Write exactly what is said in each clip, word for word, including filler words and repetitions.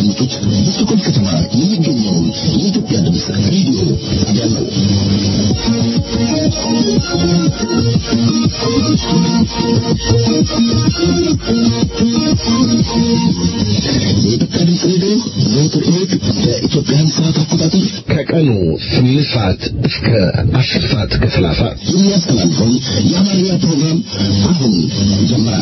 የምታዳምጡት በስቶኮልም ከተማ የሚገኘውን የኢትዮጵያ ድምፅ ሬዲዮ ጣቢያ ነው። የኢትዮጵያ ድምፅ ሬዲዮ ዘወትር እሁድ በኢትዮጵያ ሰዓት አቆጣጠር ከቀኑ ስምንት ሰዓት እስከ አስር ሰዓት ከሰላሳ የሚያስተላልፈውን የአማርኛ ፕሮግራም አሁን ጀመረ።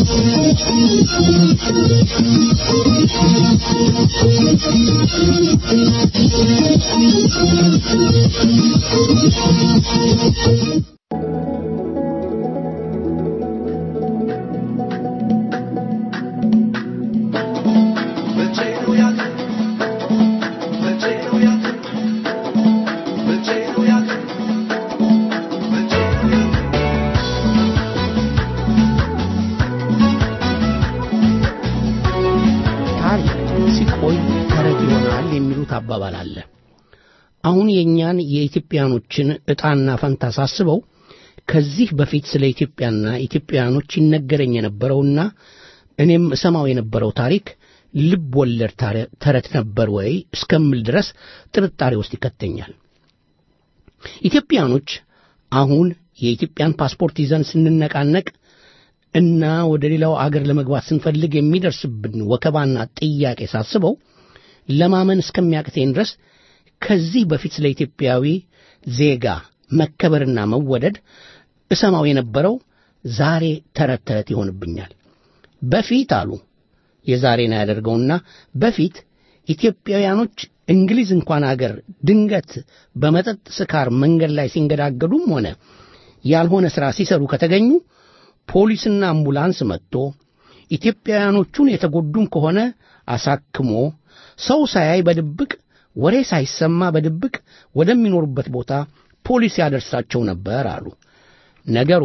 አባባላለ አሁን የኛን የኢትዮጵያኖችን እጣና ፈንታ ሳስበው ከዚህ በፊት ስለ ኢትዮጵያና ኢትዮጵያኖች ይነገረኝ የነበረውና እኔም ሰማው የነበረው ታሪክ ልብ ወለድ ተረት ነበር ወይ እስከምል ድረስ ጥርጣሬ ውስጥ ይከተኛል። ኢትዮጵያኖች አሁን የኢትዮጵያን ፓስፖርት ይዘን ስንነቃነቅ እና ወደ ሌላው አገር ለመግባት ስንፈልግ የሚደርስብን ወከባና ጥያቄ ሳስበው ለማመን እስከሚያቅተኝ ድረስ ከዚህ በፊት ስለ ኢትዮጵያዊ ዜጋ መከበርና መወደድ እሰማው የነበረው ዛሬ ተረት ተረት ይሆንብኛል። በፊት አሉ የዛሬን ያደርገውና በፊት ኢትዮጵያውያኖች እንግሊዝ እንኳን አገር ድንገት በመጠጥ ስካር መንገድ ላይ ሲንገዳገዱም ሆነ ያልሆነ ሥራ ሲሰሩ ከተገኙ ፖሊስና አምቡላንስ መጥቶ ኢትዮጵያውያኖቹን የተጎዱም ከሆነ አሳክሞ ሰው ሳያይ በድብቅ ወሬ ሳይሰማ በድብቅ ወደሚኖርበት ቦታ ፖሊስ ያደርሳቸው ነበር አሉ። ነገሩ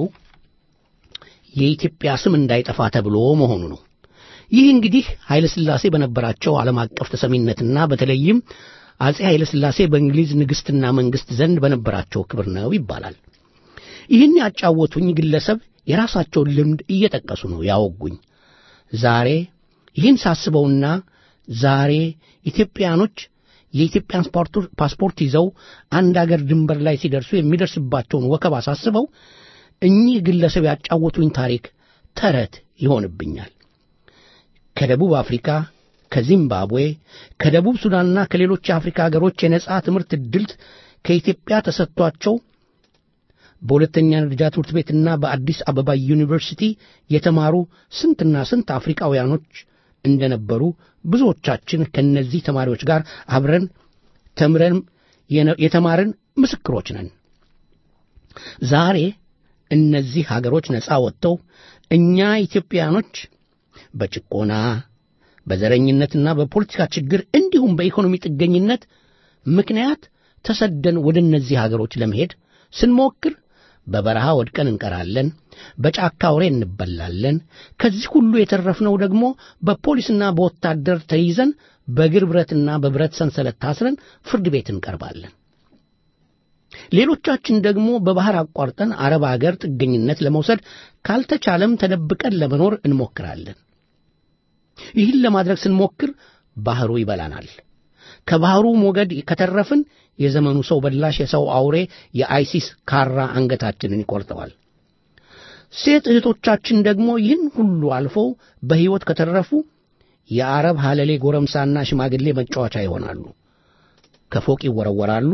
የኢትዮጵያ ስም እንዳይጠፋ ተብሎ መሆኑ ነው። ይህ እንግዲህ ኃይለ ሥላሴ በነበራቸው ዓለም አቀፍ ተሰሚነትና በተለይም አጼ ኃይለ ሥላሴ በእንግሊዝ ንግስትና መንግስት ዘንድ በነበራቸው ክብር ነው ይባላል። ይህን ያጫወቱኝ ግለሰብ የራሳቸውን ልምድ እየጠቀሱ ነው ያወጉኝ። ዛሬ ይህን ሳስበውና ዛሬ ኢትዮጵያኖች የኢትዮጵያን ፓስፖርት ይዘው አንድ አገር ድንበር ላይ ሲደርሱ የሚደርስባቸውን ወከባ ሳስበው እኚህ ግለሰብ ያጫወቱኝ ታሪክ ተረት ይሆንብኛል። ከደቡብ አፍሪካ፣ ከዚምባብዌ፣ ከደቡብ ሱዳንና ከሌሎች የአፍሪካ ሀገሮች የነጻ ትምህርት ዕድል ከኢትዮጵያ ተሰጥቷቸው በሁለተኛ ደረጃ ትምህርት ቤትና በአዲስ አበባ ዩኒቨርሲቲ የተማሩ ስንትና ስንት አፍሪካውያኖች እንደነበሩ ብዙዎቻችን ከነዚህ ተማሪዎች ጋር አብረን ተምረን የተማርን ምስክሮች ነን። ዛሬ እነዚህ ሀገሮች ነጻ ወጥተው እኛ ኢትዮጵያኖች በጭቆና በዘረኝነትና በፖለቲካ ችግር እንዲሁም በኢኮኖሚ ጥገኝነት ምክንያት ተሰደን ወደ እነዚህ ሀገሮች ለመሄድ ስንሞክር በበረሃ ወድቀን እንቀራለን፣ በጫካ አውሬ እንበላለን። ከዚህ ሁሉ የተረፍነው ደግሞ በፖሊስና በወታደር ተይዘን በእግር ብረትና በብረት ሰንሰለት ታስረን ፍርድ ቤት እንቀርባለን። ሌሎቻችን ደግሞ በባህር አቋርጠን አረብ አገር ጥገኝነት ለመውሰድ ካልተቻለም ተደብቀን ለመኖር እንሞክራለን። ይህን ለማድረግ ስንሞክር ባህሩ ይበላናል። ከባህሩ ሞገድ ከተረፍን የዘመኑ ሰው በላሽ የሰው አውሬ የአይሲስ ካራ አንገታችንን ይቆርጠዋል። ሴት እህቶቻችን ደግሞ ይህን ሁሉ አልፈው በሕይወት ከተረፉ የአረብ ሐለሌ ጎረምሳና ሽማግሌ መጫወቻ ይሆናሉ። ከፎቅ ይወረወራሉ።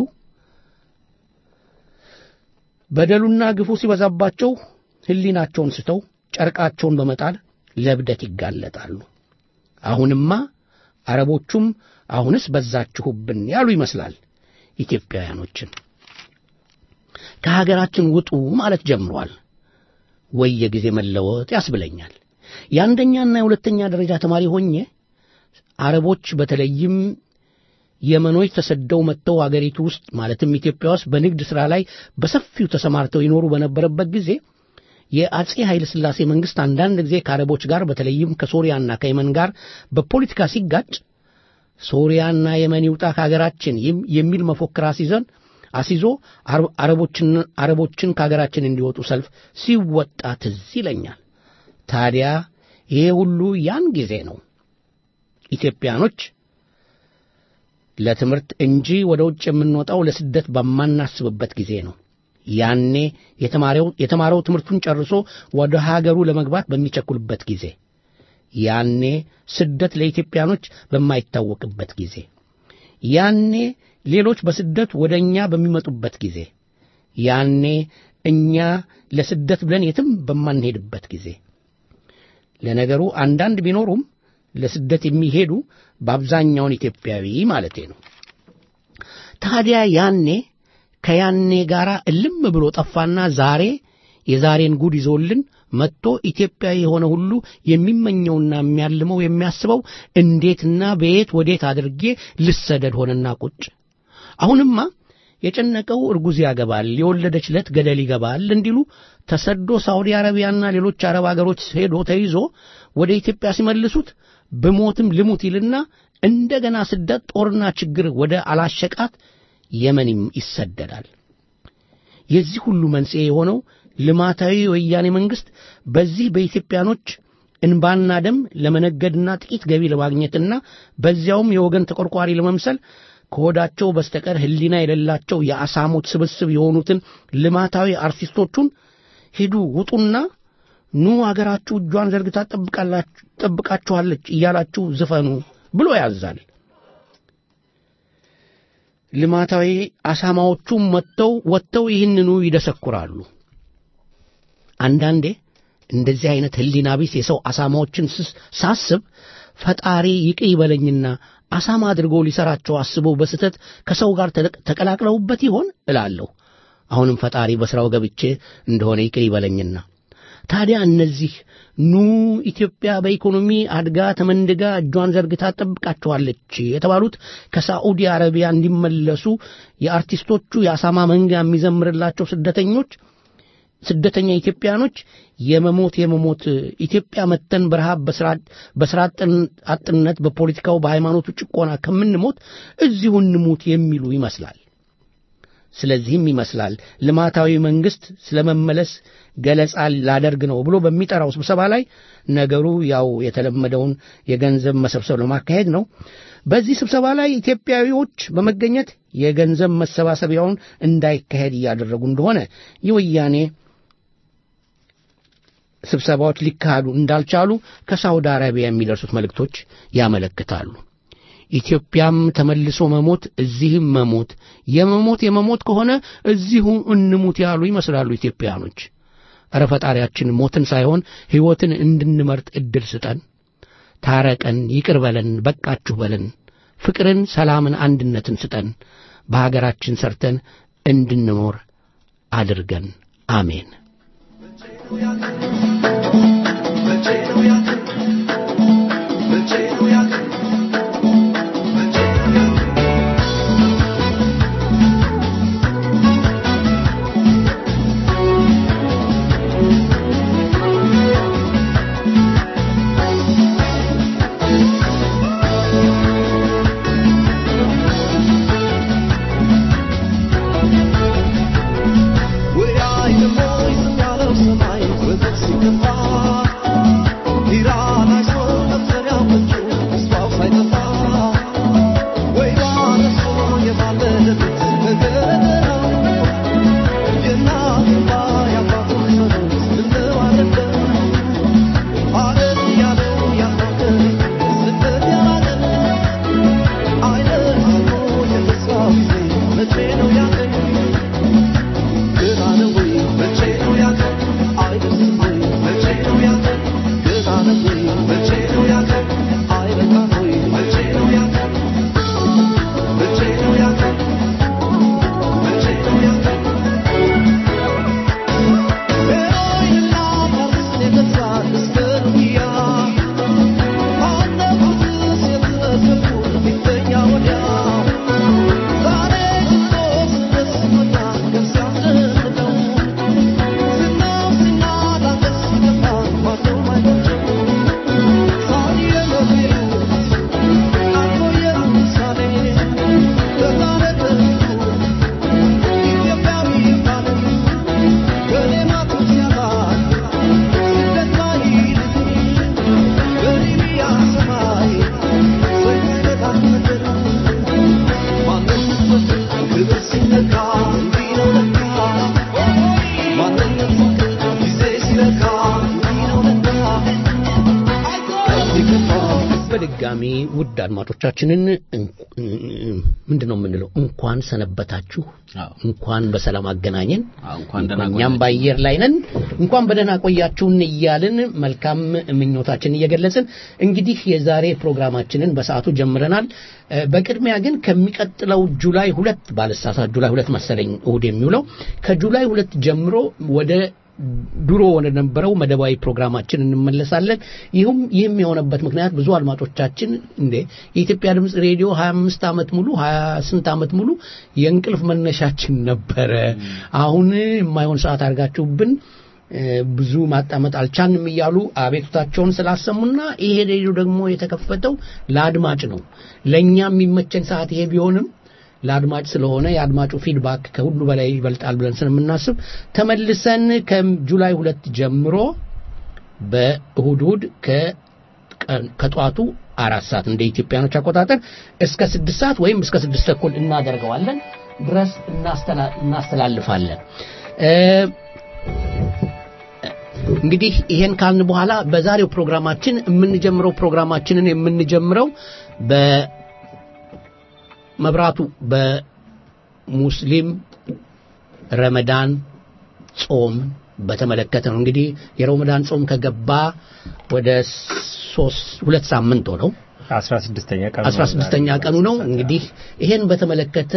በደሉና ግፉ ሲበዛባቸው ሕሊናቸውን ስተው ጨርቃቸውን በመጣል ለብደት ይጋለጣሉ። አሁንማ አረቦቹም አሁንስ በዛችሁብን ያሉ ይመስላል ኢትዮጵያውያኖችን። ከሀገራችን ውጡ ማለት ጀምሯል። ወይ የጊዜ መለወጥ ያስብለኛል። የአንደኛና የሁለተኛ ደረጃ ተማሪ ሆኜ አረቦች በተለይም የመኖች ተሰደው መጥተው አገሪቱ ውስጥ ማለትም ኢትዮጵያ ውስጥ በንግድ ሥራ ላይ በሰፊው ተሰማርተው ይኖሩ በነበረበት ጊዜ የአጼ ኃይለ ሥላሴ መንግስት አንዳንድ ጊዜ ከአረቦች ጋር በተለይም ከሶሪያና ከየመን ጋር በፖለቲካ ሲጋጭ ሶሪያና የመን ይውጣ ከሀገራችን የሚል መፎክር አስይዘን አስይዞ አረቦችን አረቦችን ከሀገራችን እንዲወጡ ሰልፍ ሲወጣ ትዝ ይለኛል። ታዲያ ይሄ ሁሉ ያን ጊዜ ነው። ኢትዮጵያኖች ለትምህርት እንጂ ወደ ውጭ የምንወጣው ለስደት በማናስብበት ጊዜ ነው። ያኔ የተማረው የተማረው ትምህርቱን ጨርሶ ወደ ሀገሩ ለመግባት በሚቸኩልበት ጊዜ፣ ያኔ ስደት ለኢትዮጵያኖች በማይታወቅበት ጊዜ፣ ያኔ ሌሎች በስደት ወደኛ በሚመጡበት ጊዜ፣ ያኔ እኛ ለስደት ብለን የትም በማንሄድበት ጊዜ። ለነገሩ አንዳንድ ቢኖሩም ለስደት የሚሄዱ በአብዛኛውን ኢትዮጵያዊ ማለቴ ነው። ታዲያ ያኔ ከያኔ ጋራ እልም ብሎ ጠፋና ዛሬ የዛሬን ጉድ ይዞልን መጥቶ ኢትዮጵያዊ የሆነ ሁሉ የሚመኘውና የሚያልመው የሚያስበው እንዴትና በየት ወዴት አድርጌ ልሰደድ ሆነና ቁጭ። አሁንማ የጨነቀው እርጉዝ ያገባል፣ የወለደች ለት ገደል ይገባል እንዲሉ ተሰዶ ሳውዲ አረቢያና ሌሎች አረብ አገሮች ሄዶ ተይዞ ወደ ኢትዮጵያ ሲመልሱት በሞትም ልሙት ይልና እንደገና ስደት ጦርና ችግር ወደ አላሸቃት የመንም ይሰደዳል። የዚህ ሁሉ መንስኤ የሆነው ልማታዊ ወያኔ መንግስት በዚህ በኢትዮጵያኖች እንባና ደም ለመነገድና ጥቂት ገቢ ለማግኘትና በዚያውም የወገን ተቆርቋሪ ለመምሰል ከሆዳቸው በስተቀር ህሊና የሌላቸው የአሳሞት ስብስብ የሆኑትን ልማታዊ አርቲስቶቹን ሂዱ ውጡና ኑ አገራችሁ እጇን ዘርግታ ተጠብቃላችሁ ተጠብቃችኋለች እያላችሁ ዝፈኑ ብሎ ያዛል። ልማታዊ አሳማዎቹም መጥተው ወጥተው ይህንኑ ይደሰኩራሉ። አንዳንዴ እንደዚህ አይነት ህሊና ቢስ የሰው አሳማዎችን ሳስብ ፈጣሪ ይቅር ይበለኝና አሳማ አድርጎ ሊሰራቸው አስበው በስተት ከሰው ጋር ተቀላቅለውበት ይሆን እላለሁ። አሁንም ፈጣሪ በስራው ገብቼ እንደሆነ ይቅር ይበለኝና ታዲያ እነዚህ ኑ ኢትዮጵያ በኢኮኖሚ አድጋ ተመንድጋ እጇን ዘርግታ ተጠብቃቸዋለች የተባሉት ከሳዑዲ አረቢያ እንዲመለሱ የአርቲስቶቹ የአሳማ መንጋ የሚዘምርላቸው ስደተኞች ስደተኛ ኢትዮጵያኖች የመሞት የመሞት ኢትዮጵያ መተን በረሃብ በስራት በስራት አጥነት በፖለቲካው በሃይማኖቱ ጭቆና ከምንሞት እዚሁ እንሞት የሚሉ ይመስላል። ስለዚህም ይመስላል ልማታዊ መንግስት ስለመመለስ ገለጻ ላደርግ ነው ብሎ በሚጠራው ስብሰባ ላይ ነገሩ ያው የተለመደውን የገንዘብ መሰብሰብ ለማካሄድ ነው። በዚህ ስብሰባ ላይ ኢትዮጵያዊዎች በመገኘት የገንዘብ መሰባሰቢያውን እንዳይካሄድ ያደረጉ እንደሆነ የወያኔ ስብሰባዎች ሊካሄዱ እንዳልቻሉ ከሳውዲ አረቢያ የሚደርሱት መልእክቶች ያመለክታሉ። ኢትዮጵያም ተመልሶ መሞት እዚህም መሞት የመሞት የመሞት ከሆነ እዚሁ እንሙት ያሉ ይመስላሉ ኢትዮጵያኖች። አረ ፈጣሪያችን ሞትን ሳይሆን ሕይወትን እንድንመርጥ እድል ስጠን፣ ታረቀን፣ ይቅር በለን፣ በቃችሁ በለን፣ ፍቅርን፣ ሰላምን፣ አንድነትን ስጠን፣ በሀገራችን ሰርተን እንድንኖር አድርገን። አሜን። We are the boys and girls of mine with በድጋሚ ውድ አድማጮቻችንን ምንድነው የምንለው እንኳን ሰነበታችሁ እንኳን በሰላም አገናኘን እንኳን ደህና እኛም ባየር ላይ ነን እንኳን በደህና ቆያችሁን እያልን መልካም ምኞታችንን እየገለጽን እንግዲህ የዛሬ ፕሮግራማችንን በሰዓቱ ጀምረናል በቅድሚያ ግን ከሚቀጥለው ጁላይ ሁለት ባለሳሳት ጁላይ ሁለት መሰለኝ እሁድ የሚውለው ከጁላይ ሁለት ጀምሮ ወደ ድሮ ወደ ነበረው መደባዊ ፕሮግራማችን እንመለሳለን ይሁም ይህም የሆነበት ምክንያት ብዙ አድማጮቻችን እንዴ የኢትዮጵያ ድምጽ ሬዲዮ ሃያ አምስት አመት ሙሉ ሃያ ስምንት አመት ሙሉ የእንቅልፍ መነሻችን ነበረ አሁን የማይሆን ሰዓት አድርጋችሁብን ብዙ ማጣመጥ አልቻንም ይያሉ አቤቱታቸውን ስላሰሙና ይሄ ሬዲዮ ደግሞ የተከፈተው ለአድማጭ ነው ለኛም የሚመቸን ሰዓት ይሄ ቢሆንም ለአድማጭ ስለሆነ የአድማጩ ፊድባክ ከሁሉ በላይ ይበልጣል ብለን ስለምናስብ ተመልሰን ከጁላይ ሁለት ጀምሮ በእሁድ ከ ከጧቱ አራት ሰዓት እንደ ኢትዮጵያኖች አቆጣጠር እስከ ስድስት ሰዓት ወይም እስከ ስድስት ተኩል እናደርገዋለን ድረስ እናስተላልፋለን እንግዲህ ይሄን ካልን በኋላ በዛሬው ፕሮግራማችን የምንጀምረው ፕሮግራማችንን የምንጀምረው በ መብራቱ በሙስሊም ረመዳን ጾም በተመለከተ ነው እንግዲህ የረመዳን ጾም ከገባ ወደ ሶስት ሁለት ሳምንት ነው አስራ ስድስተኛ ቀኑ አስራ ስድስተኛ ቀኑ ነው እንግዲህ ይሄን በተመለከተ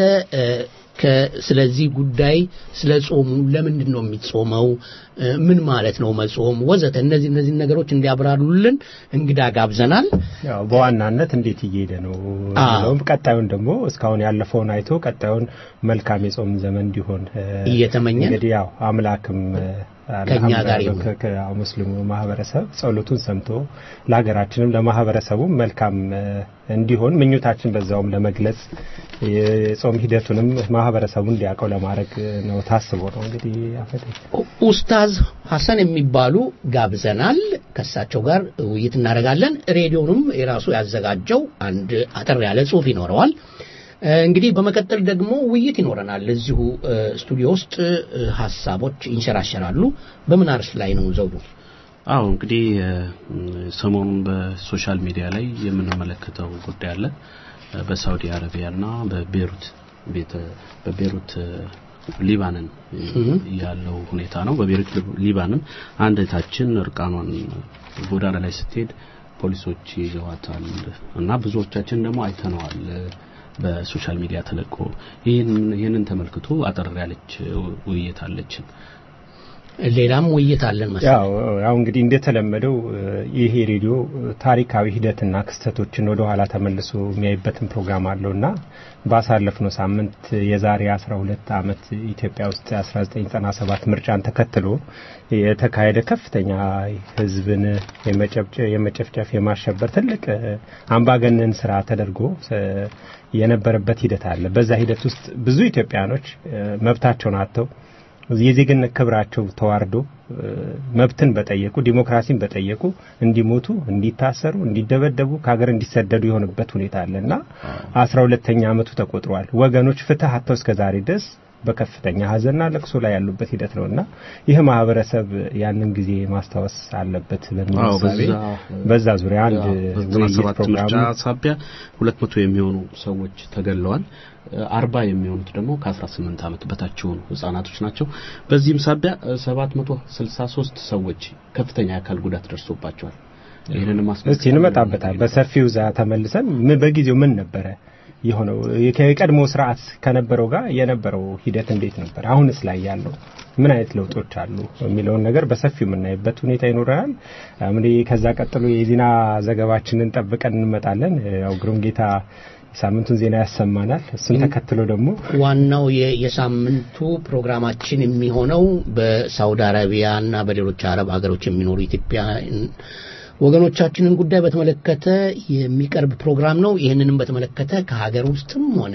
ስለዚህ ጉዳይ ስለ ጾሙ ለምንድን ነው የሚጾመው ምን ማለት ነው መጾም ወዘተ እነዚህ እነዚህ ነገሮች እንዲያብራሩልን እንግዳ ጋብዘናል ያው በዋናነት እንዴት እየሄደ ነው ነው ቀጣዩን ደግሞ እስካሁን ያለፈውን አይቶ ቀጣዩን መልካም የጾም ዘመን እንዲሆን እየተመኘን እንግዲህ ያው አምላክም ከኛ ጋር ይሁን ከሙስሊሙ ማህበረሰብ ጸሎቱን ሰምቶ ለሀገራችንም ለማህበረሰቡ መልካም እንዲሆን ምኞታችን በዛውም ለመግለጽ የጾም ሂደቱንም ማህበረሰቡን እንዲያቀው ለማድረግ ነው ታስቦ ነው እንግዲህ አፈደ ኡስታዝ ሐሰን የሚባሉ ጋብዘናል ከሳቸው ጋር ውይይት እናደርጋለን ሬዲዮንም የራሱ ያዘጋጀው አንድ አጠር ያለ ጽሁፍ ይኖረዋል እንግዲህ በመቀጠል ደግሞ ውይይት ይኖረናል እዚሁ ስቱዲዮ ውስጥ ሐሳቦች ይንሸራሸራሉ በምን አርስ ላይ ነው ዘውዱ አዎ እንግዲህ ሰሞኑን በሶሻል ሚዲያ ላይ የምንመለከተው ጉዳይ አለ በሳውዲ አረቢያና በቤሩት ቤተ በቤሩት ሊባኖን ያለው ሁኔታ ነው በቤሩት ሊባኖን አንድ እህታችን እርቃኗን ጎዳና ላይ ስትሄድ ፖሊሶች ይዘዋታል እና ብዙዎቻችን ደግሞ አይተነዋል በሶሻል ሚዲያ ተለቆ ይሄን ይሄንን ተመልክቶ አጠር ያለች ውይይት አለችን ሌላም ውይይት አለን ማለት ያው ያው እንግዲህ እንደተለመደው ይሄ ሬዲዮ ታሪካዊ ሂደትና ክስተቶችን ወደ ኋላ ተመልሶ የሚያይበትን ፕሮግራም አለውና ባሳለፍነው ሳምንት የዛሬ አስራ ሁለት አመት ኢትዮጵያ ውስጥ አስራ ዘጠኝ ዘጠና ሰባት ምርጫን ተከትሎ የተካሄደ ከፍተኛ ህዝብን የመጨፍጨፍ የመጨፍጨፍ የማሸበር ትልቅ አምባገነን ስራ ተደርጎ የነበረበት ሂደት አለ በዛ ሂደት ውስጥ ብዙ ኢትዮጵያኖች መብታቸውን አጥተው የዜግነት ክብራቸው ተዋርዶ መብትን በጠየቁ ዲሞክራሲን በጠየቁ እንዲሞቱ እንዲታሰሩ እንዲደበደቡ ከሀገር እንዲሰደዱ የሆነበት ሁኔታ አለና አስራ ሁለተኛ አመቱ ተቆጥሯል ወገኖች ፍትህ አጥተው እስከዛሬ ድረስ በከፍተኛ ሀዘንና ለቅሶ ላይ ያሉበት ሂደት ነውና ይሄ ማህበረሰብ ያንን ጊዜ ማስታወስ አለበት በሚል በዛ ዙሪያ አንድ ውይይት ፕሮግራም ሳቢያ ሁለት መቶ የሚሆኑ ሰዎች ተገለዋል አርባ የሚሆኑት ደግሞ ከ18 አመት በታች የሆኑ ህፃናቶች ናቸው በዚህም ሳቢያ ሰባት መቶ ስልሳ ሶስት ሰዎች ከፍተኛ አካል ጉዳት ደርሶባቸዋል ይሄንን ማስመልከት እስቲ እንመጣበታለን በሰፊው ዛ ተመልሰን ምን በጊዜው ምን ነበረ የሆነው የቀድሞ ስርዓት ከነበረው ጋር የነበረው ሂደት እንዴት ነበር አሁንስ ላይ ያለው ምን አይነት ለውጦች አሉ የሚለውን ነገር በሰፊው የምናይበት ሁኔታ ይኖራል እንግዲህ ከዛ ቀጥሎ የዜና ዘገባችንን ጠብቀን እንመጣለን ያው ግሩም ጌታ ሳምንቱን ዜና ያሰማናል እሱን ተከትሎ ደግሞ ዋናው የሳምንቱ ፕሮግራማችን የሚሆነው በሳውዲ አረቢያና በሌሎች አረብ ሀገሮች የሚኖሩ ኢትዮጵያ ወገኖቻችንን ጉዳይ በተመለከተ የሚቀርብ ፕሮግራም ነው ይሄንንም በተመለከተ ከሀገር ውስጥም ሆነ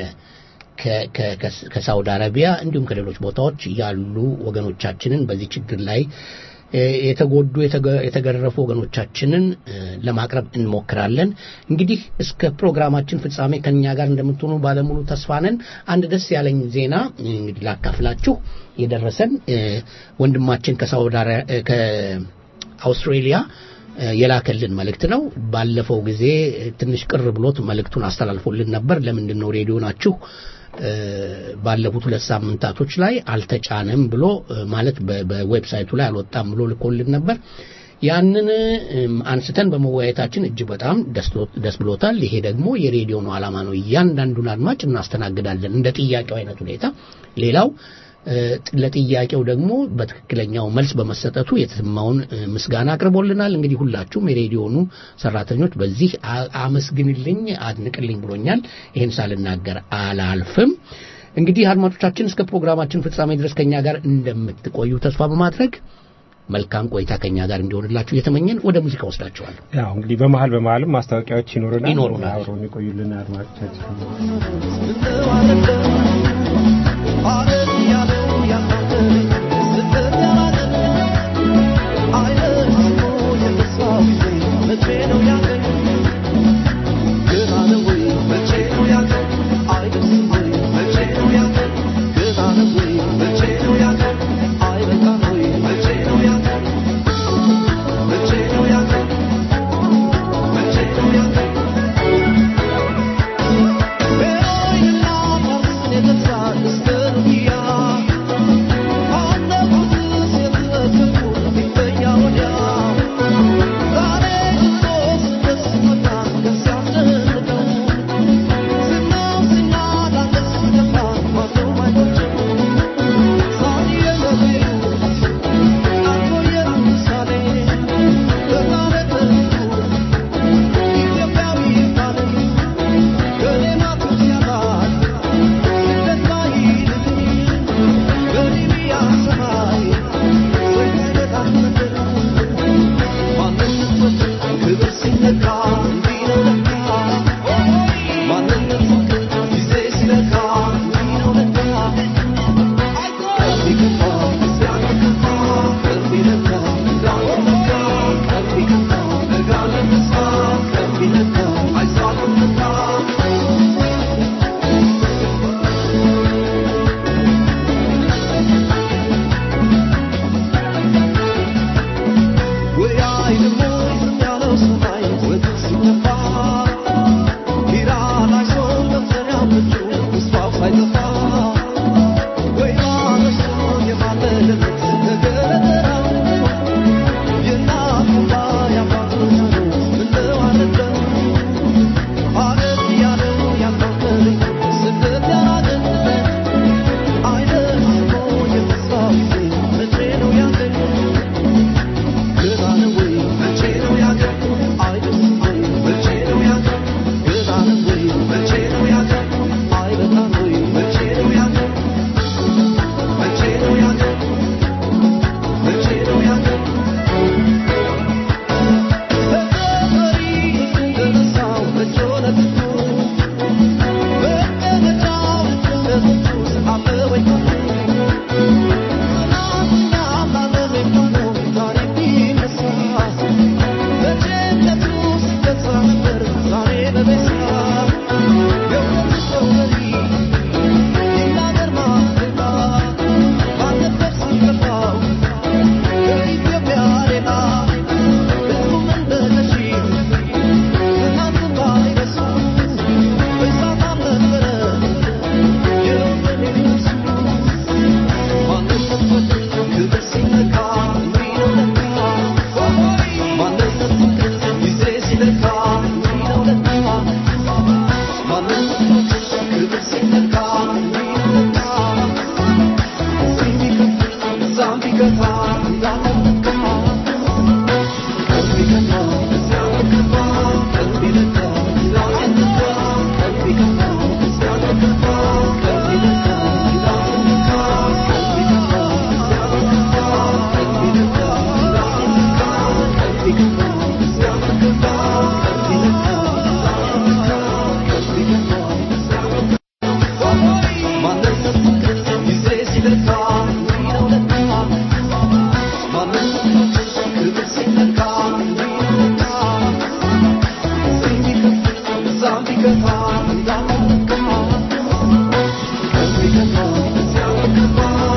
ከሳውዲ አረቢያ እንዲሁም ከሌሎች ቦታዎች ያሉ ወገኖቻችንን በዚህ ችግር ላይ የተጎዱ የተገረፉ ወገኖቻችንን ለማቅረብ እንሞክራለን እንግዲህ እስከ ፕሮግራማችን ፍጻሜ ከኛ ጋር እንደምትሆኑ ባለሙሉ ተስፋ ነን አንድ ደስ ያለኝ ዜና እንግዲህ ላካፍላችሁ የደረሰን ወንድማችን ከሳውዲ አረቢያ ከአውስትራሊያ የላከልን መልእክት ነው ባለፈው ጊዜ ትንሽ ቅር ብሎት መልእክቱን አስተላልፎልን ነበር ለምንድን ነው ሬዲዮናችሁ ባለፉት ሁለት ሳምንታቶች ላይ አልተጫነም ብሎ ማለት በዌብሳይቱ ላይ አልወጣም ብሎ ልኮልን ነበር ያንን አንስተን በመወያየታችን እጅ በጣም ደስ ብሎታል ይሄ ደግሞ የሬዲዮ ነው ዓላማ ነው እያንዳንዱን አድማጭ እናስተናግዳለን እንደ ጥያቄው አይነት ሁኔታ ሌላው ለጥያቄው ደግሞ በትክክለኛው መልስ በመሰጠቱ የተሰማውን ምስጋና አቅርቦልናል እንግዲህ ሁላችሁም የሬዲዮኑ ሰራተኞች በዚህ አመስግንልኝ አድንቅልኝ ብሎኛል ይሄን ሳልናገር አላልፍም እንግዲህ አድማጮቻችን እስከ ፕሮግራማችን ፍጻሜ ድረስ ከኛ ጋር እንደምትቆዩ ተስፋ በማድረግ መልካም ቆይታ ከኛ ጋር እንዲሆንላችሁ የተመኘን ወደ ሙዚቃ ወስዳችኋለሁ ያው እንግዲህ በመሃል በመሃልም ማስታወቂያዎች ይኖሩናል ይኖሩናል አብረውን ይቆዩልን አድማጮቻችን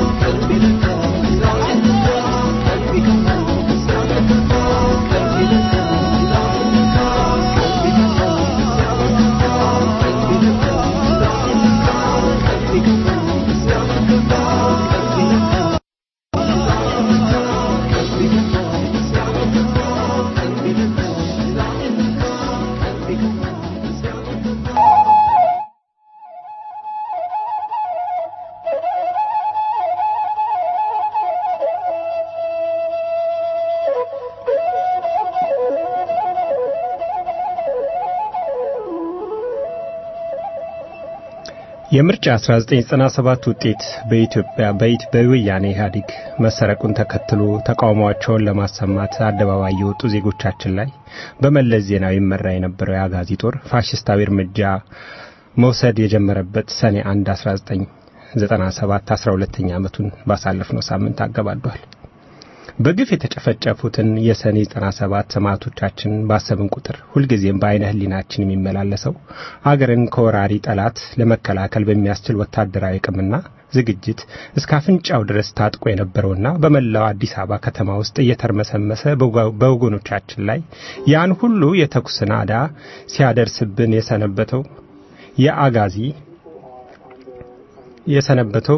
Thank you. የምርጫ አስራ ዘጠኝ ዘጠና ሰባት ውጤት በኢትዮጵያ በኢት በወያኔ ኢህአዴግ መሰረቁን ተከትሎ ተቃውሟቸውን ለማሰማት አደባባይ የወጡ ዜጎቻችን ላይ በመለስ ዜናዊ መራ የነበረው የአጋዚ ጦር ፋሽስታዊ እርምጃ መውሰድ የጀመረበት ሰኔ አንድ አስራ ዘጠኝ ዘጠና ሰባት አስራ ሁለተኛ ዓመቱን ባሳለፍነው ሳምንት አገባዷል። በግፍ የተጨፈጨፉትን የሰኔ ዘጠና ሰባት ሰማዕቶቻችን ባሰብን ቁጥር ሁልጊዜም በአይነ ህሊናችን የሚመላለሰው አገርን ከወራሪ ጠላት ለመከላከል በሚያስችል ወታደራዊ አቅምና ዝግጅት እስከ አፍንጫው ድረስ ታጥቆ የነበረውና በመላው አዲስ አበባ ከተማ ውስጥ እየተርመሰመሰ በወገኖቻችን ላይ ያን ሁሉ የተኩስ ናዳ ሲያደርስብን የሰነበተው የአጋዚ የሰነበተው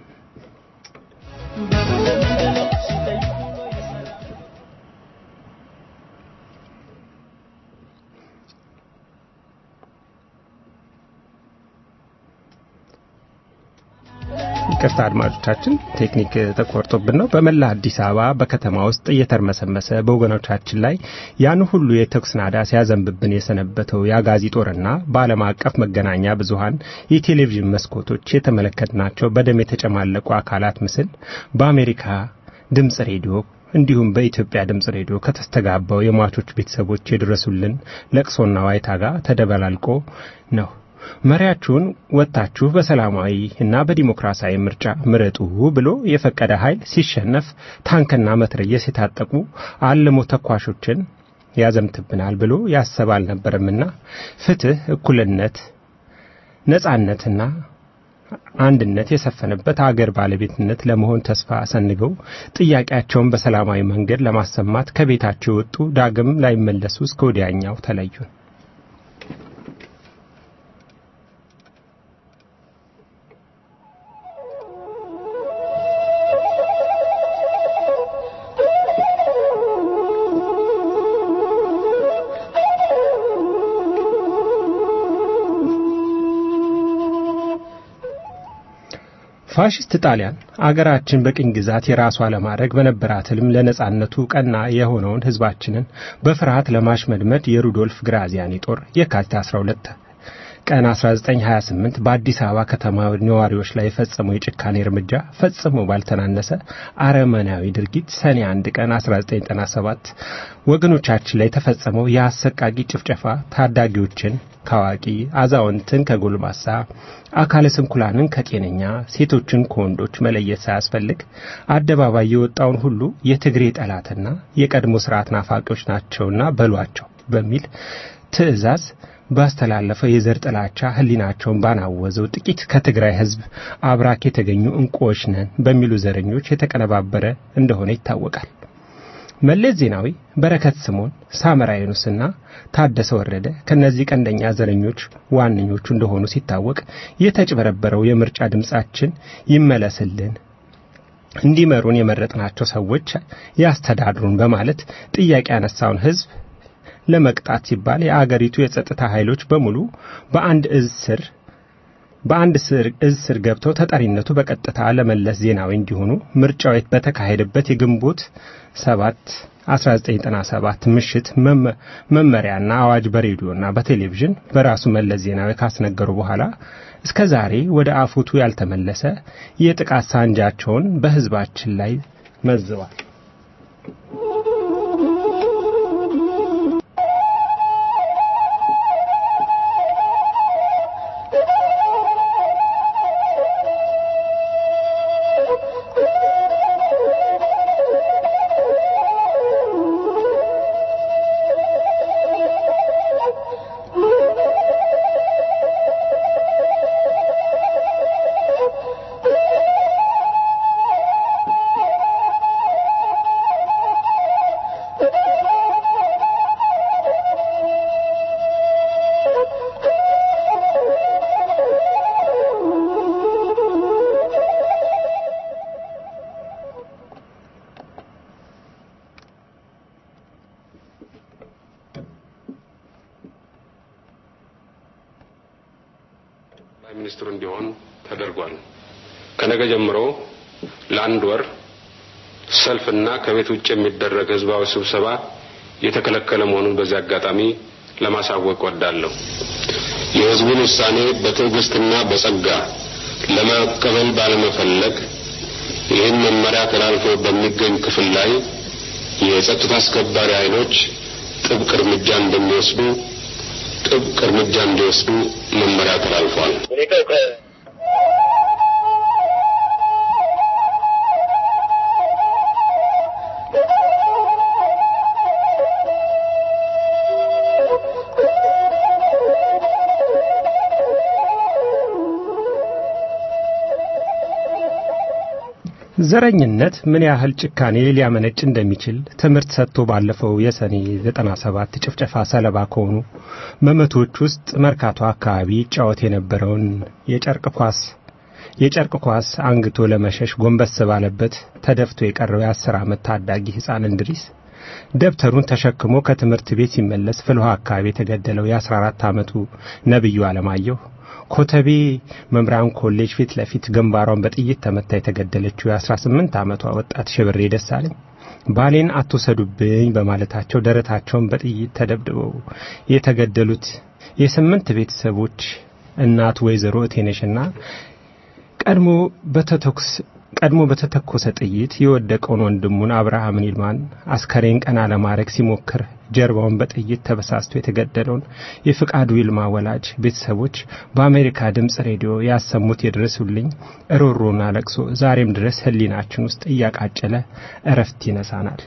ይቅርታ አድማጮቻችን ቴክኒክ ተቆርጦብን ነው። በመላ አዲስ አበባ በከተማ ውስጥ እየተርመሰመሰ በወገኖቻችን ላይ ያን ሁሉ የተኩስ ናዳ ሲያዘንብብን የሰነበተው የአጋዚ ጦርና በዓለም አቀፍ መገናኛ ብዙሃን የቴሌቪዥን መስኮቶች የተመለከትናቸው በደም የተጨማለቁ አካላት ምስል በአሜሪካ ድምጽ ሬዲዮ እንዲሁም በኢትዮጵያ ድምጽ ሬዲዮ ከተስተጋባው የሟቾች ቤተሰቦች የድረሱልን ለቅሶና ዋይታ ጋር ተደበላልቆ ነው። መሪያችሁን ወጣችሁ በሰላማዊ እና በዲሞክራሲያዊ ምርጫ ምረጡ ብሎ የፈቀደ ኃይል ሲሸነፍ ታንክና መትረየስ የታጠቁ አለሞ ተኳሾችን ያዘምትብናል ብሎ ያሰብ አልነበረምና ፍትህ፣ እኩልነት፣ ነጻነትና አንድነት የሰፈነበት አገር ባለቤትነት ለመሆን ተስፋ ሰንገው ጥያቄያቸውን በሰላማዊ መንገድ ለማሰማት ከቤታቸው ወጡ ዳግም ላይመለሱ እስከ ወዲያኛው ተለዩ። ፋሽስት ጣሊያን አገራችን በቅኝ ግዛት የራሷ ለማድረግ በነበራት ህልም ለነጻነቱ ቀና የሆነውን ህዝባችንን በፍርሃት ለማሽመድመድ የሩዶልፍ ግራዚያኒ ጦር የካቲት አስራ ሁለት ቀን አስራ ዘጠኝ ሀያ ስምንት በአዲስ አበባ ከተማ ነዋሪዎች ላይ ፈጸመው የጭካኔ እርምጃ ፈጽሞ ባልተናነሰ አረመናዊ ድርጊት ሰኔ አንድ ቀን አስራ ዘጠኝ ዘጠና ሰባት ወገኖቻችን ላይ ተፈጸመው የአሰቃቂ ጭፍጨፋ ታዳጊዎችን ካዋቂ፣ አዛውንትን ከጎልማሳ፣ አካለ ስንኩላንን ከጤነኛ፣ ሴቶችን ከወንዶች መለየት ሳያስፈልግ አደባባይ የወጣውን ሁሉ የትግሬ ጠላትና የቀድሞ ስርዓት ናፋቂዎች ናቸውና በሏቸው በሚል ትዕዛዝ ባስተላለፈው የዘር ጥላቻ ህሊናቸውን ባናወዘው ጥቂት ከትግራይ ህዝብ አብራክ የተገኙ እንቆች ነን በሚሉ ዘረኞች የተቀነባበረ እንደሆነ ይታወቃል። መለስ ዜናዊ፣ በረከት ስምዖን፣ ሳመራ የኑስና ታደሰ ወረደ ከነዚህ ቀንደኛ ዘረኞች ዋነኞቹ እንደሆኑ ሲታወቅ የተጭበረበረው የምርጫ ድምጻችን ይመለስልን፣ እንዲመሩን የመረጥናቸው ሰዎች ያስተዳድሩን በማለት ጥያቄ ያነሳውን ህዝብ ለመቅጣት ሲባል የአገሪቱ የጸጥታ ኃይሎች በሙሉ በአንድ እዝ ስር በአንድ ስር እዝ ስር ገብተው ተጠሪነቱ በቀጥታ ለመለስ ዜናዊ እንዲሆኑ ምርጫው በተካሄደበት የግንቦት ሰባት አስራ ዘጠኝ ዘጠና ሰባት ምሽት መመሪያና አዋጅ በሬዲዮና በቴሌቪዥን በራሱ መለስ ዜናዊ ካስነገሩ በኋላ እስከ ዛሬ ወደ አፉቱ ያልተመለሰ የጥቃት ሳንጃቸውን በህዝባችን ላይ መዝዋል። ሚኒስትሩ እንዲሆን ተደርጓል። ከነገ ጀምሮ ለአንድ ወር ሰልፍና ከቤት ውጭ የሚደረግ ህዝባዊ ስብሰባ የተከለከለ መሆኑን በዚህ አጋጣሚ ለማሳወቅ ወዳለሁ። የህዝቡን ውሳኔ በትዕግስትና በጸጋ ለመቀበል ባለመፈለግ ይህን መመሪያ ተላልፎ በሚገኝ ክፍል ላይ የጸጥታ አስከባሪ ኃይሎች ጥብቅ እርምጃ እንደሚወስዱ ጥብቅ እርምጃ እንዲወስዱ መመሪያ ተላልፏል። ዘረኝነት ምን ያህል ጭካኔ ሊያመነጭ እንደሚችል ትምህርት ሰጥቶ ባለፈው የሰኔ ዘጠና ሰባት ጭፍጨፋ ሰለባ ከሆኑ መመቶች ውስጥ መርካቶ አካባቢ ጫወት የነበረውን የጨርቅ ኳስ የጨርቅ ኳስ አንግቶ ለመሸሽ ጎንበስ ባለበት ተደፍቶ የቀረው የአስር ዓመት ታዳጊ ሕፃን እንድሪስ ደብተሩን ተሸክሞ ከትምህርት ቤት ሲመለስ ፍልውሃ አካባቢ የተገደለው የአስራ አራት ዓመቱ ነብዩ አለማየሁ ኮተቤ መምራን ኮሌጅ ፊት ለፊት ግንባሯን በጥይት ተመታ የተገደለችው የአስራ ስምንት ዓመቷ ወጣት ሽብሬ ደሳለኝ ባሌን አትወሰዱብኝ በማለታቸው ደረታቸውን በጥይት ተደብድበው የተገደሉት የስምንት ቤተሰቦች እናት ወይዘሮ እቴነሽና ቀድሞ በተተኩስ ቀድሞ በተተኮሰ ጥይት የወደቀውን ወንድሙን አብርሃም ይልማን አስከሬን ቀና ለማድረግ ሲሞክር ጀርባውን በጥይት ተበሳስቶ የተገደለውን የፍቃዱ ይልማ ወላጅ ቤተሰቦች በአሜሪካ ድምጽ ሬዲዮ ያሰሙት የድረሱልኝ ሮሮና ለቅሶ ዛሬም ድረስ ህሊናችን ውስጥ እያቃጨለ እረፍት ይነሳናል።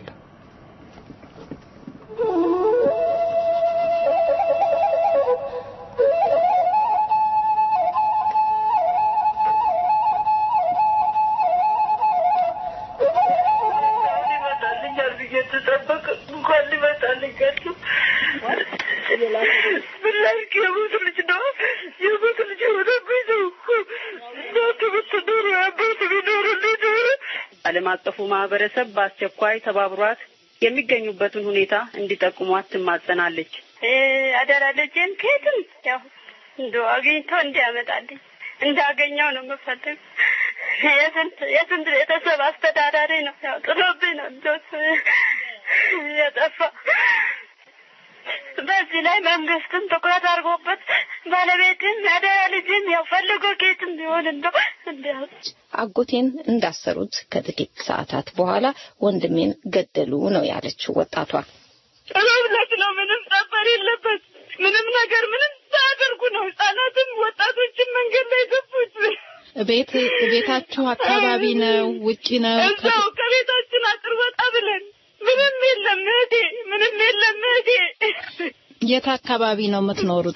ዓለም አቀፉ ማህበረሰብ በአስቸኳይ ተባብሯት የሚገኙበትን ሁኔታ እንዲጠቁሟት ትማጸናለች። አደራ ልጄን ከየትም ያው እንደው አግኝቶ እንዲያመጣልኝ እንዳገኘው ነው የምፈልግ። የስንት የስንት ቤተሰብ አስተዳዳሪ ነው ያው ጥሎብኝ ነው እንደው የጠፋ። በዚህ ላይ መንግስትም ትኩረት አድርጎበት ባለቤትን አደራ ልጄን ያው ፈልጎ ከየትም ቢሆን እንደው እንደው አጎቴን እንዳሰሩት ከጥቂት ሰዓታት በኋላ ወንድሜን ገደሉ ነው ያለችው ወጣቷ። ስለዚህ ነው ምንም ጠፈር የለበት ምንም ነገር ምንም ታደርጉ ነው ህፃናትም ወጣቶችም መንገድ ላይ ገፉት። ቤት ቤታችሁ አካባቢ ነው ውጪ ነው? እዛው ከቤታችን አጥር ወጣ ብለን ምንም የለም እህቴ ምንም የለም እህቴ። የት አካባቢ ነው የምትኖሩት?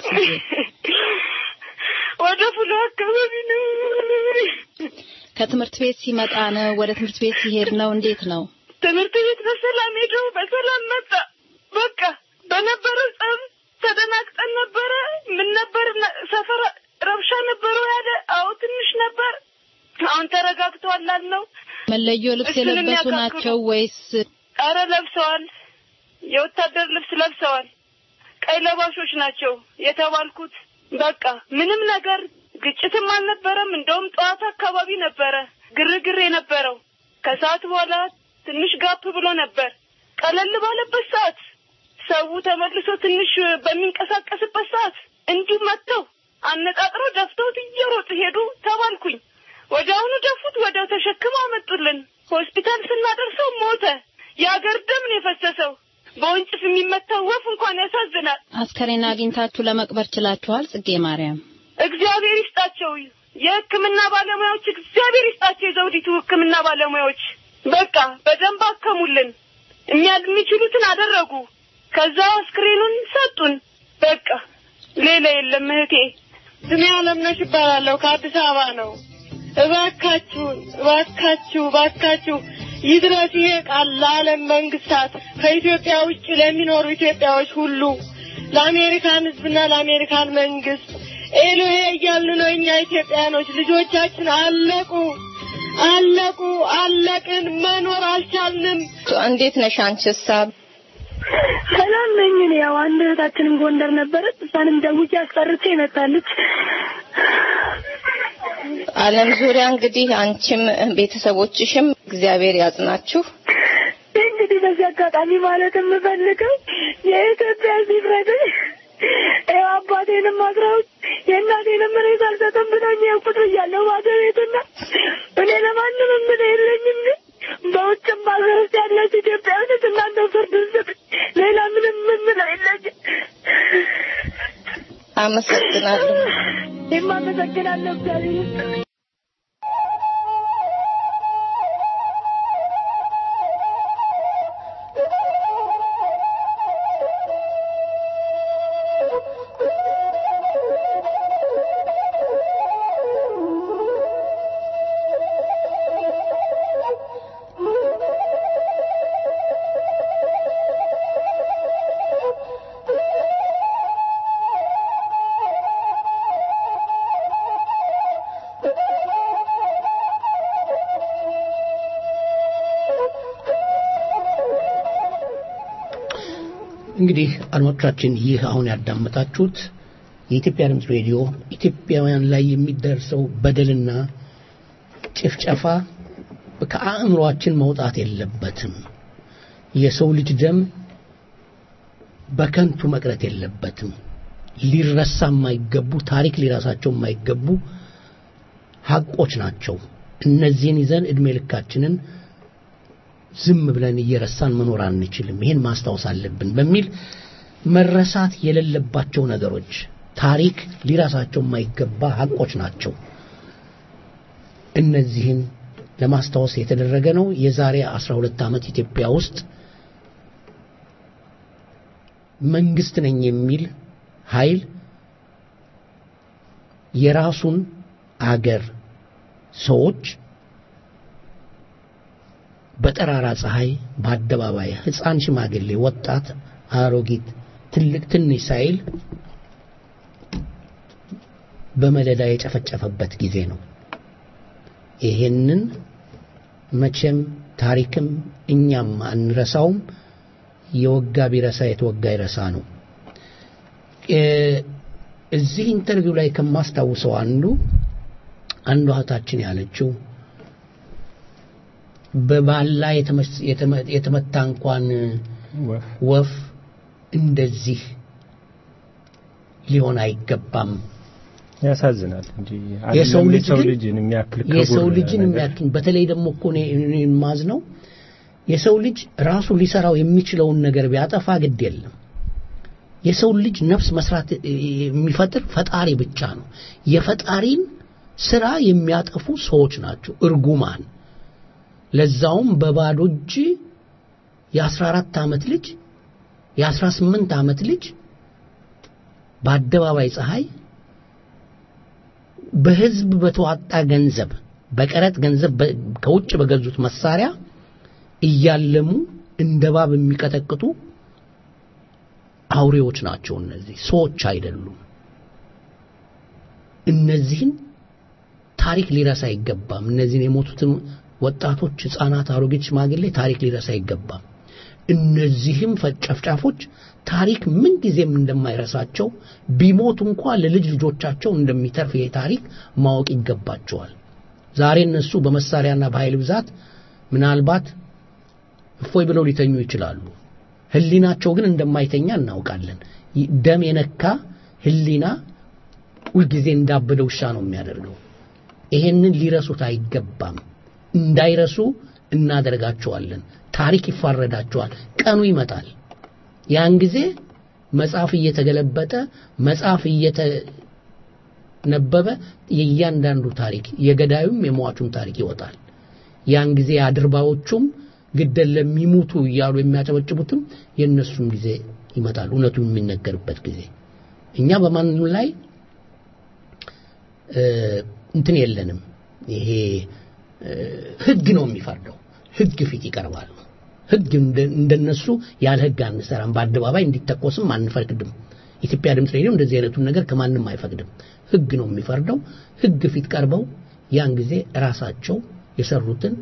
ወደ ፉሎ አካባቢ ነው። ከትምህርት ቤት ሲመጣ ነው ወደ ትምህርት ቤት ሲሄድ ነው እንዴት ነው? ትምህርት ቤት በሰላም ሄዶ በሰላም መጣ። በቃ በነበረው ጸብ ተደናቅጠን ነበረ። ምን ነበር ሰፈር ረብሻ ነበር ያለ አው ትንሽ ነበር። አሁን ተረጋግቷል አልነው። መለዮ ልብስ የለበሱ ናቸው ወይስ? አረ ለብሰዋል። የወታደር ልብስ ለብሰዋል። ቀይ ለባሾች ናቸው የተባልኩት። በቃ ምንም ነገር ግጭትም አልነበረም። እንደውም ጧት አካባቢ ነበረ ግርግር የነበረው። ከሰዓት በኋላ ትንሽ ጋፕ ብሎ ነበር። ቀለል ባለበት ሰዓት ሰው ተመልሶ ትንሽ በሚንቀሳቀስበት ሰዓት እንዲሁ መጥተው አነጣጥረው ደፍተውት እየሮጡ ሄዱ ተባልኩኝ። ወዲያውኑ ደፉት ወዲያው ተሸክመው አመጡልን። ሆስፒታል ስናደርሰው ሞተ። የአገር ደም ነው የፈሰሰው። በወንጭፍ የሚመታው ወፍ እንኳን ያሳዝናል። አስከሬን አግኝታችሁ ለመቅበር ችላችኋል? ጽጌ ማርያም እግዚአብሔር ይስጣቸው የሕክምና ባለሙያዎች እግዚአብሔር ይስጣቸው የዘውዲቱ ሕክምና ባለሙያዎች በቃ በደንብ አከሙልን። እኛ የሚችሉትን አደረጉ። ከዛ አስክሬኑን ሰጡን። በቃ ሌላ የለም እህቴ። ስሜ አለምነሽ ይባላል ከአዲስ አበባ ነው። እባካችሁ እባካችሁ እባካችሁ ይድረስ ይሄ ቃል ለዓለም መንግስታት ከኢትዮጵያ ውጭ ለሚኖሩ ኢትዮጵያዎች ሁሉ ለአሜሪካን ህዝብና ለአሜሪካን መንግስት ኤሎሄ እያልን ነው። እኛ ኢትዮጵያኖች ልጆቻችን አለቁ አለቁ አለቅን መኖር አልቻልንም። እንዴት ነሽ አንቺስ? ሰላም ነኝ። ያው አንድ እህታችንም ጎንደር ነበረች። እሷንም ደውዬ አስቀርቼ መጣለች። ዓለም ዙሪያ እንግዲህ አንቺም ቤተሰቦችሽም እግዚአብሔር ያጽናችሁ። እንግዲህ በዚህ አጋጣሚ ማለት የምፈልገው የኢትዮጵያ ህዝብ ይፍረድ። አባቴንም አስራው የእናቴንም መሬት አልሰጥም ብሎኝ ቁጭ ብያለሁ ባዶ ቤትና እኔ ለማንም ምን የለኝም በውጭም ሀገር ውስጥ ያለች ኢትዮጵያውያኖች እናንተ ፍርድ ስጥ ሌላ ምንም ምን የለኝም አመሰግናለሁ የማመሰግናለሁ እግዚአብሔር እንግዲህ አድማጮቻችን ይህ አሁን ያዳመጣችሁት የኢትዮጵያ ድምጽ ሬዲዮ ኢትዮጵያውያን ላይ የሚደርሰው በደልና ጭፍጨፋ ከአእምሮአችን መውጣት የለበትም የሰው ልጅ ደም በከንቱ መቅረት የለበትም ሊረሳ የማይገቡ ታሪክ ሊራሳቸው የማይገቡ ሐቆች ናቸው እነዚህን ይዘን እድሜ ልካችንን ዝም ብለን እየረሳን መኖር አንችልም ይሄን ማስታወስ አለብን በሚል መረሳት የሌለባቸው ነገሮች ታሪክ ሊራሳቸው የማይገባ ሐቆች ናቸው እነዚህን ለማስታወስ የተደረገ ነው የዛሬ አስራ ሁለት ዓመት ኢትዮጵያ ውስጥ መንግስት ነኝ የሚል ኃይል የራሱን አገር ሰዎች በጠራራ ፀሐይ በአደባባይ ህፃን ሽማግሌ ወጣት አሮጊት ትልቅ ትንሽ ሳይል በመደዳ የጨፈጨፈበት ጊዜ ነው ይሄንን መቼም ታሪክም እኛም አንረሳውም የወጋ ቢረሳ የተወጋ ይረሳ ነው እዚህ ኢንተርቪው ላይ ከማስታውሰው አንዱ አንዱ እህታችን ያለችው በባላ የተመታ እንኳን ወፍ እንደዚህ ሊሆን አይገባም ያሳዝናል እንጂ የሰው ልጅን የሚያክል ከቡር የሰው ልጅን የሚያክል በተለይ ደግሞ እኮ ነው ማዝነው የሰው ልጅ ራሱ ሊሰራው የሚችለውን ነገር ቢያጠፋ ግድ የለም የሰው ልጅ ነፍስ መስራት የሚፈጥር ፈጣሪ ብቻ ነው የፈጣሪን ስራ የሚያጠፉ ሰዎች ናቸው እርጉማን ለዛውም በባዶ እጅ የ14 ዓመት ልጅ የ18 ዓመት ልጅ በአደባባይ ፀሐይ በህዝብ በተዋጣ ገንዘብ በቀረጥ ገንዘብ ከውጭ በገዙት መሳሪያ እያለሙ እንደባብ የሚቀጠቅጡ አውሬዎች ናቸው እነዚህ ሰዎች አይደሉም እነዚህን ታሪክ ሊረሳ አይገባም እነዚህን የሞቱትን ወጣቶች ህፃናት አሮጊት ሽማግሌ ታሪክ ሊረሳ አይገባም እነዚህም ፈጨፍጫፎች ታሪክ ምን ጊዜም እንደማይረሳቸው ቢሞቱ እንኳን ለልጅ ልጆቻቸው እንደሚተርፍ የታሪክ ማወቅ ይገባቸዋል ዛሬ እነሱ በመሳሪያና በኃይል ብዛት ምናልባት እፎይ ብለው ሊተኙ ይችላሉ ህሊናቸው ግን እንደማይተኛ እናውቃለን ደም የነካ ህሊና ሁሉ ጊዜ እንዳበደ ውሻ ነው የሚያደርገው ይሄንን ሊረሱት አይገባም እንዳይረሱ እናደርጋቸዋለን ታሪክ ይፋረዳቸዋል ቀኑ ይመጣል ያን ጊዜ መጽሐፍ እየተገለበጠ መጽሐፍ እየተነበበ የእያንዳንዱ ታሪክ የገዳዩም የሟቹም ታሪክ ይወጣል ያን ጊዜ አድርባዎቹም ግደል ለሚሞቱ ይያሉ የሚያጨበጭቡትም የነሱም ጊዜ ይመጣል እውነቱ የሚነገርበት ጊዜ እኛ በማንም ላይ እንትን የለንም ይሄ ህግ ነው የሚፈርደው ህግ ፊት ይቀርባል ህግ እንደነሱ ያለ ህግ አንሰራም በአደባባይ እንዲተቆስም አንፈቅድም ኢትዮጵያ ድምጽ ሬዲዮ እንደዚህ አይነቱን ነገር ከማንም አይፈቅድም ህግ ነው የሚፈርደው ህግ ፊት ቀርበው ያን ጊዜ ራሳቸው የሰሩትን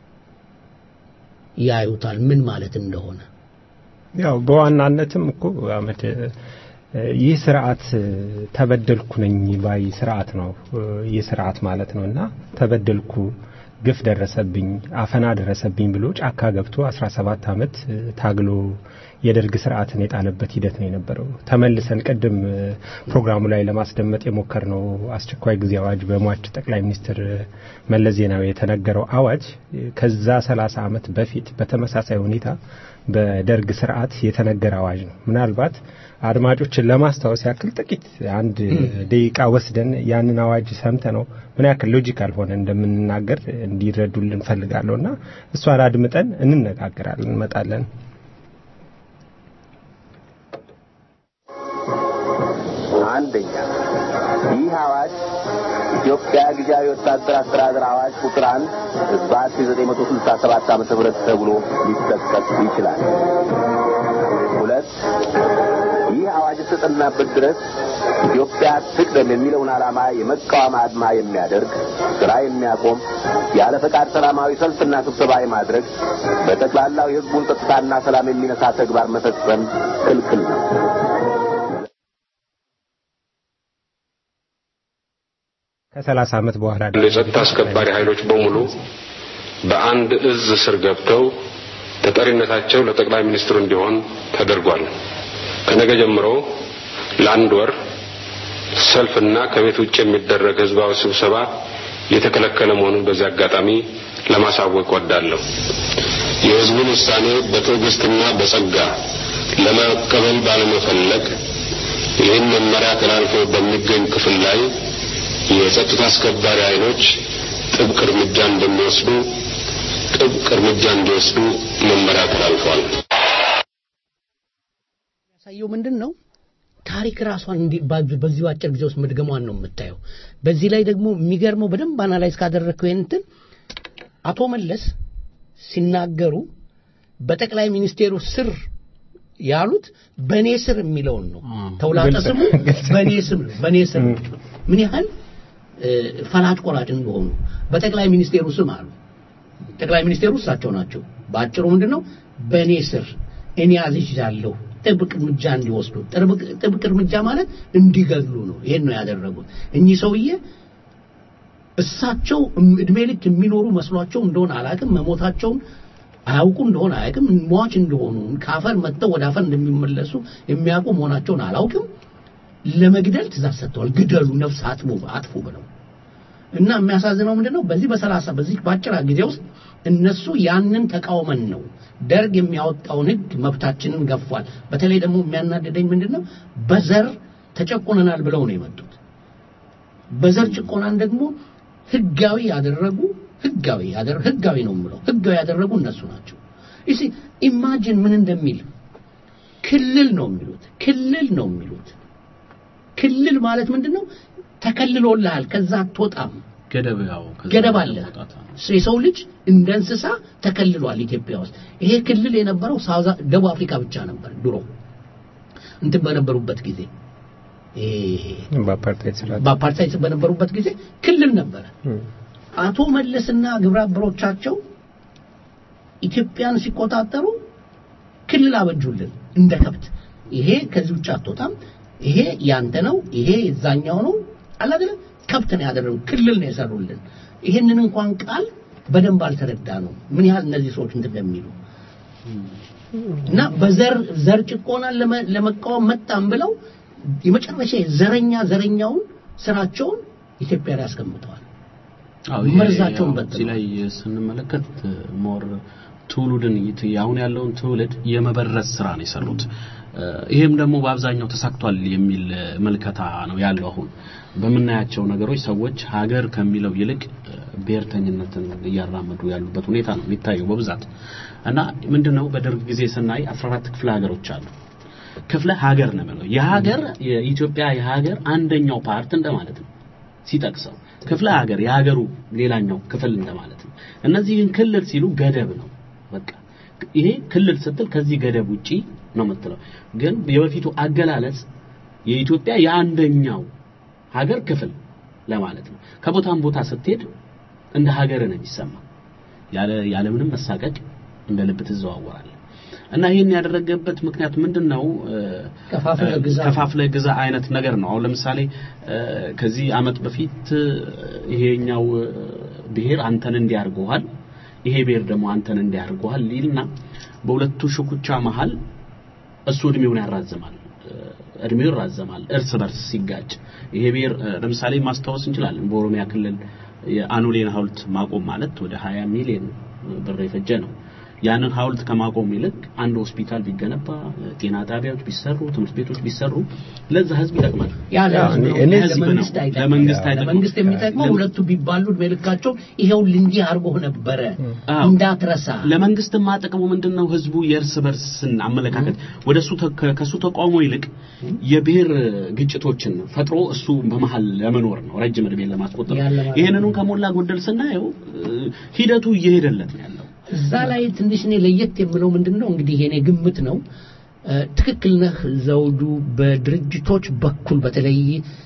ያዩታል ምን ማለት እንደሆነ ያው በዋናነትም እኮ አመት ይህ ስርዓት ተበደልኩ ነኝ ባይ ስርዓት ነው ይህ ስርዓት ማለት ነውና ተበደልኩ ግፍ ደረሰብኝ አፈና ደረሰብኝ ብሎ ጫካ ገብቶ አስራ ሰባት አመት ታግሎ የደርግ ስርዓትን የጣለበት ሂደት ነው የነበረው። ተመልሰን ቀደም ፕሮግራሙ ላይ ለማስደመጥ የሞከርነው አስቸኳይ ጊዜ አዋጅ በሟች ጠቅላይ ሚኒስትር መለስ ዜናዊ የተነገረው አዋጅ ከዛ ሰላሳ አመት በፊት በተመሳሳይ ሁኔታ በደርግ ስርዓት የተነገረ አዋጅ ነው። ምናልባት አድማጮችን ለማስታወስ ያክል ጥቂት አንድ ደቂቃ ወስደን ያንን አዋጅ ሰምተነው ምን ያክል ሎጂካል ሆነ እንደምንናገር እንዲረዱልን ፈልጋለሁና እሷን አድምጠን እንነጋገራለን እንመጣለን። አንደኛ ይህ አዋጅ ኢትዮጵያ ጊዜያዊ ወታደር አስተዳደር አዋጅ ቁጥር አንድ በአንድ ሺህ ዘጠኝ መቶ ስልሳ ሰባት ዓመተ ምህረት ተብሎ ሊጠቀስ ይችላል። ሁለት ይህ አዋጅ ተጠናበት ድረስ ኢትዮጵያ ትቅደም የሚለውን ዓላማ የመቃወም አድማ የሚያደርግ ስራ የሚያቆም ያለ ፈቃድ ሰላማዊ ሰልፍና ስብሰባ የማድረግ በጠቅላላው የሕዝቡን ጸጥታና ሰላም የሚነሳ ተግባር መፈጸም ክልክል ነው። ከሰላሳ አመት በኋላ የጸጥታ አስከባሪ ኃይሎች በሙሉ በአንድ እዝ ስር ገብተው ተጠሪነታቸው ለጠቅላይ ሚኒስትሩ እንዲሆን ተደርጓል። ከነገ ጀምሮ ለአንድ ወር ሰልፍና ከቤት ውጭ የሚደረግ ህዝባዊ ስብሰባ የተከለከለ መሆኑን በዚህ አጋጣሚ ለማሳወቅ ወዳለሁ። የህዝቡን ውሳኔ በትዕግስትና በጸጋ ለመቀበል ባለመፈለግ ይህን መመሪያ ተላልፎ በሚገኝ ክፍል ላይ የጸጥታ አስከባሪ ኃይሎች ጥብቅ እርምጃ እንደሚወስዱ ጥብቅ እርምጃ እንዲወስዱ መመሪያ ተላልፏል። ያሳየው ምንድነው? ታሪክ ራሷን በዚህ አጭር ጊዜ ውስጥ መድገሟን ነው የምታየው። በዚህ ላይ ደግሞ የሚገርመው በደንብ አናላይዝ ካደረከው እንትን አቶ መለስ ሲናገሩ በጠቅላይ ሚኒስቴሩ ስር ያሉት በኔ ስር የሚለውን ነው። ተውላጠ ስሙ በኔ ስም በኔ ስር ምን ያህል ፈላጭ ቆራጭ እንደሆኑ በጠቅላይ ሚኒስቴሩ ስም አሉ። ጠቅላይ ሚኒስቴሩ እሳቸው ናቸው። ባጭሩ ምንድነው? በኔ ስር እኔ አዝዣለሁ ጥብቅ እርምጃ እንዲወስዱ። ጥብቅ እርምጃ ማለት እንዲገድሉ ነው። ይሄን ነው ያደረጉት። እኚህ ሰውዬ እሳቸው እድሜ ልክ የሚኖሩ መስሏቸው እንደሆነ አላውቅም። መሞታቸውን አያውቁ እንደሆነ አያውቅም። ሟች እንደሆኑ ካፈር መጥተው ወደ አፈር እንደሚመለሱ የሚያውቁ መሆናቸውን አላውቅም። ለመግደል ትእዛዝ ሰጥተዋል። ግደሉ፣ ነፍስ አጥፉ አጥፉ ብለው እና የሚያሳዝነው ምንድነው? በዚህ በሰላሳ በዚህ ባጭራ ጊዜ ውስጥ እነሱ ያንን ተቃውመን ነው ደርግ የሚያወጣውን ህግ መብታችንን ገፏል። በተለይ ደግሞ የሚያናደደኝ ምንድነው? በዘር ተጨቆነናል ብለው ነው የመጡት። በዘር ጭቆናን ደግሞ ህጋዊ ያደረጉ ህጋዊ ያደረ ህጋዊ ነው የምለው ህጋዊ ያደረጉ እነሱ ናቸው። እሺ ኢማጂን ምን እንደሚል ክልል ነው የሚሉት ክልል ነው የሚሉት ክልል ማለት ምንድነው? ተከልሎልሃል ከዛ አትወጣም። ገደብ ያው ገደብ አለ። የሰው ልጅ እንደ እንስሳ ተከልሏል ኢትዮጵያ ውስጥ። ይሄ ክልል የነበረው ሳውዝ ደቡብ አፍሪካ ብቻ ነበር ድሮ እንትን በነበሩበት ጊዜ እህ በአፓርታይድ ስርዓት በአፓርታይድ በነበሩበት ጊዜ ክልል ነበር። አቶ መለስና ግብረ አበሮቻቸው ኢትዮጵያን ሲቆጣጠሩ ክልል አበጁልን እንደ ከብት። ይሄ ከዚህ ውጭ አትወጣም፣ ይሄ ያንተ ነው፣ ይሄ የዛኛው ነው አላደለ ከብት ነው ያደረጉ ክልል ነው የሰሩልን። ይሄንን እንኳን ቃል በደንብ አልተረዳ ነው ምን ያህል እነዚህ ሰዎች እንደሚሉ እና በዘር ዘር ጭቆናን ለመቃወም መጣም ብለው የመጨረሻ ዘረኛ ዘረኛውን ስራቸውን ኢትዮጵያ ላይ አስቀምጠዋል። አዎ መርዛቸውን በዚህ ላይ ስንመለከት ሞር ትውልድን ያሁን ያለውን ትውልድ የመበረዝ ስራ ነው የሰሩት። ይሄም ደግሞ በአብዛኛው ተሳክቷል የሚል መልከታ ነው ያለው። አሁን በመናያቸው ነገሮች ሰዎች ሀገር ከሚለው ይልቅ ብሔርተኝነትን እያራመዱ ያሉበት ሁኔታ ነው የሚታየው በብዛት እና ምንድነው በደርግ ጊዜ ስናይ አስራ አራት ክፍለ ሀገሮች አሉ። ክፍለ ሀገር ነው ማለት የሀገር የኢትዮጵያ የሀገር አንደኛው ፓርት እንደማለት ነው ሲጠቅሰው ክፍለ ሀገር የሀገሩ ሌላኛው ክፍል እንደማለት ነው። እነዚህን ክልል ሲሉ ገደብ ነው በቃ ይሄ ክልል ስትል ከዚህ ገደብ ውጪ ነው የምትለው። ግን የበፊቱ አገላለጽ የኢትዮጵያ የአንደኛው ሀገር ክፍል ለማለት ነው። ከቦታም ቦታ ስትሄድ እንደ ሀገር ነው የሚሰማ ያለ ያለ ምንም መሳቀቅ እንደ ልብ ትዘዋወራለህ። እና ይሄን ያደረገበት ምክንያት ምንድነው? ከፋፍለ ግዛ ከፋፍለ ግዛ አይነት ነገር ነው። አሁን ለምሳሌ ከዚህ አመት በፊት ይሄኛው ብሔር አንተን እንዲያርገዋል ይሄ ብሔር ደግሞ አንተን እንዲያርገዋል ሊልና በሁለቱ ሽኩቻ መሃል እሱ እድሜውን ያራዘማል እድሜው ያራዘማል እርስ በርስ ሲጋጭ ይሄ ብሔር ለምሳሌ ማስተዋወስ እንችላለን በኦሮሚያ ክልል የአኑሌን ሐውልት ማቆም ማለት ወደ ሃያ ሚሊዮን ብር የፈጀ ነው ያንን ሐውልት ከማቆም ይልቅ አንድ ሆስፒታል ቢገነባ ጤና ጣቢያዎች ቢሰሩ ትምህርት ቤቶች ቢሰሩ ለዛ ህዝብ ይጠቅማል ያ ለመንግስት አይጠቅም ለመንግስት አይጠቅም ለመንግስት የሚጠቅመው ሁለቱ ቢባሉ መልካቸው ይሄው ልንጂ አርጎ ነበረ እንዳትረሳ ለመንግስትማ ጥቅሙ ምንድነው ህዝቡ የእርስ በርስን አመለካከት ወደሱ ከሱ ተቋሞ ይልቅ የብሔር ግጭቶችን ፈጥሮ እሱ በመሃል ለመኖር ነው ረጅም እድሜ ለማስቆጠር ይሄንኑን ከሞላ ጎደል ስናየው ሂደቱ እየሄደለት ነው ያለው እዛ ላይ ትንሽ ነው ለየት የምለው ምንድነው እንግዲህ የኔ ግምት ነው ትክክል ነህ ዘውዱ በድርጅቶች በኩል በተለይ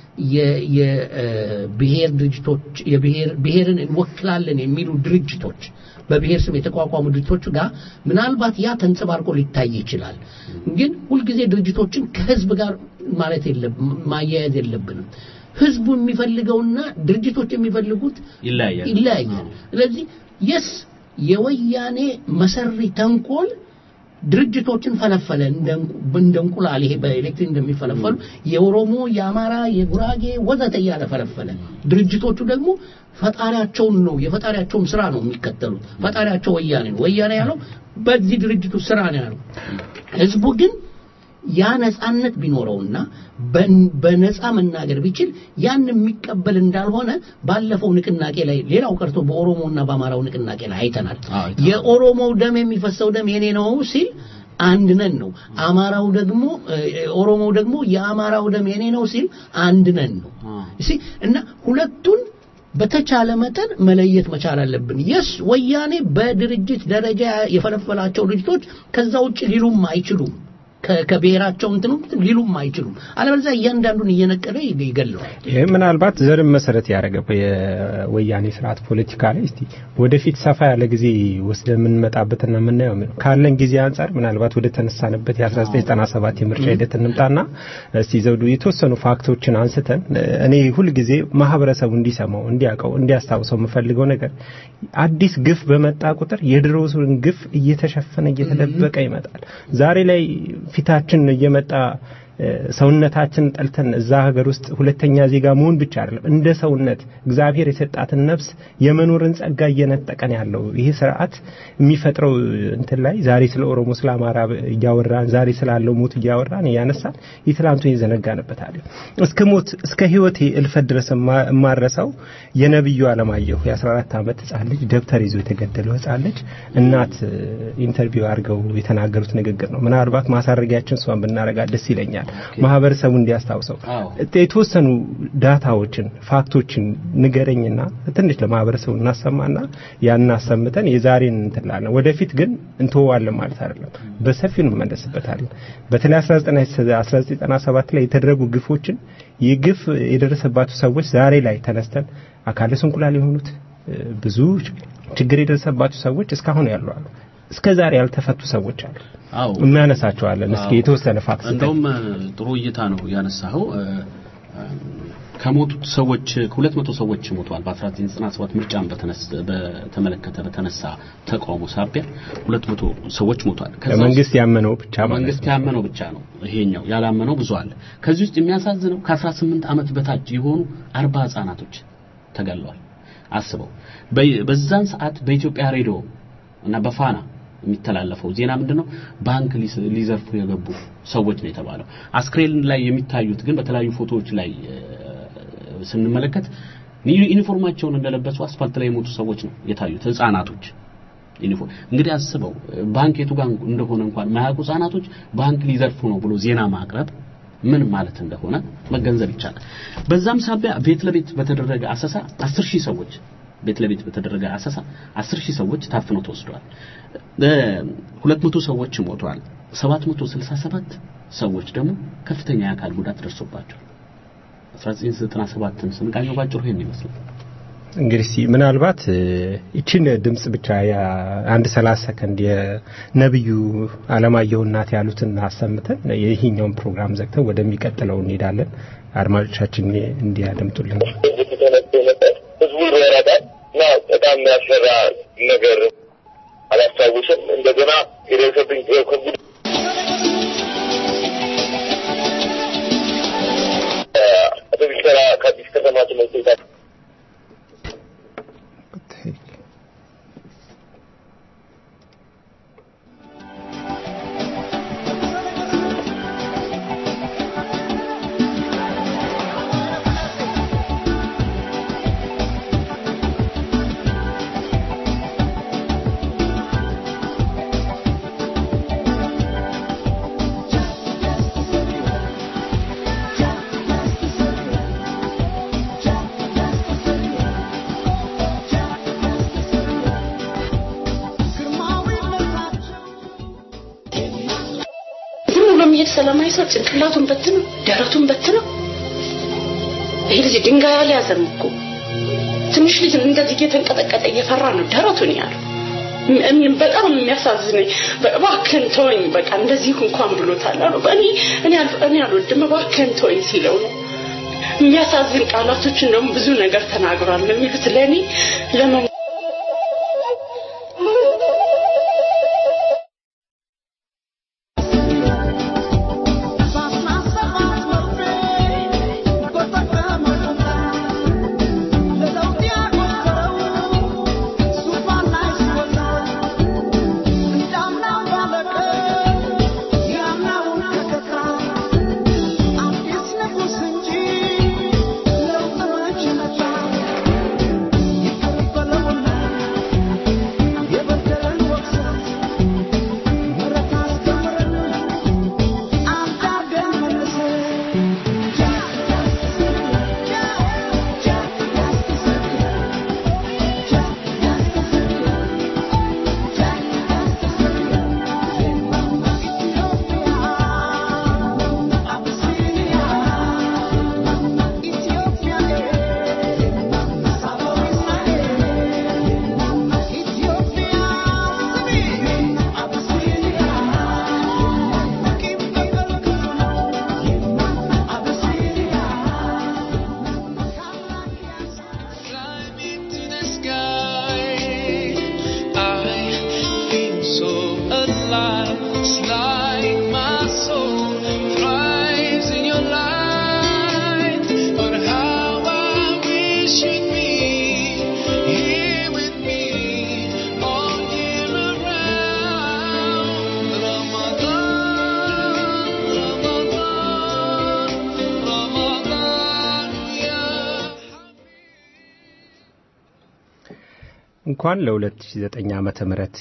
የብሔር ድርጅቶች የብሔር ብሔርን እንወክላለን የሚሉ ድርጅቶች በብሔር ስም የተቋቋሙ ድርጅቶች ጋር ምናልባት ያ ተንጸባርቆ ሊታይ ይችላል ግን ሁሉ ጊዜ ድርጅቶችን ከህዝብ ጋር ማለት የለብንም ማያያዝ የለብንም ህዝቡ የሚፈልገውና ድርጅቶች የሚፈልጉት ይለያያል ይለያያል ስለዚህ yes የወያኔ መሰሪ ተንኮል ድርጅቶችን ፈለፈለ እንደንቁላል ይሄ በኤሌክትሪክ እንደሚፈለፈሉ የኦሮሞ የአማራ የጉራጌ ወዘተ ያለ ፈለፈለ ድርጅቶቹ ደግሞ ፈጣሪያቸውን ነው የፈጣሪያቸውን ስራ ነው የሚከተሉት ፈጣሪያቸው ወያኔ ነው ወያኔ ያለው በዚህ ድርጅቱ ስራ ነው ያለው ህዝቡ ግን ያ ነጻነት ቢኖረውና በነጻ መናገር ቢችል ያን የሚቀበል እንዳልሆነ ባለፈው ንቅናቄ ላይ ሌላው ቀርቶ በኦሮሞና በአማራው ንቅናቄ ላይ አይተናል የኦሮሞው ደም የሚፈሰው ደም የኔ ነው ሲል አንድ ነን ነው አማራው ደግሞ ኦሮሞው ደግሞ የአማራው ደም የኔ ነው ሲል አንድ ነን ነው እሺ እና ሁለቱን በተቻለ መጠን መለየት መቻል አለብን yes ወያኔ በድርጅት ደረጃ የፈለፈላቸው ድርጅቶች ከዛው ውጭ ሊሉም አይችሉም ከብሔራቸው እንትኑ ሊሉም አይችሉም አለበለዚያ እያንዳንዱን እየነቀለ ይገለዋል ይሄ ምናልባት ዘርም መሰረት ያደረገው የወያኔ ስርዓት ፖለቲካ ላይ እስቲ ወደፊት ሰፋ ያለ ጊዜ ወስደን የምንመጣበትና የምናየው ምን ካለን ጊዜ አንፃር ምናልባት ወደ ተነሳነበት የ1997 የምርጫ ሂደት እንምጣና እስቲ ዘውዱ የተወሰኑ ፋክቶችን አንስተን እኔ ሁሉ ጊዜ ማህበረሰቡ እንዲሰማው እንዲያውቀው እንዲያስታውሰው የምፈልገው ነገር አዲስ ግፍ በመጣ ቁጥር የድሮውን ግፍ እየተሸፈነ እየተደበቀ ይመጣል ዛሬ ላይ ፊታችን እየመጣ ሰውነታችን ጠልተን እዛ ሀገር ውስጥ ሁለተኛ ዜጋ መሆን ብቻ አይደለም እንደ ሰውነት እግዚአብሔር የሰጣትን ነፍስ የመኖርን ጸጋ እየነጠቀን ያለው ይሄ ስርዓት የሚፈጥረው እንትን ላይ ዛሬ ስለ ኦሮሞ ስለ አማራ እያወራን ዛሬ ስላለው ሞት እያወራን ያነሳል ይትላንቱ ይዘነጋነበታል እስከ ሞት እስከ ህይወቴ እልፈት ድረስ ማረሳው የነብዩ አለማየሁ የ14 ዓመት ህፃን ልጅ ደብተር ይዞ የተገደለው ህፃን ልጅ እናት ኢንተርቪው አድርገው የተናገሩት ንግግር ነው ምናልባት ማሳረጊያችን ሷን ብናረጋ ደስ ይለኛል ማህበረሰቡ እንዲያስታውሰው የተወሰኑ ዳታዎችን ፋክቶችን ንገረኝና ትንሽ ለማህበረሰቡ እናሰማና ያን አሰምተን የዛሬን እንትላና ወደፊት ግን እንተዋለን ማለት አይደለም በሰፊው እንመለስበታለን በተለይ አስራ ዘጠኝ ዘጠና ሰባት ላይ የተደረጉ ግፎችን የግፍ የደረሰባቸው ሰዎች ዛሬ ላይ ተነስተን አካለ ስንኩላል የሆኑት ብዙ ችግር የደረሰባቸው ሰዎች እስካሁን ያሉ አሉ እስከዛሬ ያልተፈቱ ሰዎች አሉ አው እናነሳቸው አለን እስኪ የተወሰነ ፋክስ እንደውም ጥሩ እይታ ነው ያነሳው ከሞቱት ሰዎች ሁለት መቶ ሰዎች ሞተዋል በ1997 ምርጫን በተነሳ በተመለከተ በተነሳ ተቃውሞ ሳቢያ ሁለት መቶ ሰዎች ሞተዋል መንግስት ያመነው ብቻ መንግስት ያመነው ብቻ ነው ይሄኛው ያላመነው ብዙ አለ ከዚህ ውስጥ የሚያሳዝነው ከ18 ዓመት በታች የሆኑ አርባ ህጻናቶች ተገለዋል አስበው በዛን ሰዓት በኢትዮጵያ ሬዲዮ እና በፋና የሚተላለፈው ዜና ምንድነው ባንክ ሊዘርፉ የገቡ ሰዎች ነው የተባለው አስክሬን ላይ የሚታዩት ግን በተለያዩ ፎቶዎች ላይ ስንመለከት ዩኒፎርማቸውን እንደለበሱ አስፋልት ላይ የሞቱ ሰዎች ነው የታዩት ህፃናቶች ዩኒፎርም እንግዲህ አስበው ባንክ የቱ ጋር እንደሆነ እንኳን ማያውቁ ህፃናቶች ባንክ ሊዘርፉ ነው ብሎ ዜና ማቅረብ ምን ማለት እንደሆነ መገንዘብ ይቻላል በዛም ሳቢያ ቤት ለቤት በተደረገ አሰሳ አስር ሺህ ሰዎች ቤት ለቤት በተደረገ አሰሳ አስር ሺህ ሰዎች ታፍነው ተወስደዋል ሁለት መቶ ሰዎች ሞተዋል ሰባት መቶ ስልሳ ሰባት ሰዎች ደግሞ ከፍተኛ የአካል ጉዳት ደርሶባቸዋል አስራ ዘጠኝ ዘጠና ሰባት ስንቃኘው ባጭሩ ይሄን ይመስላል እንግዲህ ምናልባት እቺን ድምጽ ብቻ ያ አንድ ሰላሳ ሰከንድ የነብዩ አለማየሁ እናት ያሉትን አሰምተን ይሄኛውን ፕሮግራም ዘግተን ወደሚቀጥለው እንሄዳለን አድማጮቻችን እንዲያደምጡልን ህዝቡ ይወራዳል እና በጣም ያስፈራ ነገር አላስታውስም። እንደገና የደረሰብኝ ኮቪድ አብይሰራ ከአዲስ ከተማ ትምህርት ቤት ሰላማይሰጥ ጭንቅላቱን በትነው ደረቱን በትነው ይሄ ልጅ ድንጋይ አልያዘም እኮ ትንሽ ልጅ እንደዚህ እየተንቀጠቀጠ እየፈራ ነው ደረቱን ያለው እኔም በጣም የሚያሳዝነኝ እባክህን ተወኝ በቃ እንደዚህ እንኳን ብሎታል አሉ እኔ እኔ እኔ አልወድም እባክህን ተወኝ ሲለው ነው የሚያሳዝን ቃላቶች እንደውም ብዙ ነገር ተናግሯል የሚሉት ለኔ ለምን እንኳን ለ2009 ዓመተ ምህረት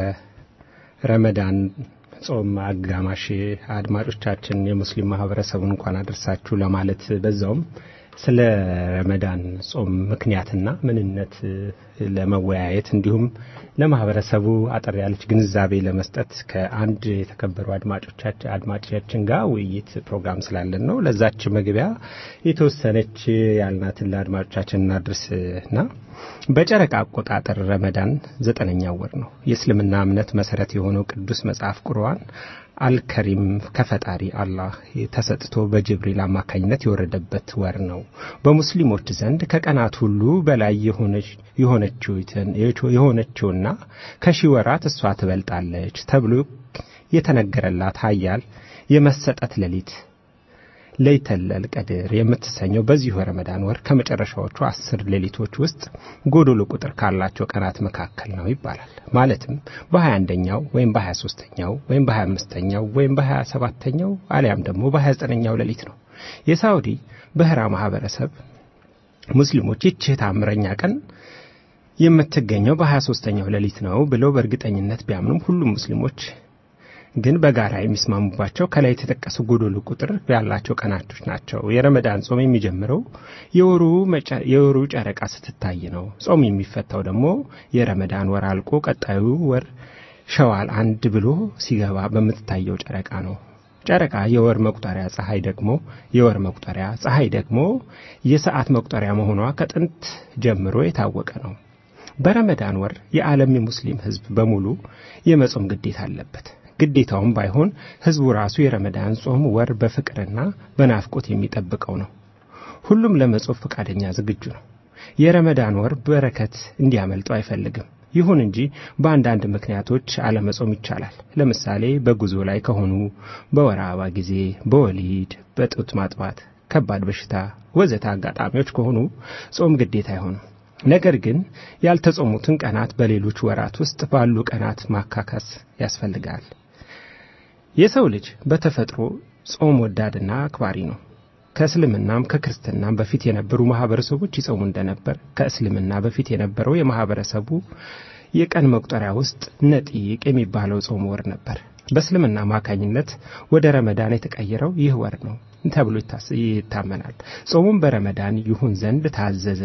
የረመዳን ጾም አጋማሽ አድማጮቻችን የሙስሊም ማህበረሰቡን እንኳን አደረሳችሁ ለማለት በዛውም ስለ ረመዳን ጾም ምክንያትና ምንነት ለመወያየት እንዲሁም ለማህበረሰቡ አጠር ያለች ግንዛቤ ለመስጠት ከአንድ የተከበሩ አድማጮቻችን አድማጮቻችን ጋር ውይይት ፕሮግራም ስላለን ነው ለዛች መግቢያ የተወሰነች ያልናትን ለአድማጮቻችን እናድርስና በጨረቃ አቆጣጠር ረመዳን ዘጠነኛው ወር ነው የእስልምና እምነት መሰረት የሆነው ቅዱስ መጽሐፍ ቁርአን አልከሪም ከፈጣሪ አላህ ተሰጥቶ በጅብሪል አማካኝነት የወረደበት ወር ነው በሙስሊሞች ዘንድ ከቀናት ሁሉ በላይ የሆነች የሆነችው የሆነችውና ከሺህ ወራት እሷ ትበልጣለች ተብሎ የተነገረላት ኃያል የመሰጠት ሌሊት ለይተለል ቀድር የምትሰኘው በዚህ ረመዳን ወር ከመጨረሻዎቹ አስር ሌሊቶች ውስጥ ጎዶሎ ቁጥር ካላቸው ቀናት መካከል ነው ይባላል ማለትም በ21ኛው ወይም በ23ኛው ወይም በ25ኛው ወይም በ27ኛው አሊያም ደግሞ በ29ኛው ሌሊት ነው የሳውዲ በህራ ማህበረሰብ ሙስሊሞች እቺ ታምረኛ ቀን የምትገኘው በ23ኛው ሌሊት ነው ብለው በእርግጠኝነት ቢያምኑም ሁሉም ሙስሊሞች ግን በጋራ የሚስማሙባቸው ከላይ የተጠቀሱ ጎዶሎ ቁጥር ያላቸው ቀናቶች ናቸው የረመዳን ጾም የሚጀምረው የወሩ የወሩ ጨረቃ ስትታይ ነው ጾም የሚፈታው ደግሞ የረመዳን ወር አልቆ ቀጣዩ ወር ሸዋል አንድ ብሎ ሲገባ በመታየው ጨረቃ ነው ጨረቃ የወር መቁጠሪያ ፀሐይ ደግሞ የወር መቁጠሪያ ፀሐይ ደግሞ የሰዓት መቁጠሪያ መሆኗ ከጥንት ጀምሮ የታወቀ ነው በረመዳን ወር የዓለም ሙስሊም ህዝብ በሙሉ የመጾም ግዴታ አለበት ግዴታውም ባይሆን ህዝቡ ራሱ የረመዳን ጾም ወር በፍቅርና በናፍቆት የሚጠብቀው ነው ሁሉም ለመጾም ፈቃደኛ ዝግጁ ነው የረመዳን ወር በረከት እንዲያመልጠው አይፈልግም። ይሁን እንጂ በአንዳንድ ምክንያቶች አለመጾም ይቻላል። ለምሳሌ በጉዞ ላይ ከሆኑ፣ በወር አበባ ጊዜ፣ በወሊድ፣ በጡት ማጥባት፣ ከባድ በሽታ ወዘተ አጋጣሚዎች ከሆኑ ጾም ግዴታ አይሆንም። ነገር ግን ያልተጾሙትን ቀናት በሌሎች ወራት ውስጥ ባሉ ቀናት ማካካስ ያስፈልጋል። የሰው ልጅ በተፈጥሮ ጾም ወዳድና አክባሪ ነው። ከእስልምናም ከክርስትናም በፊት የነበሩ ማህበረሰቦች ይጾሙ እንደነበር ከእስልምና በፊት የነበረው የማህበረሰቡ የቀን መቁጠሪያ ውስጥ ነጢቅ የሚባለው ጾም ወር ነበር። በእስልምና ማካኝነት ወደ ረመዳን የተቀየረው ይህ ወር ነው ተብሎ ይታመናል። ጾሙም በረመዳን ይሁን ዘንድ ታዘዘ።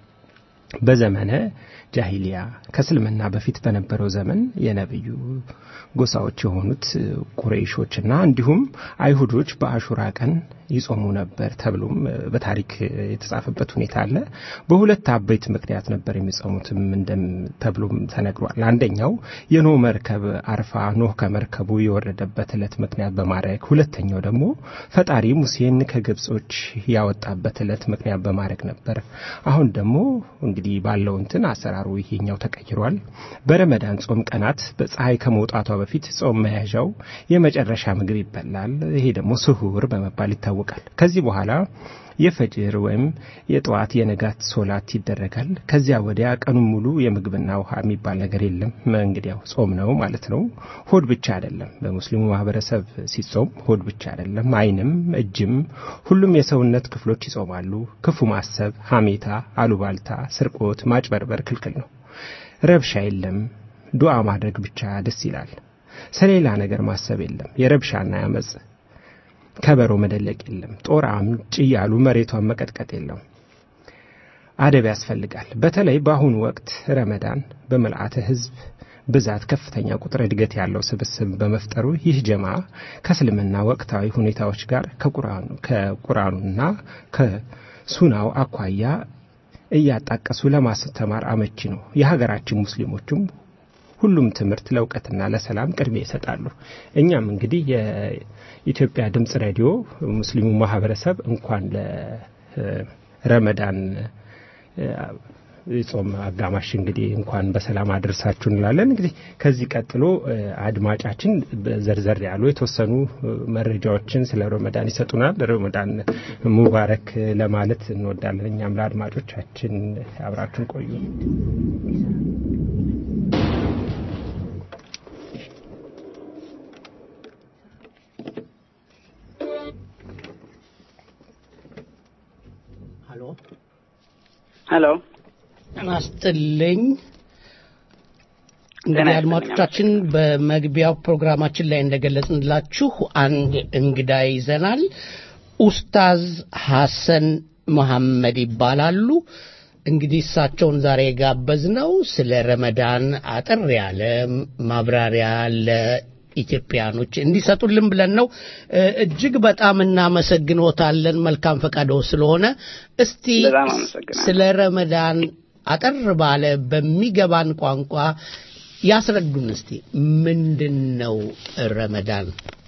በዘመነ ጃሂሊያ ከእስልምና በፊት በነበረው ዘመን የነብዩ ጎሳዎች የሆኑት ቁረይሾችና እንዲሁም አይሁዶች በአሹራ ቀን ይጾሙ ነበር ተብሎም በታሪክ የተጻፈበት ሁኔታ አለ። በሁለት አበይት ምክንያት ነበር የሚጾሙትም እንደም ተብሎም ተነግሯል። አንደኛው የኖህ መርከብ አርፋ ኖህ ከመርከቡ የወረደበት ዕለት ምክንያት በማድረግ፣ ሁለተኛው ደግሞ ፈጣሪ ሙሴን ከግብጾች ያወጣበት ዕለት ምክንያት በማድረግ ነበር። አሁን ደግሞ እንግዲህ ባለው እንትን አሰራሩ ይሄኛው ተቀይሯል። በረመዳን ጾም ቀናት በፀሐይ ከመውጣቷ በፊት ጾም መያዣው የመጨረሻ ምግብ ይበላል። ይሄ ደግሞ ስሁር በመባል ይታወቃል። ከዚህ በኋላ የፈጅር ወይም የጧት የነጋት ሶላት ይደረጋል። ከዚያ ወዲያ ቀኑን ሙሉ የምግብና ውሃ የሚባል ነገር የለም። እንግዲያው ጾም ነው ማለት ነው። ሆድ ብቻ አይደለም። በሙስሊሙ ማህበረሰብ ሲጾም ሆድ ብቻ አይደለም፣ አይንም እጅም ሁሉም የሰውነት ክፍሎች ይጾማሉ። ክፉ ማሰብ፣ ሐሜታ፣ አሉባልታ፣ ስርቆት፣ ማጭበርበር ክልክል ነው። ረብሻ የለም። ዱዓ ማድረግ ብቻ ደስ ይላል። ስለሌላ ነገር ማሰብ የለም። የረብሻና ያመጽ ከበሮ መደለቅ የለም። ጦር አምጭ ያሉ መሬቷን መቀጥቀጥ የለም። አደብ ያስፈልጋል። በተለይ በአሁኑ ወቅት ረመዳን በመልአተ ህዝብ ብዛት ከፍተኛ ቁጥር እድገት ያለው ስብስብ በመፍጠሩ ይህ ጀማ ከእስልምና ወቅታዊ ሁኔታዎች ጋር ከቁርአኑ ከቁርአኑና ከሱናው አኳያ እያጣቀሱ ለማስተማር አመቺ ነው። የሀገራችን ሙስሊሞችም ሁሉም ትምህርት ለውቀትና ለሰላም ቅድሚያ ይሰጣሉ። እኛም እንግዲህ የኢትዮጵያ ድምጽ ሬዲዮ ሙስሊሙ ማህበረሰብ እንኳን ለረመዳን ጾም አጋማሽ እንግዲህ እንኳን በሰላም አድርሳችሁ እንላለን። እንግዲህ ከዚህ ቀጥሎ አድማጫችን ዘርዘር ያሉ የተወሰኑ መረጃዎችን ስለ ረመዳን ይሰጡናል። ረመዳን ሙባረክ ለማለት እንወዳለን። እኛም ለአድማጮቻችን አብራችሁን ቆዩ። ሄሎ ሄሎ አስተልኝ እንግዲህ አድማጮቻችን በመግቢያው ፕሮግራማችን ላይ እንደገለጽንላችሁ አንድ እንግዳ ይዘናል። ኡስታዝ ሐሰን መሐመድ ይባላሉ። እንግዲህ እሳቸውን ዛሬ ጋበዝነው ስለ ረመዳን አጠር ያለ ማብራሪያ ለኢትዮጵያኖች እንዲሰጡልን ብለን ነው። እጅግ በጣም እናመሰግኖታለን መልካም ፈቃዶ ስለሆነ። እስቲ ስለ ረመዳን አጠር ባለ በሚገባን ቋንቋ ያስረዱን እስቲ። ምንድነው ረመዳን?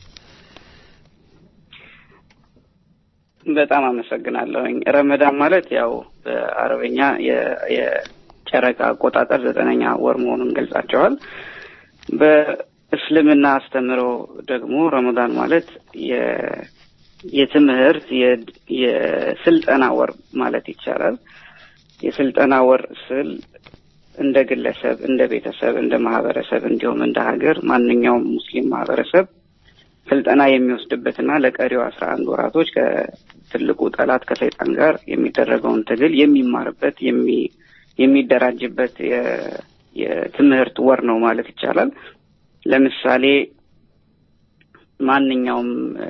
በጣም አመሰግናለሁኝ። ረመዳን ማለት ያው በአረበኛ የጨረቃ አቆጣጠር ዘጠነኛ ወር መሆኑን ገልጻቸዋል። በእስልምና አስተምሮ ደግሞ ረመዳን ማለት የትምህርት የስልጠና ወር ማለት ይቻላል። የስልጠና ወር ስል እንደ ግለሰብ፣ እንደ ቤተሰብ፣ እንደ ማህበረሰብ እንዲሁም እንደ ሀገር ማንኛውም ሙስሊም ማህበረሰብ ስልጠና የሚወስድበትና ለቀሪው አስራ አንድ ወራቶች ከትልቁ ጠላት ከሰይጣን ጋር የሚደረገውን ትግል የሚማርበት የሚደራጅበት የትምህርት ወር ነው ማለት ይቻላል። ለምሳሌ ማንኛውም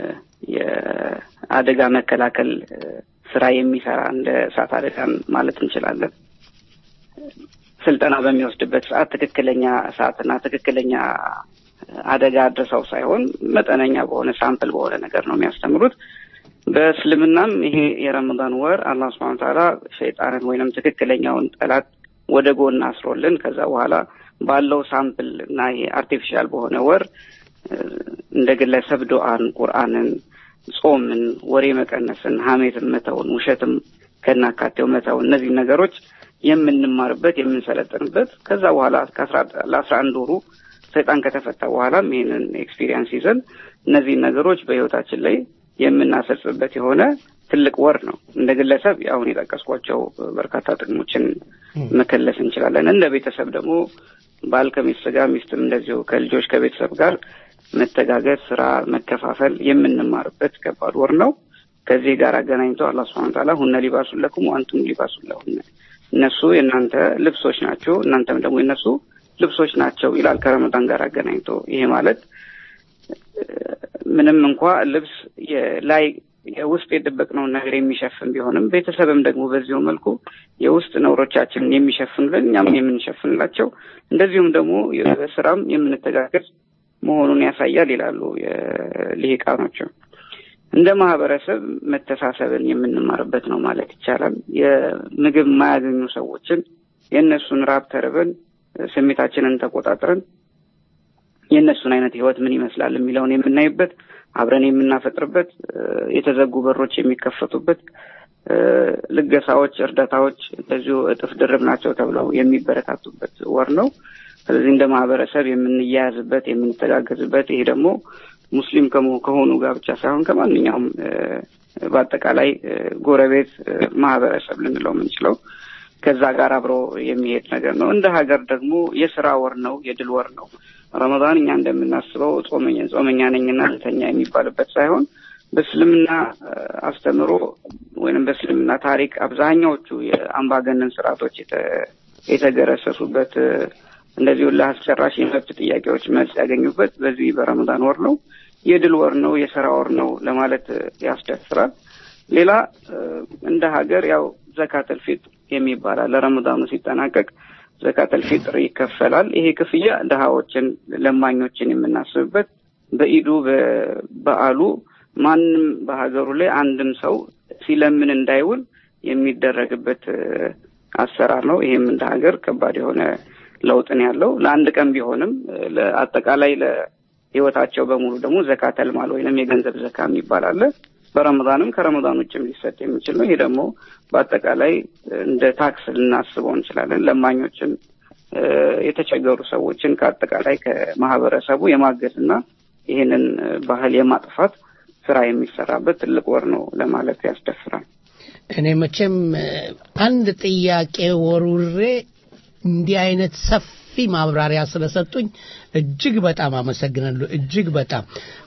የአደጋ መከላከል ስራ የሚሰራ እንደ እሳት አደጋን ማለት እንችላለን። ስልጠና በሚወስድበት ሰዓት ትክክለኛ እሳትና ትክክለኛ አደጋ አድርሰው ሳይሆን መጠነኛ በሆነ ሳምፕል በሆነ ነገር ነው የሚያስተምሩት። በእስልምናም ይሄ የረመዳን ወር አላህ Subhanahu Wa Ta'ala ሸይጣንን ወይንም ትክክለኛውን ጠላት ወደ ጎን አስሮልን ከዛ በኋላ ባለው ሳምፕል እና ይሄ አርቲፊሻል በሆነ ወር እንደ ግለሰብ ዱዓን፣ ቁርአንን፣ ጾምን፣ ወሬ መቀነስን፣ ሐሜትን መተውን፣ ውሸትም ከናካቴው መተው እነዚህ ነገሮች የምንማርበት የምንሰለጥንበት ከዛ በኋላ ከ11 ወሩ ሰይጣን ከተፈታ በኋላም ይሄንን ኤክስፒሪየንስ ይዘን እነዚህ ነገሮች በህይወታችን ላይ የምናሰልጽበት የሆነ ትልቅ ወር ነው። እንደ ግለሰብ አሁን የጠቀስኳቸው በርካታ ጥቅሞችን መከለስ እንችላለን። እንደ ቤተሰብ ደግሞ ባል ከሚስት ጋር ሚስትም እንደዚሁ ከልጆች ከቤተሰብ ጋር መተጋገዝ ስራ መከፋፈል የምንማርበት ከባድ ወር ነው። ከዚህ ጋር አገናኝቶ አላህ Subhanahu Wa Ta'ala ሁነ ሊባሱን ለኩም ወአንቱም ሊባሱን ለሁም እነሱ የናንተ ልብሶች ናቸው እናንተም ደግሞ የነሱ ልብሶች ናቸው ይላል ከረመዳን ጋር አገናኝቶ። ይሄ ማለት ምንም እንኳን ልብስ ላይ የውስጥ የደበቅነው ነገር የሚሸፍን ቢሆንም ቤተሰብም ደግሞ በዚሁ መልኩ የውስጥ ነውሮቻችንን የሚሸፍንልን እኛም የምንሸፍንላቸው እንደዚሁም ደግሞ የስራም የምንተጋገዝ መሆኑን ያሳያል ይላሉ የሊቃኖች። እንደ ማህበረሰብ መተሳሰብን የምንማርበት ነው ማለት ይቻላል። የምግብ ማያገኙ ሰዎችን የነሱን ራብ ተርበን ስሜታችንን ተቆጣጥረን የነሱን አይነት ህይወት ምን ይመስላል የሚለውን የምናይበት አብረን የምናፈጥርበት የተዘጉ በሮች የሚከፈቱበት ልገሳዎች እርዳታዎች በዚሁ እጥፍ ድርብ ናቸው ተብለው የሚበረታቱበት ወር ነው። ስለዚህ እንደ ማህበረሰብ የምንያያዝበት የምንተጋገዝበት ይሄ ደግሞ ሙስሊም ከሆኑ ጋር ብቻ ሳይሆን ከማንኛውም በአጠቃላይ ጎረቤት ማህበረሰብ ልንለው የምንችለው ከዛ ጋር አብሮ የሚሄድ ነገር ነው። እንደ ሀገር ደግሞ የሥራ ወር ነው የድል ወር ነው። ረመዳን እኛ እንደምናስበው ጾመኛ ጾመኛ ነኝና ልተኛ የሚባልበት ሳይሆን በእስልምና አስተምሮ ወይንም በእስልምና ታሪክ አብዛኛዎቹ የአምባገነን ስርዓቶች የተገረሰሱበት እንደዚሁ ለአስጨራሽ የመብት ጥያቄዎች መልስ ያገኙበት በዚህ በረመዳን ወር ነው። የድል ወር ነው የሥራ ወር ነው ለማለት ያስደፍራል። ሌላ እንደ ሀገር ያው ዘካተል ፊጥር የሚባል ለረመዳኑ ሲጠናቀቅ ዘካተል ፊጥር ይከፈላል። ይሄ ክፍያ ደሃዎችን ለማኞችን የምናስብበት በኢዱ በበዓሉ ማንም በሀገሩ ላይ አንድም ሰው ሲለምን እንዳይውል የሚደረግበት አሰራር ነው። ይሄም እንደ ሀገር ከባድ የሆነ ለውጥን ያለው ለአንድ ቀን ቢሆንም ለአጠቃላይ ለህይወታቸው በሙሉ ደግሞ ዘካተል ማል ወይንም የገንዘብ ዘካ ይባላል። በረመዳንም ከረመዳን ውጭም ሊሰጥ የሚችል ነው። ይሄ ደግሞ በአጠቃላይ እንደ ታክስ ልናስበው እንችላለን። ለማኞችን የተቸገሩ ሰዎችን ከአጠቃላይ ከማህበረሰቡ የማገዝና ይሄንን ባህል የማጥፋት ስራ የሚሰራበት ትልቅ ወር ነው ለማለት ያስደፍራል። እኔ መቼም አንድ ጥያቄ ወሩሬ እንዲህ አይነት ሰፊ ማብራሪያ ስለሰጡኝ እጅግ በጣም አመሰግናለሁ። እጅግ በጣም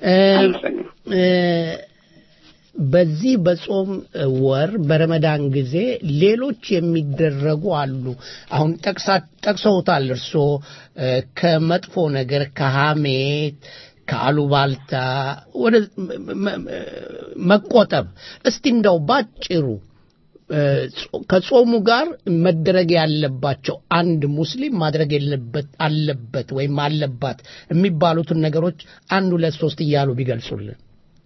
በዚህ በጾም ወር በረመዳን ጊዜ ሌሎች የሚደረጉ አሉ። አሁን ጠቅሳ ጠቅሰውታል እርሶ ከመጥፎ ነገር ከሐሜት ከአሉባልታ ወደ መቆጠብ እስቲ እንደው ባጭሩ ከጾሙ ጋር መደረግ ያለባቸው አንድ ሙስሊም ማድረግ ያለበት አለበት ወይም አለባት የሚባሉትን ነገሮች አንድ ሁለት ሶስት እያሉ ቢገልጹልን።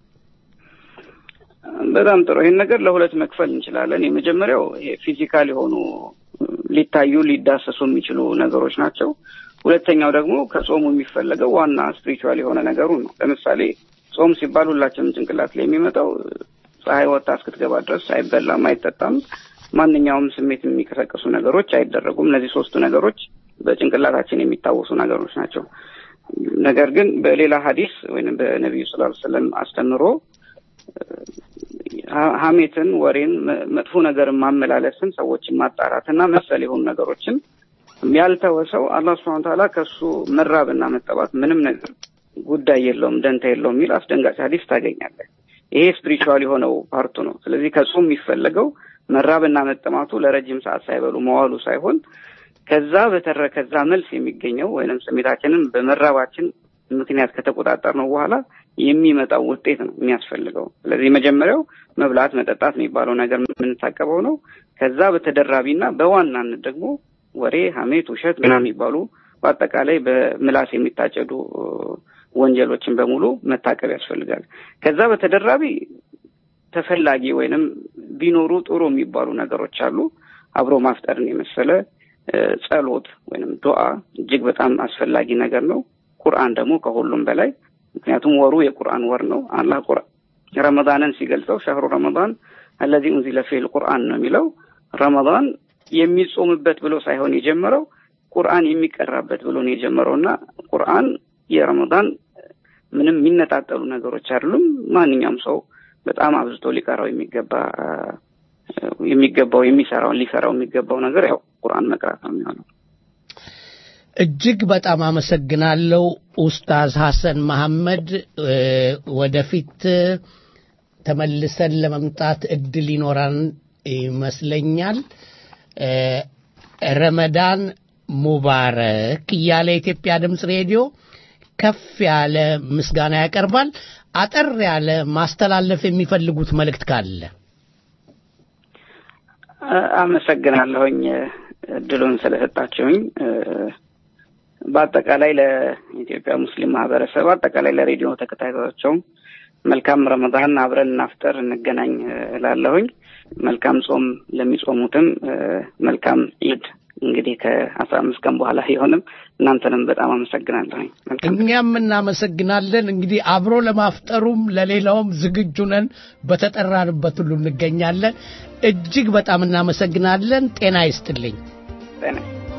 በጣም ጥሩ። ይሄን ነገር ለሁለት መክፈል እንችላለን። የመጀመሪያው ፊዚካል የሆኑ ሊታዩ ሊዳሰሱ የሚችሉ ነገሮች ናቸው። ሁለተኛው ደግሞ ከጾሙ የሚፈልገው ዋና ስፒሪቹዋል የሆነ ነገሩ ነው። ለምሳሌ ጾም ሲባል ሁላችንም ጭንቅላት ላይ የሚመጣው ፀሐይ ወጣ እስክትገባ ድረስ አይበላም አይጠጣም፣ ማንኛውም ስሜት የሚቀሰቅሱ ነገሮች አይደረጉም። እነዚህ ሶስቱ ነገሮች በጭንቅላታችን የሚታወሱ ነገሮች ናቸው። ነገር ግን በሌላ ሐዲስ ወይንም በነብዩ ሰለላሁ ዐለይሂ ወሰለም አስተምሮ ሐሜትን ወሬን መጥፎ ነገርን ማመላለስን ሰዎችን ማጣራትና መሰል የሆኑ ነገሮችን ያልተወሰው አላህ Subhanahu Wa Ta'ala ከሱ መራብና መጠባት ምንም ነገር ጉዳይ የለውም ደንታ የለውም የሚል አስደንጋጭ ሐዲስ ታገኛለህ። ይሄ ስፒሪቹዋል የሆነው ፓርቱ ነው። ስለዚህ ከጾም የሚፈልገው መራብና መጠማቱ ለረጅም ሰዓት ሳይበሉ መዋሉ ሳይሆን ከዛ በተረከዛ መልስ የሚገኘው ወይንም ስሜታችንን በመራባችን ምክንያት ከተቆጣጠር ነው በኋላ የሚመጣው ውጤት ነው የሚያስፈልገው። ስለዚህ መጀመሪያው መብላት መጠጣት የሚባለው ነገር የምንታቀበው ነው። ከዛ በተደራቢና በዋናነት ደግሞ ወሬ ሐሜት ውሸት ምናምን የሚባሉ በአጠቃላይ በምላስ የሚታጨዱ ወንጀሎችን በሙሉ መታቀብ ያስፈልጋል። ከዛ በተደራቢ ተፈላጊ ወይንም ቢኖሩ ጥሩ የሚባሉ ነገሮች አሉ። አብሮ ማፍጠርን የመሰለ ጸሎት ወይንም ዱዓ እጅግ በጣም አስፈላጊ ነገር ነው። ቁርአን ደግሞ ከሁሉም በላይ ምክንያቱም ወሩ የቁርአን ወር ነው። አላህ ቁርአን ረመዳንን ሲገልጸው ሸህሩ ረመዳን الذي أنزل فيه القرآن ነው የሚለው ረመዳን የሚጾምበት ብሎ ሳይሆን የጀመረው ቁርአን የሚቀራበት ብሎ ነው የጀመረውና ቁርአን የረመዳን ምንም የሚነጣጠሉ ነገሮች አይደሉም ማንኛውም ሰው በጣም አብዝቶ ሊቀራው የሚገባ የሚገባው የሚሰራው ሊሰራው የሚገባው ነገር ያው ቁርአን መቅራት ነው የሚሆነው እጅግ በጣም አመሰግናለሁ ኡስታዝ ሐሰን መሐመድ ወደፊት ተመልሰን ለመምጣት እድል ይኖራን ይመስለኛል ረመዳን ሙባረክ ያለ ኢትዮጵያ ድምጽ ሬዲዮ ከፍ ያለ ምስጋና ያቀርባል አጠር ያለ ማስተላለፍ የሚፈልጉት መልእክት ካለ አመሰግናለሁኝ ድሉን ስለሰጣችሁኝ በአጠቃላይ ለኢትዮጵያ ሙስሊም ማህበረሰብ አጠቃላይ ለሬዲዮ ተከታታዮችም መልካም ረመዳን አብረን እናፍጠር እንገናኝ እላለሁኝ መልካም ጾም ለሚጾሙትም መልካም ኢድ እንግዲህ ከአስራ አምስት ቀን በኋላ ይሆንም እናንተንም በጣም አመሰግናለሁኝ እኛም እናመሰግናለን እንግዲህ አብሮ ለማፍጠሩም ለሌላውም ዝግጁ ነን በተጠራንበት ሁሉ እንገኛለን እጅግ በጣም እናመሰግናለን ጤና ይስጥልኝ ጤና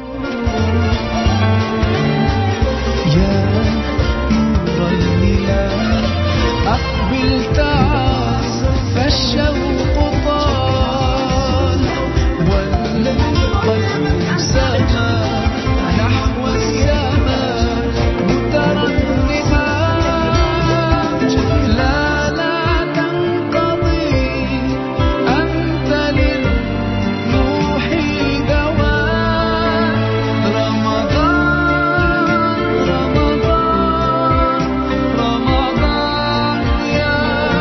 فالشوق طال والقلب سما نحو السماء مترنما لا لا تنقضي أنت للروح دواء رمضان رمضان رمضان يا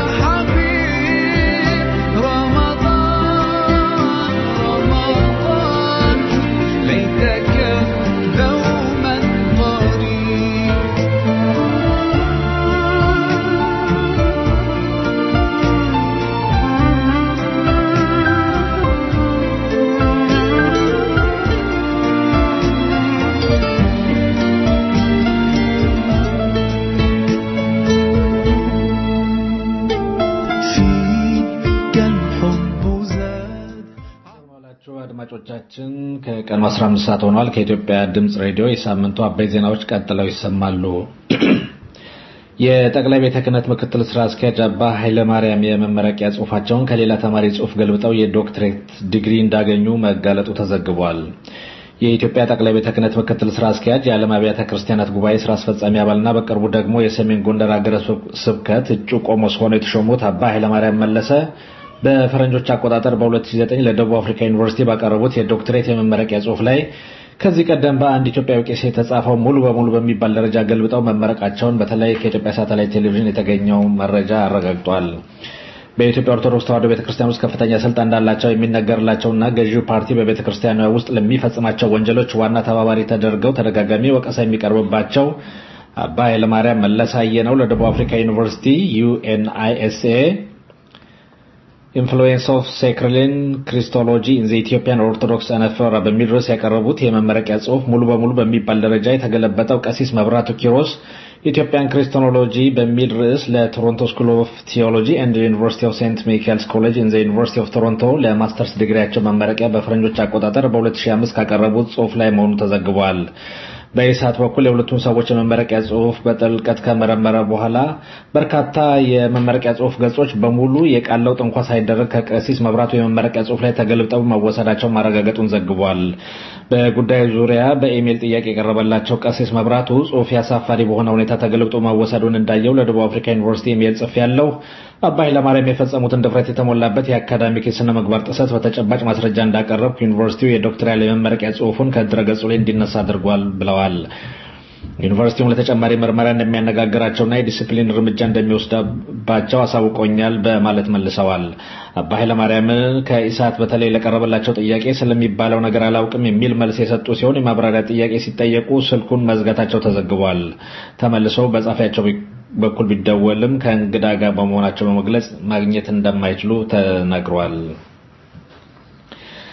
አድማጮቻችን ከቀኑ አስራ አምስት ሰዓት ሆኗል ከኢትዮጵያ ድምጽ ሬዲዮ የሳምንቱ አበይ ዜናዎች ቀጥለው ይሰማሉ የጠቅላይ ቤተ ክህነት ምክትል ስራ አስኪያጅ አባ ኃይለ ማርያም የመመረቂያ ጽሁፋቸውን ከሌላ ተማሪ ጽሁፍ ገልብጠው የዶክትሬት ዲግሪ እንዳገኙ መጋለጡ ተዘግቧል የኢትዮጵያ ጠቅላይ ቤተ ክህነት ምክትል ስራ አስኪያጅ የዓለም አብያተ ክርስቲያናት ጉባኤ ስራ አስፈጻሚ አባልና በቅርቡ ደግሞ የሰሜን ጎንደር ሀገረ ስብከት እጩ ቆሞስ ሆነው የተሾሙት አባ ኃይለ ማርያም መለሰ በፈረንጆች አቆጣጠር በ2009 ለደቡብ አፍሪካ ዩኒቨርሲቲ ባቀረቡት የዶክትሬት የመመረቂያ ጽሁፍ ላይ ከዚህ ቀደም በአንድ ኢትዮጵያዊ ቄስ የተጻፈው ሙሉ በሙሉ በሚባል ደረጃ ገልብጠው መመረቃቸውን በተለይ ከኢትዮጵያ ሳተላይት ቴሌቪዥን የተገኘው መረጃ አረጋግጧል በኢትዮጵያ ኦርቶዶክስ ተዋሕዶ ቤተክርስቲያን ውስጥ ከፍተኛ ስልጣን እንዳላቸው የሚነገርላቸውና ገዢው ፓርቲ በቤተክርስቲያኗ ውስጥ ለሚፈጽማቸው ወንጀሎች ዋና ተባባሪ ተደርገው ተደጋጋሚ ወቀሳ የሚቀርብባቸው አባ ኃይለ ማርያም መለሰ አየነው ለደቡብ አፍሪካ ዩኒቨርሲቲ ዩኤንአይኤስኤ Influence of Sacralin Christology in the Ethiopian Orthodox Anaphora በሚል ርዕስ ያቀረቡት የመመረቂያ ጽሁፍ ሙሉ በሙሉ በሚባል ደረጃ የተገለበጠው ቀሲስ መብራቱ ኪሮስ ኢትዮጵያን ክሪስቶሎጂ በሚል ርዕስ ለቶሮንቶ ስኩል ኦፍ ቲዮሎጂ ኤንድ ዩኒቨርሲቲ ኦፍ ሴንት ሚካኤልስ ኮሌጅ ኢን ዘ ዩኒቨርሲቲ ኦፍ ቶሮንቶ ለማስተርስ ዲግሪያቸው መመረቂያ በፈረንጆች አቆጣጠር በ2005 ካቀረቡት ጽሁፍ ላይ መሆኑ ተዘግቧል በኢሳት በኩል የሁለቱም ሰዎች የመመረቂያ ጽሁፍ በጥልቀት ከመረመረ በኋላ በርካታ የመመረቂያ ጽሁፍ ገጾች በሙሉ የቃል ለውጥ እንኳን ሳይደረግ ከቀሲስ መብራቱ የመመረቂያ ጽሁፍ ላይ ተገልብጠው መወሰዳቸው ማረጋገጡን ዘግቧል በጉዳዩ ዙሪያ በኢሜል ጥያቄ የቀረበላቸው ቀሲስ መብራቱ ጽሁፍ ያሳፋሪ በሆነ ሁኔታ ተገልብጦ መወሰዱን እንዳየው ለደቡብ አፍሪካ ዩኒቨርሲቲ ኢሜል ጽፍ ያለው አባ ኃይለ ማርያም የፈጸሙትን ድፍረት የተሞላበት የአካዳሚክ የሥነ ምግባር ጥሰት በተጨባጭ ማስረጃ እንዳቀረብ ዩኒቨርሲቲው የዶክትራል የመመረቂያ ጽሁፉን ከድረገጹ ላይ እንዲነሳ አድርጓል ብለዋል ዩኒቨርሲቲው ለተጨማሪ ምርመራ እንደሚያነጋግራቸውና የዲሲፕሊን እርምጃ እንደሚወስድባቸው አሳውቆኛል በማለት መልሰዋል አባ ኃይለ ማርያም ከኢሳት በተለይ ለቀረበላቸው ጥያቄ ስለሚባለው ነገር አላውቅም የሚል መልስ የሰጡ ሲሆን የማብራሪያ ጥያቄ ሲጠየቁ ስልኩን መዝጋታቸው ተዘግቧል ተመልሰው በጻፊያቸው በኩል ቢደወልም ከእንግዳ ጋር በመሆናቸው በመግለጽ ማግኘት እንደማይችሉ ተነግሯል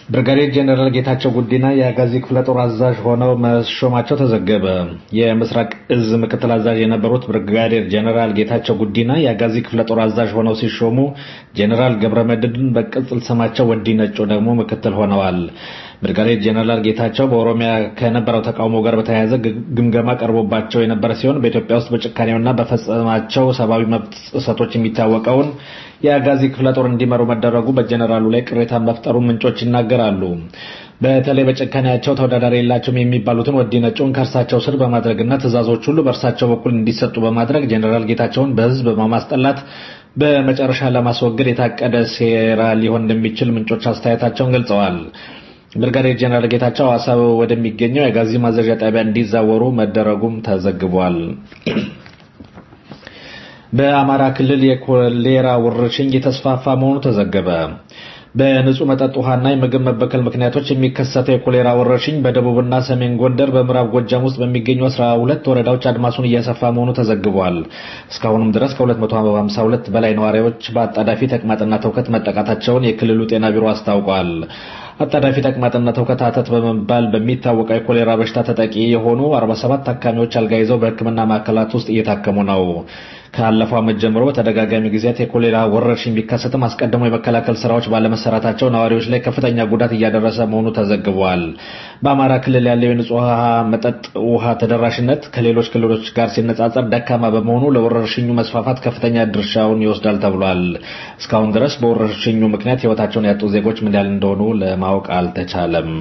ብርጋዴር ጄኔራል ጌታቸው ጉዲና የአጋዚ ክፍለ ጦር አዛዥ ሆነው መሾማቸው ተዘገበ። የምስራቅ እዝ ምክትል አዛዥ የነበሩት ብርጋዴር ጄኔራል ጌታቸው ጉዲና የአጋዚ ክፍለ ጦር አዛዥ ሆነው ሲሾሙ ጄኔራል ገብረመድህን በቅጽል ስማቸው ወዲ ነጮ ደግሞ ምክትል ሆነዋል። ብርጋዴር ጄኔራል ጌታቸው በኦሮሚያ ከነበረው ተቃውሞ ጋር በተያያዘ ግምገማ ቀርቦባቸው የነበረ ሲሆን በኢትዮጵያ ውስጥ በጭካኔውና በፈጸማቸው ሰብአዊ መብት ጥሰቶች የሚታወቀውን የአጋዚ ክፍለ ጦር እንዲመሩ መደረጉ በጄኔራሉ ላይ ቅሬታ መፍጠሩ ምንጮች ይናገራሉ። በተለይ በጭካኔያቸው ተወዳዳሪ የላቸውም የሚባሉትን ወዲ ነጮን ከእርሳቸው ስር በማድረግና ትዕዛዞች ሁሉ በእርሳቸው በኩል እንዲሰጡ በማድረግ ጄኔራል ጌታቸውን በህዝብ በማስጠላት በመጨረሻ ለማስወገድ የታቀደ ሴራ ሊሆን እንደሚችል ምንጮች አስተያየታቸውን ገልጸዋል። ብርጋዴር ጄኔራል ጌታቸው ሐዋሳ ወደሚገኘው የአጋዚ ማዘዣ ጣቢያ እንዲዛወሩ መደረጉም ተዘግቧል። በአማራ ክልል የኮሌራ ወረርሽኝ የተስፋፋ መሆኑ ተዘገበ። በንጹህ መጠጥ ውሃና የምግብ መበከል ምክንያቶች የሚከሰተው የኮሌራ ወረርሽኝ በደቡብና ሰሜን ጎንደር በምዕራብ ጎጃም ውስጥ በሚገኙ አስራ ሁለት ወረዳዎች አድማሱን እያሰፋ መሆኑ ተዘግቧል። እስካሁንም ድረስ ከሁለት መቶ ሃምሳ ሁለት በላይ ነዋሪዎች በአጣዳፊ ተቅማጥና ተውከት መጠቃታቸውን የክልሉ ጤና ቢሮ አስታውቋል። አጣዳፊ ተቅማጥና ተውከት አተት በመባል በሚታወቀው የኮሌራ በሽታ ተጠቂ የሆኑ አርባ ሰባት ታካሚዎች አልጋ ይዘው በሕክምና ማዕከላት ውስጥ እየታከሙ ነው። ካለፈው ዓመት ጀምሮ በተደጋጋሚ ጊዜያት የኮሌራ ወረርሽኝ ቢከሰትም አስቀድሞ የመከላከል ስራዎች ባለመሰራታቸው ነዋሪዎች ላይ ከፍተኛ ጉዳት እያደረሰ መሆኑ ተዘግቧል። በአማራ ክልል ያለው የንጹህ ውሃ መጠጥ ውሃ ተደራሽነት ከሌሎች ክልሎች ጋር ሲነጻጸር ደካማ በመሆኑ ለወረርሽኙ መስፋፋት ከፍተኛ ድርሻውን ይወስዳል ተብሏል። እስካሁን ድረስ በወረርሽኙ ምክንያት ህይወታቸውን ያጡ ዜጎች ምን ያህል እንደሆኑ ለማወቅ አልተቻለም።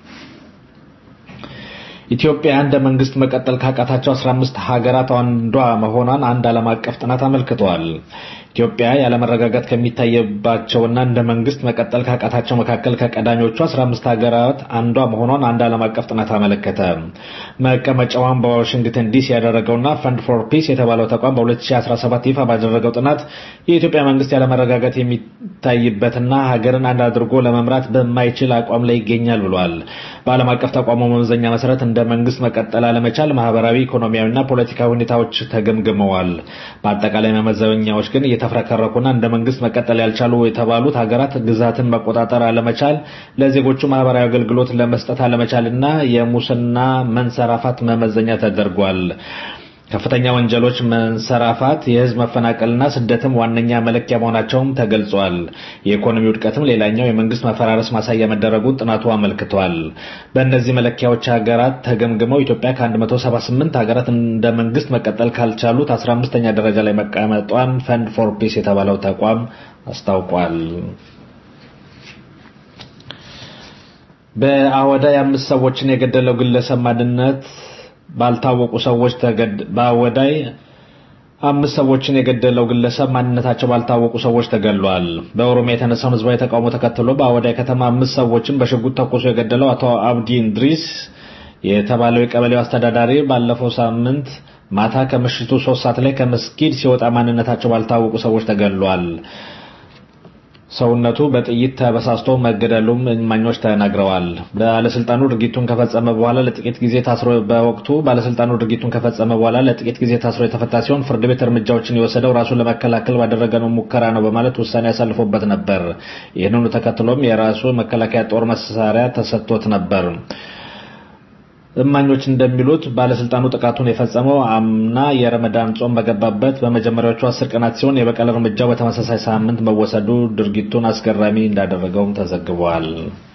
ኢትዮጵያ እንደ መንግስት መቀጠል ካቃታቸው አስራ አምስት ሀገራት አንዷ መሆኗን አንድ ዓለም አቀፍ ጥናት አመልክቷል። ኢትዮጵያ ያለመረጋጋት ከሚታየባቸውና እንደ መንግስት መቀጠል ካቃታቸው መካከል ከቀዳሚዎቹ አስራ አምስት ሀገራት አንዷ መሆኗን አንድ ዓለም አቀፍ ጥናት አመለከተ። መቀመጫዋን በዋሽንግተን ዲሲ ያደረገውና ፈንድ ፎር ፒስ የተባለው ተቋም በሁለት ሺህ አስራ ሰባት ይፋ ባደረገው ጥናት የኢትዮጵያ መንግስት ያለመረጋጋት የሚታይበትና ሀገርን አንድ አድርጎ ለመምራት በማይችል አቋም ላይ ይገኛል ብሏል። በዓለም አቀፍ ተቋሙ መመዘኛ መሰረት እንደ መንግስት መቀጠል አለመቻል ማህበራዊ፣ ኢኮኖሚያዊና ፖለቲካዊ ሁኔታዎች ተገምግመዋል። በአጠቃላይ መመዘኛዎች ግን የተፈረከረኩና እንደ መንግስት መቀጠል ያልቻሉ የተባሉት ሀገራት ግዛትን መቆጣጠር አለመቻል፣ ለዜጎቹ ማህበራዊ አገልግሎት ለመስጠት አለመቻልና የሙስና መንሰራፋት መመዘኛ ተደርጓል። ከፍተኛ ወንጀሎች መንሰራፋት፣ የህዝብ መፈናቀልና ስደትም ዋነኛ መለኪያ መሆናቸውም ተገልጿል። የኢኮኖሚ ውድቀትም ሌላኛው የመንግስት መፈራረስ ማሳያ መደረጉን ጥናቱ አመልክቷል። በእነዚህ መለኪያዎች ሀገራት ተገምግመው ኢትዮጵያ ከአንድ መቶ ሰባ ስምንት ሀገራት እንደ መንግስት መቀጠል ካልቻሉት አስራ አምስተኛ ደረጃ ላይ መቀመጧን ፈንድ ፎር ፒስ የተባለው ተቋም አስታውቋል። በአወዳይ አምስት ሰዎችን የገደለው ግለሰብ ማንነት ባልታወቁ ሰዎች ተገድ ባወዳይ አምስት ሰዎችን የገደለው ግለሰብ ማንነታቸው ባልታወቁ ሰዎች ተገድሏል። በኦሮሚያ የተነሳው ህዝባዊ ተቃውሞ ተከትሎ በአወዳይ ከተማ አምስት ሰዎችን በሽጉጥ ተኩሶ የገደለው አቶ አብዲ እንድሪስ የተባለው የቀበሌው አስተዳዳሪ ባለፈው ሳምንት ማታ ከምሽቱ ሶስት ሰዓት ላይ ከመስጊድ ሲወጣ ማንነታቸው ባልታወቁ ሰዎች ተገድሏል። ሰውነቱ በጥይት ተበሳስቶ መገደሉም እማኞች ተናግረዋል። ባለስልጣኑ ድርጊቱን ከፈጸመ በኋላ ለጥቂት ጊዜ ታስሮ በወቅቱ ባለስልጣኑ ድርጊቱን ከፈጸመ በኋላ ለጥቂት ጊዜ ታስሮ የተፈታ ሲሆን ፍርድ ቤት እርምጃዎችን የወሰደው ራሱን ለመከላከል ባደረገው ሙከራ ነው በማለት ውሳኔ ያሳልፎበት ነበር። ይህንኑ ተከትሎም የራሱ መከላከያ ጦር መሳሪያ ተሰጥቶት ነበር። እማኞች እንደሚሉት ባለስልጣኑ ጥቃቱን የፈጸመው አምና የረመዳን ጾም በገባበት በመጀመሪያዎቹ አስር ቀናት ሲሆን የበቀል እርምጃው በተመሳሳይ ሳምንት መወሰዱ ድርጊቱን አስገራሚ እንዳደረገውም ተዘግቧል።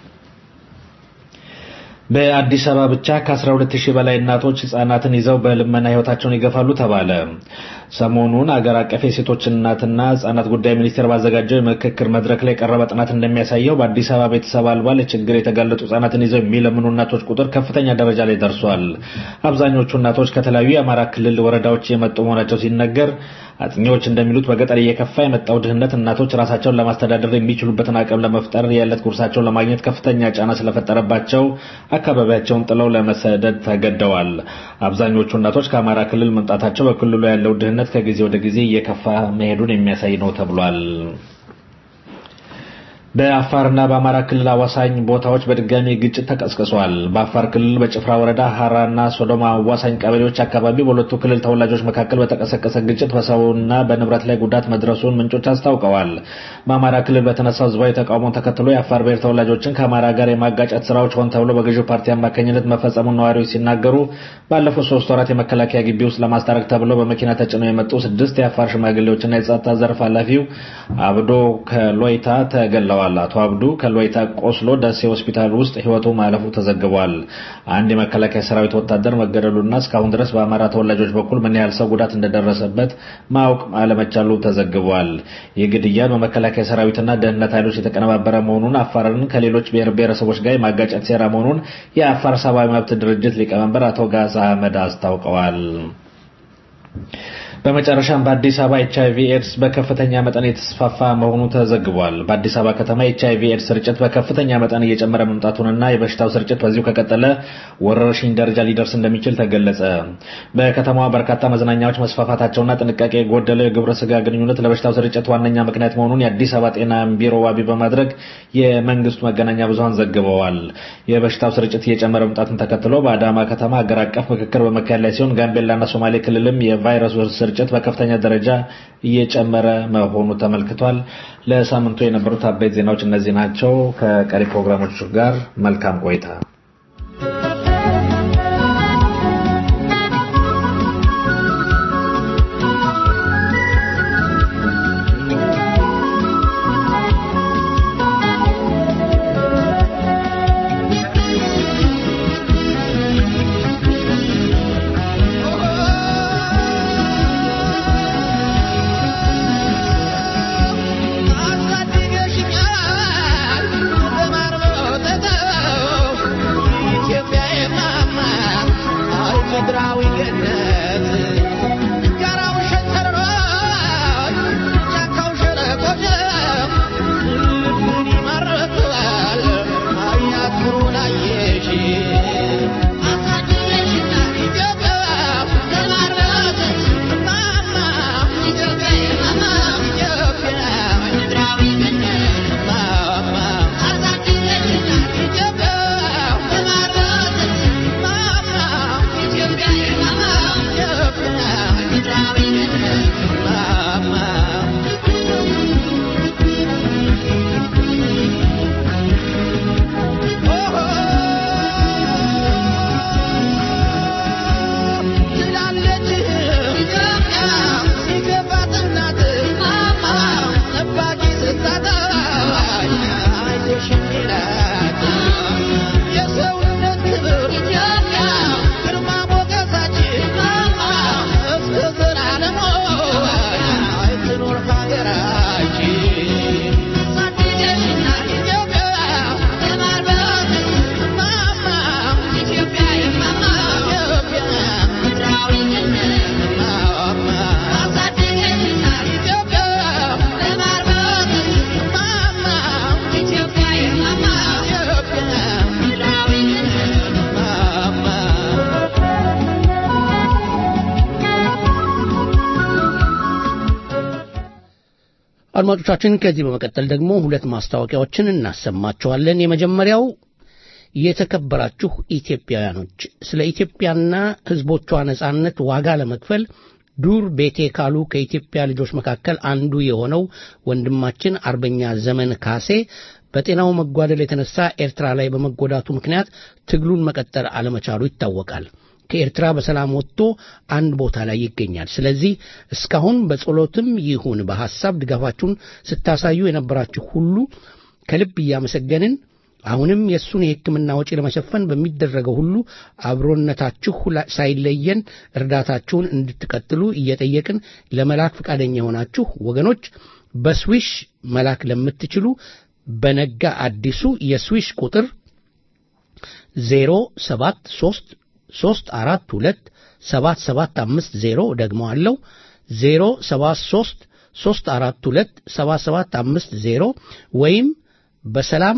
በአዲስ አበባ ብቻ ከአስራ ሁለት ሺህ በላይ እናቶች ህጻናትን ይዘው በልመና ህይወታቸውን ይገፋሉ ተባለ። ሰሞኑን አገር አቀፍ የሴቶች እናትና ህጻናት ጉዳይ ሚኒስቴር ባዘጋጀው የምክክር መድረክ ላይ የቀረበ ጥናት እንደሚያሳየው በአዲስ አበባ ቤተሰብ አልባ ለችግር የተጋለጡ ህጻናትን ይዘው የሚለምኑ እናቶች ቁጥር ከፍተኛ ደረጃ ላይ ደርሷል። አብዛኞቹ እናቶች ከተለያዩ የአማራ ክልል ወረዳዎች የመጡ መሆናቸው ሲነገር አጥኚዎች እንደሚሉት በገጠር እየከፋ የመጣው ድህነት እናቶች ራሳቸውን ለማስተዳደር የሚችሉበትን አቅም ለመፍጠር የዕለት ጉርሳቸውን ለማግኘት ከፍተኛ ጫና ስለፈጠረባቸው አካባቢያቸውን ጥለው ለመሰደድ ተገደዋል። አብዛኞቹ እናቶች ከአማራ ክልል መምጣታቸው በክልሉ ያለው ድህነት ከጊዜ ወደ ጊዜ እየከፋ መሄዱን የሚያሳይ ነው ተብሏል። በአፋርና በአማራ ክልል አዋሳኝ ቦታዎች በድጋሚ ግጭት ተቀስቅሷል። በአፋር ክልል በጭፍራ ወረዳ ሐራና ሶዶማ አዋሳኝ ቀበሌዎች አካባቢ በሁለቱ ክልል ተወላጆች መካከል በተቀሰቀሰ ግጭት በሰውና በንብረት ላይ ጉዳት መድረሱን ምንጮች አስታውቀዋል። በአማራ ክልል በተነሳው ህዝባዊ ተቃውሞን ተከትሎ የአፋር ብሔር ተወላጆችን ከአማራ ጋር የማጋጨት ስራዎች ሆን ተብሎ በገዢው ፓርቲ አማካኝነት መፈጸሙን ነዋሪዎች ሲናገሩ ባለፉት ሶስት ወራት የመከላከያ ግቢ ውስጥ ለማስታረቅ ተብሎ በመኪና ተጭነው የመጡ ስድስት የአፋር ሽማግሌዎችና የጸጥታ ዘርፍ ኃላፊው አብዶ ከሎይታ ተገለዋል። አቶ አብዱ ከሎይታ ቆስሎ ደሴ ሆስፒታል ውስጥ ህይወቱ ማለፉ ተዘግቧል። አንድ የመከላከያ ሰራዊት ወታደር መገደሉና እስካሁን ድረስ በአማራ ተወላጆች በኩል ምን ያህል ሰው ጉዳት እንደደረሰበት ማወቅ አለመቻሉ ተዘግቧል። የግድያ በመከላከያ ሰራዊትና ደህንነት ኃይሎች የተቀነባበረ መሆኑን አፋርን ከሌሎች ብሔር ብሔረሰቦች ጋር የማጋጨት ሴራ መሆኑን የአፋር ሰብአዊ መብት ድርጅት ሊቀመንበር አቶ ጋዛ አህመድ አስታውቀዋል። በመጨረሻም በአዲስ አበባ ኤችአይቪ ኤድስ በከፍተኛ መጠን የተስፋፋ መሆኑ ተዘግቧል። በአዲስ አበባ ከተማ ኤችአይቪ ኤድስ ስርጭት በከፍተኛ መጠን እየጨመረ መምጣቱንና የበሽታው ስርጭት በዚሁ ከቀጠለ ወረርሽኝ ደረጃ ሊደርስ እንደሚችል ተገለጸ። በከተማዋ በርካታ መዝናኛዎች መስፋፋታቸውና ጥንቃቄ የጎደለው የግብረ ስጋ ግንኙነት ለበሽታው ስርጭት ዋነኛ ምክንያት መሆኑን የአዲስ አበባ ጤና ቢሮ ዋቢ በማድረግ የመንግስቱ መገናኛ ብዙሃን ዘግበዋል። የበሽታው ስርጭት እየጨመረ መምጣቱን ተከትሎ በአዳማ ከተማ ሀገር አቀፍ ምክክር በመካሄድ ላይ ሲሆን ጋምቤላና ሶማሌ ክልልም የቫይረሱ ስርጭት በከፍተኛ ደረጃ እየጨመረ መሆኑ ተመልክቷል። ለሳምንቱ የነበሩት አበይት ዜናዎች እነዚህ ናቸው። ከቀሪ ፕሮግራሞች ጋር መልካም ቆይታ። አድማጮቻችን ከዚህ በመቀጠል ደግሞ ሁለት ማስታወቂያዎችን እናሰማቸዋለን። የመጀመሪያው የተከበራችሁ ኢትዮጵያውያኖች ስለ ኢትዮጵያና ሕዝቦቿ ነጻነት ዋጋ ለመክፈል ዱር ቤቴ ካሉ ከኢትዮጵያ ልጆች መካከል አንዱ የሆነው ወንድማችን አርበኛ ዘመን ካሴ በጤናው መጓደል የተነሳ ኤርትራ ላይ በመጎዳቱ ምክንያት ትግሉን መቀጠል አለመቻሉ ይታወቃል። ከኤርትራ በሰላም ወጥቶ አንድ ቦታ ላይ ይገኛል። ስለዚህ እስካሁን በጸሎትም ይሁን በሐሳብ ድጋፋችሁን ስታሳዩ የነበራችሁ ሁሉ ከልብ እያመሰገንን አሁንም የሱን የሕክምና ወጪ ለመሸፈን በሚደረገው ሁሉ አብሮነታችሁ ሳይለየን እርዳታችሁን እንድትቀጥሉ እየጠየቅን ለመላክ ፈቃደኛ የሆናችሁ ወገኖች በስዊሽ መላክ ለምትችሉ በነጋ አዲሱ የስዊሽ ቁጥር ዜሮ ሰባት ሶስት ሶስት አራት ሁለት ሰባት ሰባት አምስት ዜሮ ደግሞ አለው ዜሮ ሰባት ሶስት ሶስት አራት ሁለት ሰባት ሰባት አምስት ዜሮ ወይም በሰላም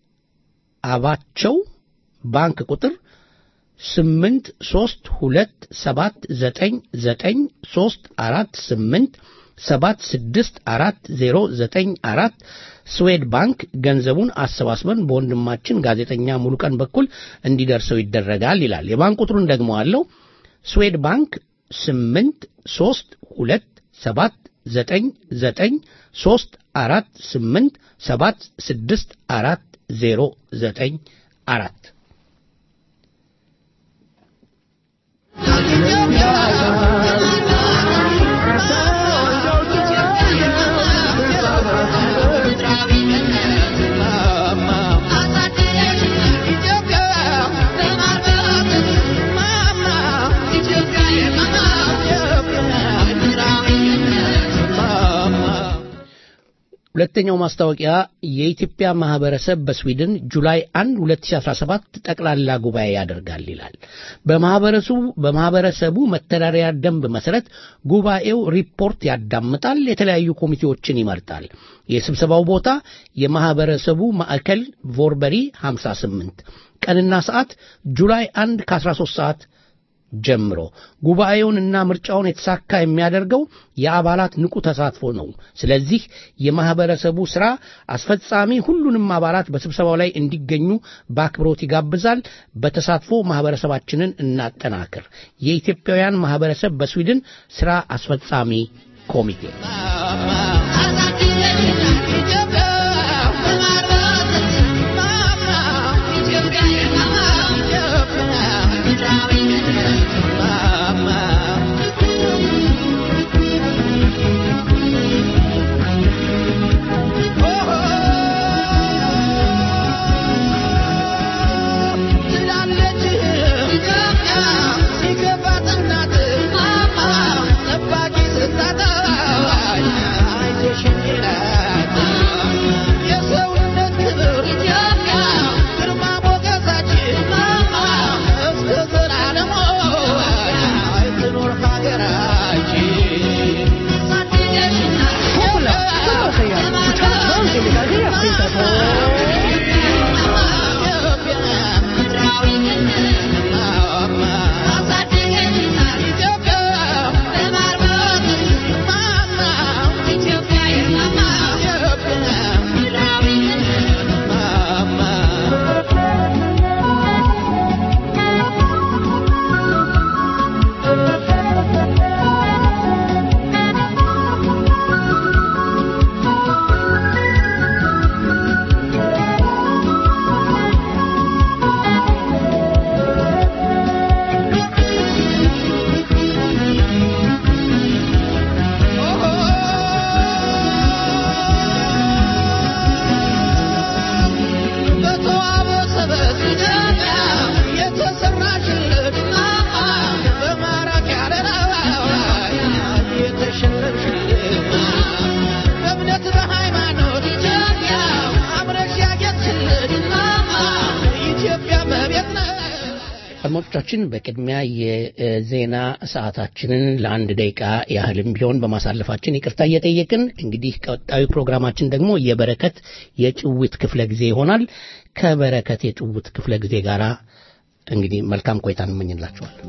አባቸው ባንክ ቁጥር ስምንት ሶስት ሁለት ሰባት ዘጠኝ ዘጠኝ ሶስት አራት ስምንት ሰባት ስድስት አራት ዜሮ ዘጠኝ አራት ስዌድ ባንክ ገንዘቡን አሰባስበን በወንድማችን ጋዜጠኛ ሙሉቀን በኩል እንዲደርሰው ይደረጋል ይላል። የባንክ ቁጥሩን ደግሞ አለው ስዌድ ባንክ ስምንት ሶስት ሁለት ሰባት ዘጠኝ ዘጠኝ ሶስት አራት ስምንት ሰባት ስድስት አራት ዜሮ ዘጠኝ አራት ሁለተኛው ማስታወቂያ የኢትዮጵያ ማህበረሰብ በስዊድን ጁላይ አንድ ሁለት ሺህ አስራ ሰባት ጠቅላላ ጉባኤ ያደርጋል ይላል። በማህበረሰቡ በማህበረሰቡ መተዳደሪያ ደንብ መሰረት ጉባኤው ሪፖርት ያዳምጣል፣ የተለያዩ ኮሚቴዎችን ይመርጣል። የስብሰባው ቦታ የማህበረሰቡ ማዕከል ቮርበሪ ሃምሳ ስምንት ቀንና ሰዓት ጁላይ አንድ ከ13 ሰዓት ጀምሮ። ጉባኤውንና ምርጫውን የተሳካ የሚያደርገው የአባላት ንቁ ተሳትፎ ነው። ስለዚህ የማህበረሰቡ ስራ አስፈጻሚ ሁሉንም አባላት በስብሰባው ላይ እንዲገኙ በአክብሮት ይጋብዛል። በተሳትፎ ማህበረሰባችንን እናጠናክር። የኢትዮጵያውያን ማህበረሰብ በስዊድን ስራ አስፈጻሚ ኮሚቴ አድማጮቻችን በቅድሚያ የዜና ሰዓታችንን ለአንድ ደቂቃ ያህልም ቢሆን በማሳለፋችን ይቅርታ እየጠየቅን እንግዲህ ቀጣዩ ፕሮግራማችን ደግሞ የበረከት የጭውት ክፍለ ጊዜ ይሆናል። ከበረከት የጭውት ክፍለ ጊዜ ጋራ እንግዲህ መልካም ቆይታ እንመኝላችኋለን።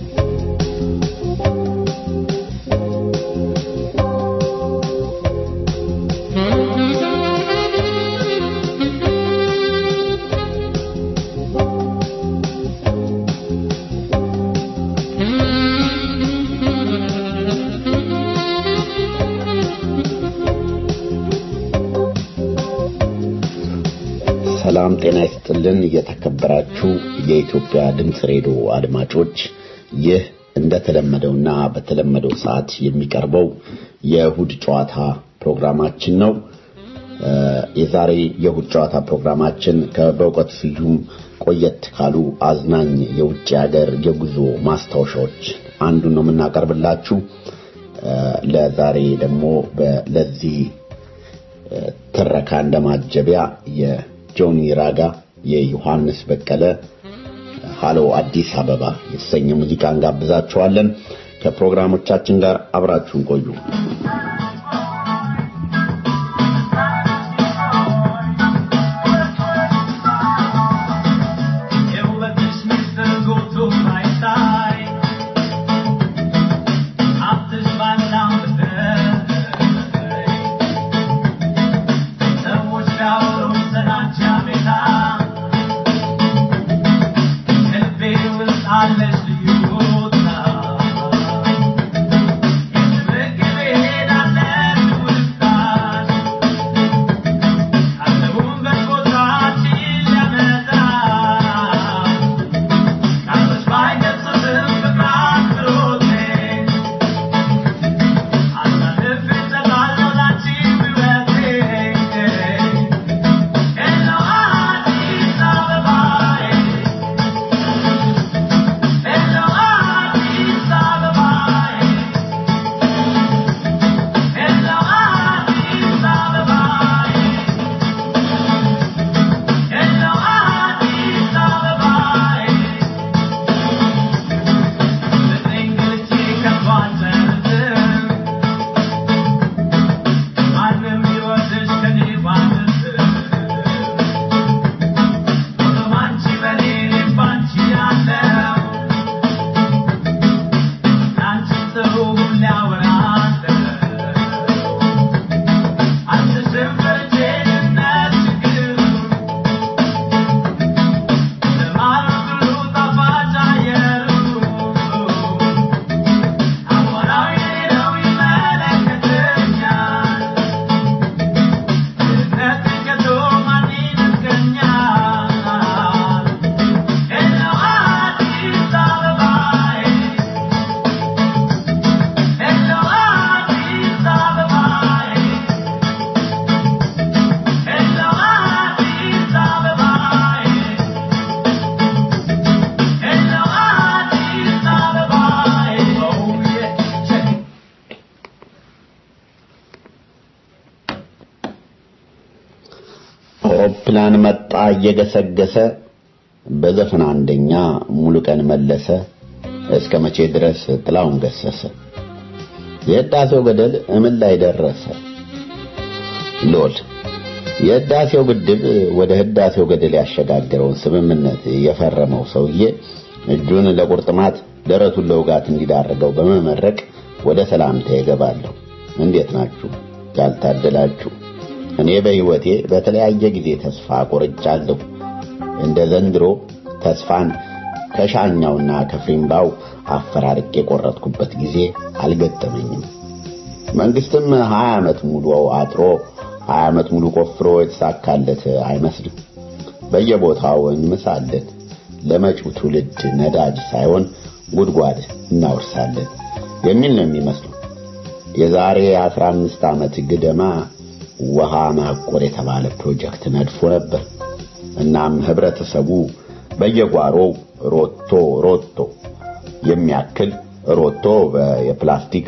ሰላም ጤና ይስጥልን። የተከበራችሁ የኢትዮጵያ ድምጽ ሬዲዮ አድማጮች፣ ይህ እንደተለመደውና በተለመደው ሰዓት የሚቀርበው የእሁድ ጨዋታ ፕሮግራማችን ነው። የዛሬ የእሁድ ጨዋታ ፕሮግራማችን ከበእውቀት ስዩም ቆየት ካሉ አዝናኝ የውጭ ሀገር የጉዞ ማስታወሻዎች አንዱን ነው የምናቀርብላችሁ። ለዛሬ ደግሞ ለዚህ ትረካ እንደማጀቢያ ጆኒ ራጋ የዮሐንስ በቀለ ሃሎ አዲስ አበባ የተሰኘ ሙዚቃ እንጋብዛችኋለን። ከፕሮግራሞቻችን ጋር አብራችሁን ቆዩ። After my number አውሮፕላን መጣ እየገሰገሰ በዘፈን አንደኛ ሙሉ ቀን መለሰ እስከ መቼ ድረስ ጥላውን ገሰሰ የህዳሴው ገደል እምን ላይ ደረሰ ሎል የህዳሴው ግድብ ወደ ህዳሴው ገደል ያሸጋገረውን ስምምነት የፈረመው ሰውዬ እጁን ለቁርጥማት ደረቱን ለውጋት እንዲዳረገው በመመረቅ ወደ ሰላምታ ይገባለሁ እንዴት ናችሁ ያልታደላችሁ እኔ በህይወቴ በተለያየ ጊዜ ተስፋ ቆርጫለሁ እንደ ዘንድሮ ተስፋን ከሻኛውና ከፍሪምባው አፈራርቄ ቆረጥኩበት ጊዜ አልገጠመኝም መንግስትም ሃያ ዓመት ሙሉ አጥሮ ሃያ ዓመት ሙሉ ቆፍሮ የተሳካለት አይመስልም በየቦታው እንመሳለን ለመጪው ትውልድ ነዳጅ ሳይሆን ጉድጓድ እናወርሳለን የሚል ነው የሚመስለው የዛሬ አስራ አምስት ዓመት ግደማ ውሃ ማቆር የተባለ ፕሮጀክት ነድፎ ነበር እናም ህብረተሰቡ በየጓሮው ሮቶ ሮቶ የሚያክል ሮቶ የፕላስቲክ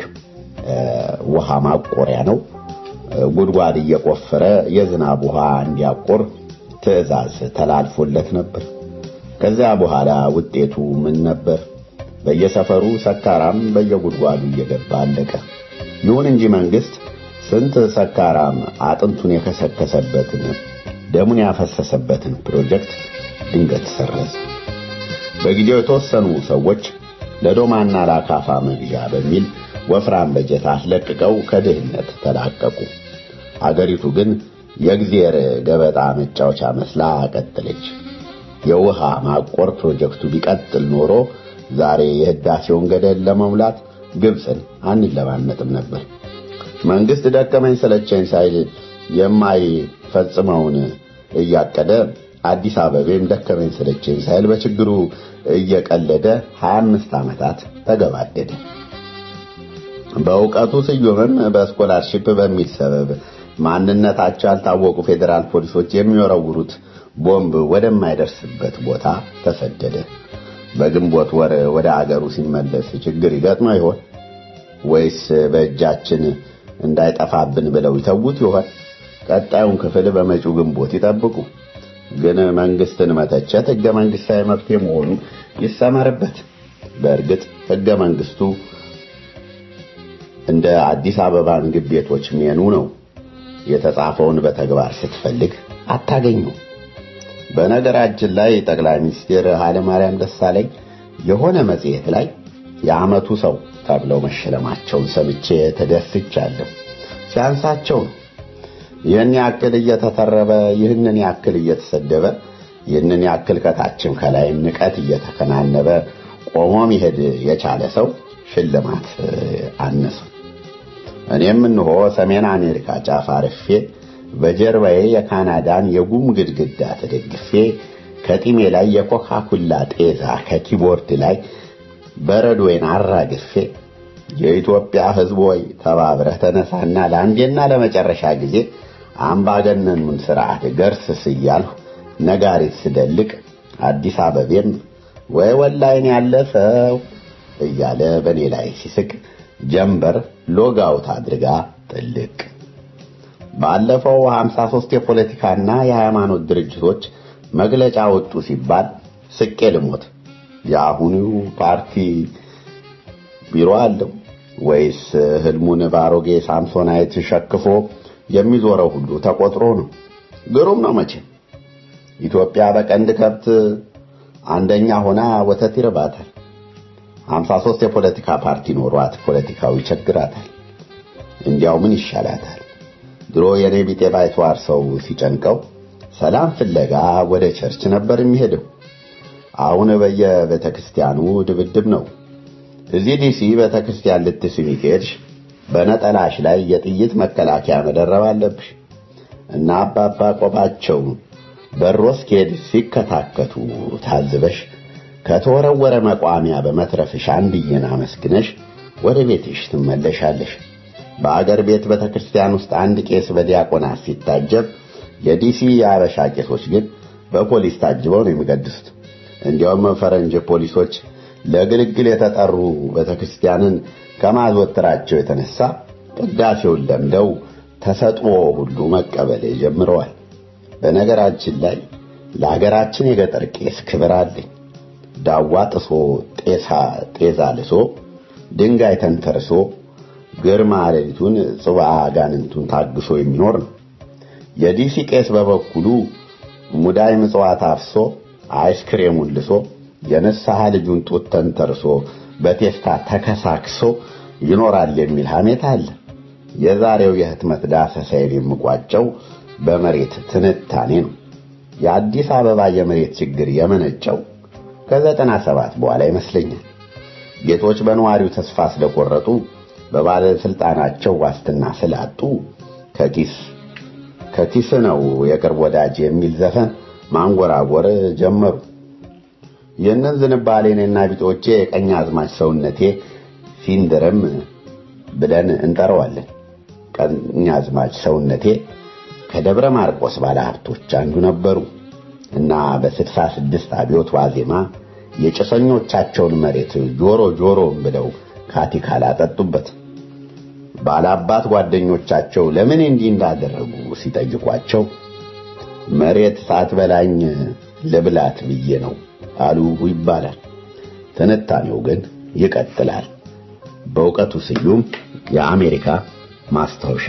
ውሃ ማቆሪያ ነው ጉድጓድ እየቆፈረ የዝናብ ውሃ እንዲያቆር ትዕዛዝ ተላልፎለት ነበር ከዛ በኋላ ውጤቱ ምን ነበር በየሰፈሩ ሰካራም በየጉድጓዱ እየገባ አለቀ ይሁን እንጂ መንግስት ስንት ሰካራም አጥንቱን የከሰከሰበትን ደሙን ያፈሰሰበትን ፕሮጀክት ድንገት ሰረዘ በጊዜው የተወሰኑ ሰዎች ለዶማና ላካፋ መግዣ በሚል ወፍራም በጀት አስለቅቀው ከድህነት ተላቀቁ አገሪቱ ግን የግዚአብሔር ገበጣ መጫወቻ መስላ ቀጠለች የውሃ ማቆር ፕሮጀክቱ ቢቀጥል ኖሮ ዛሬ የህዳሴውን ገደል ለመሙላት ግብጽን አንለማመጥም ነበር መንግስት ደከመኝ ሰለቸኝ ሳይል የማይፈጽመውን እያቀደ አዲስ አበባም ደከመኝ ሰለቸኝ ሳይል በችግሩ እየቀለደ ሃያ አምስት ዓመታት ተገባደደ በእውቀቱ ስዩምም በስኮላርሺፕ በሚል ሰበብ ማንነታቸው ያልታወቁ ፌደራል ፖሊሶች የሚወረውሩት ቦምብ ወደማይደርስበት ቦታ ተሰደደ በግንቦት ወር ወደ አገሩ ሲመለስ ችግር ይገጥመው ይሆን ወይስ በእጃችን እንዳይጠፋብን ብለው ይተውት ይሆን ቀጣዩን ክፍል በመጪው ግንቦት ይጠብቁ ግን መንግስትን መተቸት ህገ መንግስታዊ መብት መሆኑ ይሰመርበት በእርግጥ ህገ መንግስቱ እንደ አዲስ አበባ ምግብ ቤቶች ሜኑ ነው የተጻፈውን በተግባር ስትፈልግ አታገኙ በነገራችን ላይ ጠቅላይ ሚኒስትር ኃይለ ማርያም ደሳለኝ የሆነ መጽሔት ላይ የዓመቱ ሰው ተብለው መሸለማቸውን ሰምቼ ተደስቻለሁ ሲያንሳቸው ይህን ያክል እየተተረበ ይህንን ያክል እየተሰደበ ይህንን ያክል ከታችም ከላይ ንቀት እየተከናነበ ቆሞ መሄድ የቻለ ሰው ሽልማት አነሰ እኔም እንሆ ሰሜን አሜሪካ ጫፍ አርፌ በጀርባዬ የካናዳን የጉም ግድግዳ ተደግፌ ከጢሜ ላይ የኮካኮላ ጤዛ ከኪቦርድ ላይ በረዶዬን አራግፌ የኢትዮጵያ ሕዝብ ሆይ ተባብረህ ተነሳና ለአንዴና ለመጨረሻ ጊዜ አምባገነኑን ስርዓት ገርስስ እያልሁ ነጋሪት ስደልቅ አዲስ አበቤም ወይ ወላይን ያለፈው እያለ በኔ ላይ ሲስቅ ጀምበር ሎጋውት አድርጋ ጥልቅ ባለፈው ሃምሳ ሦስት የፖለቲካና የሃይማኖት ድርጅቶች መግለጫ ወጡ ሲባል ስቄ ልሞት ያሁኑ ፓርቲ ቢሮ አለው ወይስ ህልሙን ባሮጌ ሳምሶናይት ሸክፎ የሚዞረው ሁሉ ተቆጥሮ ነው ግሩም ነው መቼ ኢትዮጵያ በቀንድ ከብት አንደኛ ሆና ወተት ይርባታል ሃምሳ ሦስት የፖለቲካ ፓርቲ ኖሯት ፖለቲካው ይቸግራታል እንዲያው ምን ይሻላታል ድሮ የኔ ቢጤ ባይተዋር ሰው ሲጨንቀው ሰላም ፍለጋ ወደ ቸርች ነበር የሚሄደው አሁን በየቤተክርስቲያኑ ድብድብ ነው እዚህ ዲሲ ቤተክርስቲያን ልትስሚ ከሄድሽ በነጠላሽ ላይ የጥይት መከላከያ መደረብ አለብሽ እና አባባ ቆባቸው በሮስ ከሄድ ሲከታከቱ ታዝበሽ ከተወረወረ መቋሚያ በመትረፍሽ አንድየና መስግነሽ ወደ ቤትሽ ትመለሻለሽ በአገር ቤት ቤተክርስቲያን ውስጥ አንድ ቄስ በዲያቆናት ሲታጀብ የዲሲ ያበሻ ቄሶች ግን በፖሊስ ታጅበው ነው የሚቀድሱት እንዲያውም ፈረንጅ ፖሊሶች ለግልግል የተጠሩ ቤተክርስቲያንን ከማዘወትራቸው የተነሳ ቅዳሴውን ለምደው ተሰጥኦ ሁሉ መቀበል ጀምረዋል በነገራችን ላይ ለሀገራችን የገጠር ቄስ ክብር አለኝ። ዳዋ ጥሶ ጤሳ ጤዛ ልሶ ድንጋይ ተንተርሶ ግርማ ሌሊቱን ጽባ ጋንንቱን ታግሶ የሚኖር ነው። የዲሲ ቄስ በበኩሉ ሙዳይ ምጽዋት አፍሶ አይስክሬሙን ልሶ የነሳሃ ልጁን ጡት ተንተርሶ በቴስታ ተከሳክሶ ይኖራል የሚል ሐሜት አለ። የዛሬው የህትመት ዳሰሳዬን የምቋጨው በመሬት ትንታኔ ነው። የአዲስ አበባ የመሬት ችግር የመነጨው ከዘጠና ሰባት በኋላ ይመስለኛል። ጌቶች በነዋሪው ተስፋ ስለቆረጡ በባለስልጣናቸው ዋስትና ስላጡ ከኪስ ከኪስ ነው የቅርብ ወዳጅ የሚል ዘፈን ማንጎራጎር ጀመሩ። የነን ዝንባሌኔና ቢጦቼ የቀኝ አዝማች ሰውነቴ ሲንደረም ብለን እንጠራዋለን። ቀኝ አዝማች ሰውነቴ ከደብረ ማርቆስ ባለሀብቶች አንዱ ነበሩ እና በስልሳ ስድስት አብዮት ዋዜማ የጭሰኞቻቸውን መሬት ጆሮ ጆሮም ብለው ካቲካላ አጠጡበት። ባላባት ጓደኞቻቸው ለምን እንዲህ እንዳደረጉ ሲጠይቋቸው መሬት ሳትበላኝ ለብላት ብዬ ነው አሉ ይባላል። ትንታኔው ግን ይቀጥላል። በእውቀቱ ስዩም የአሜሪካ ማስታወሻ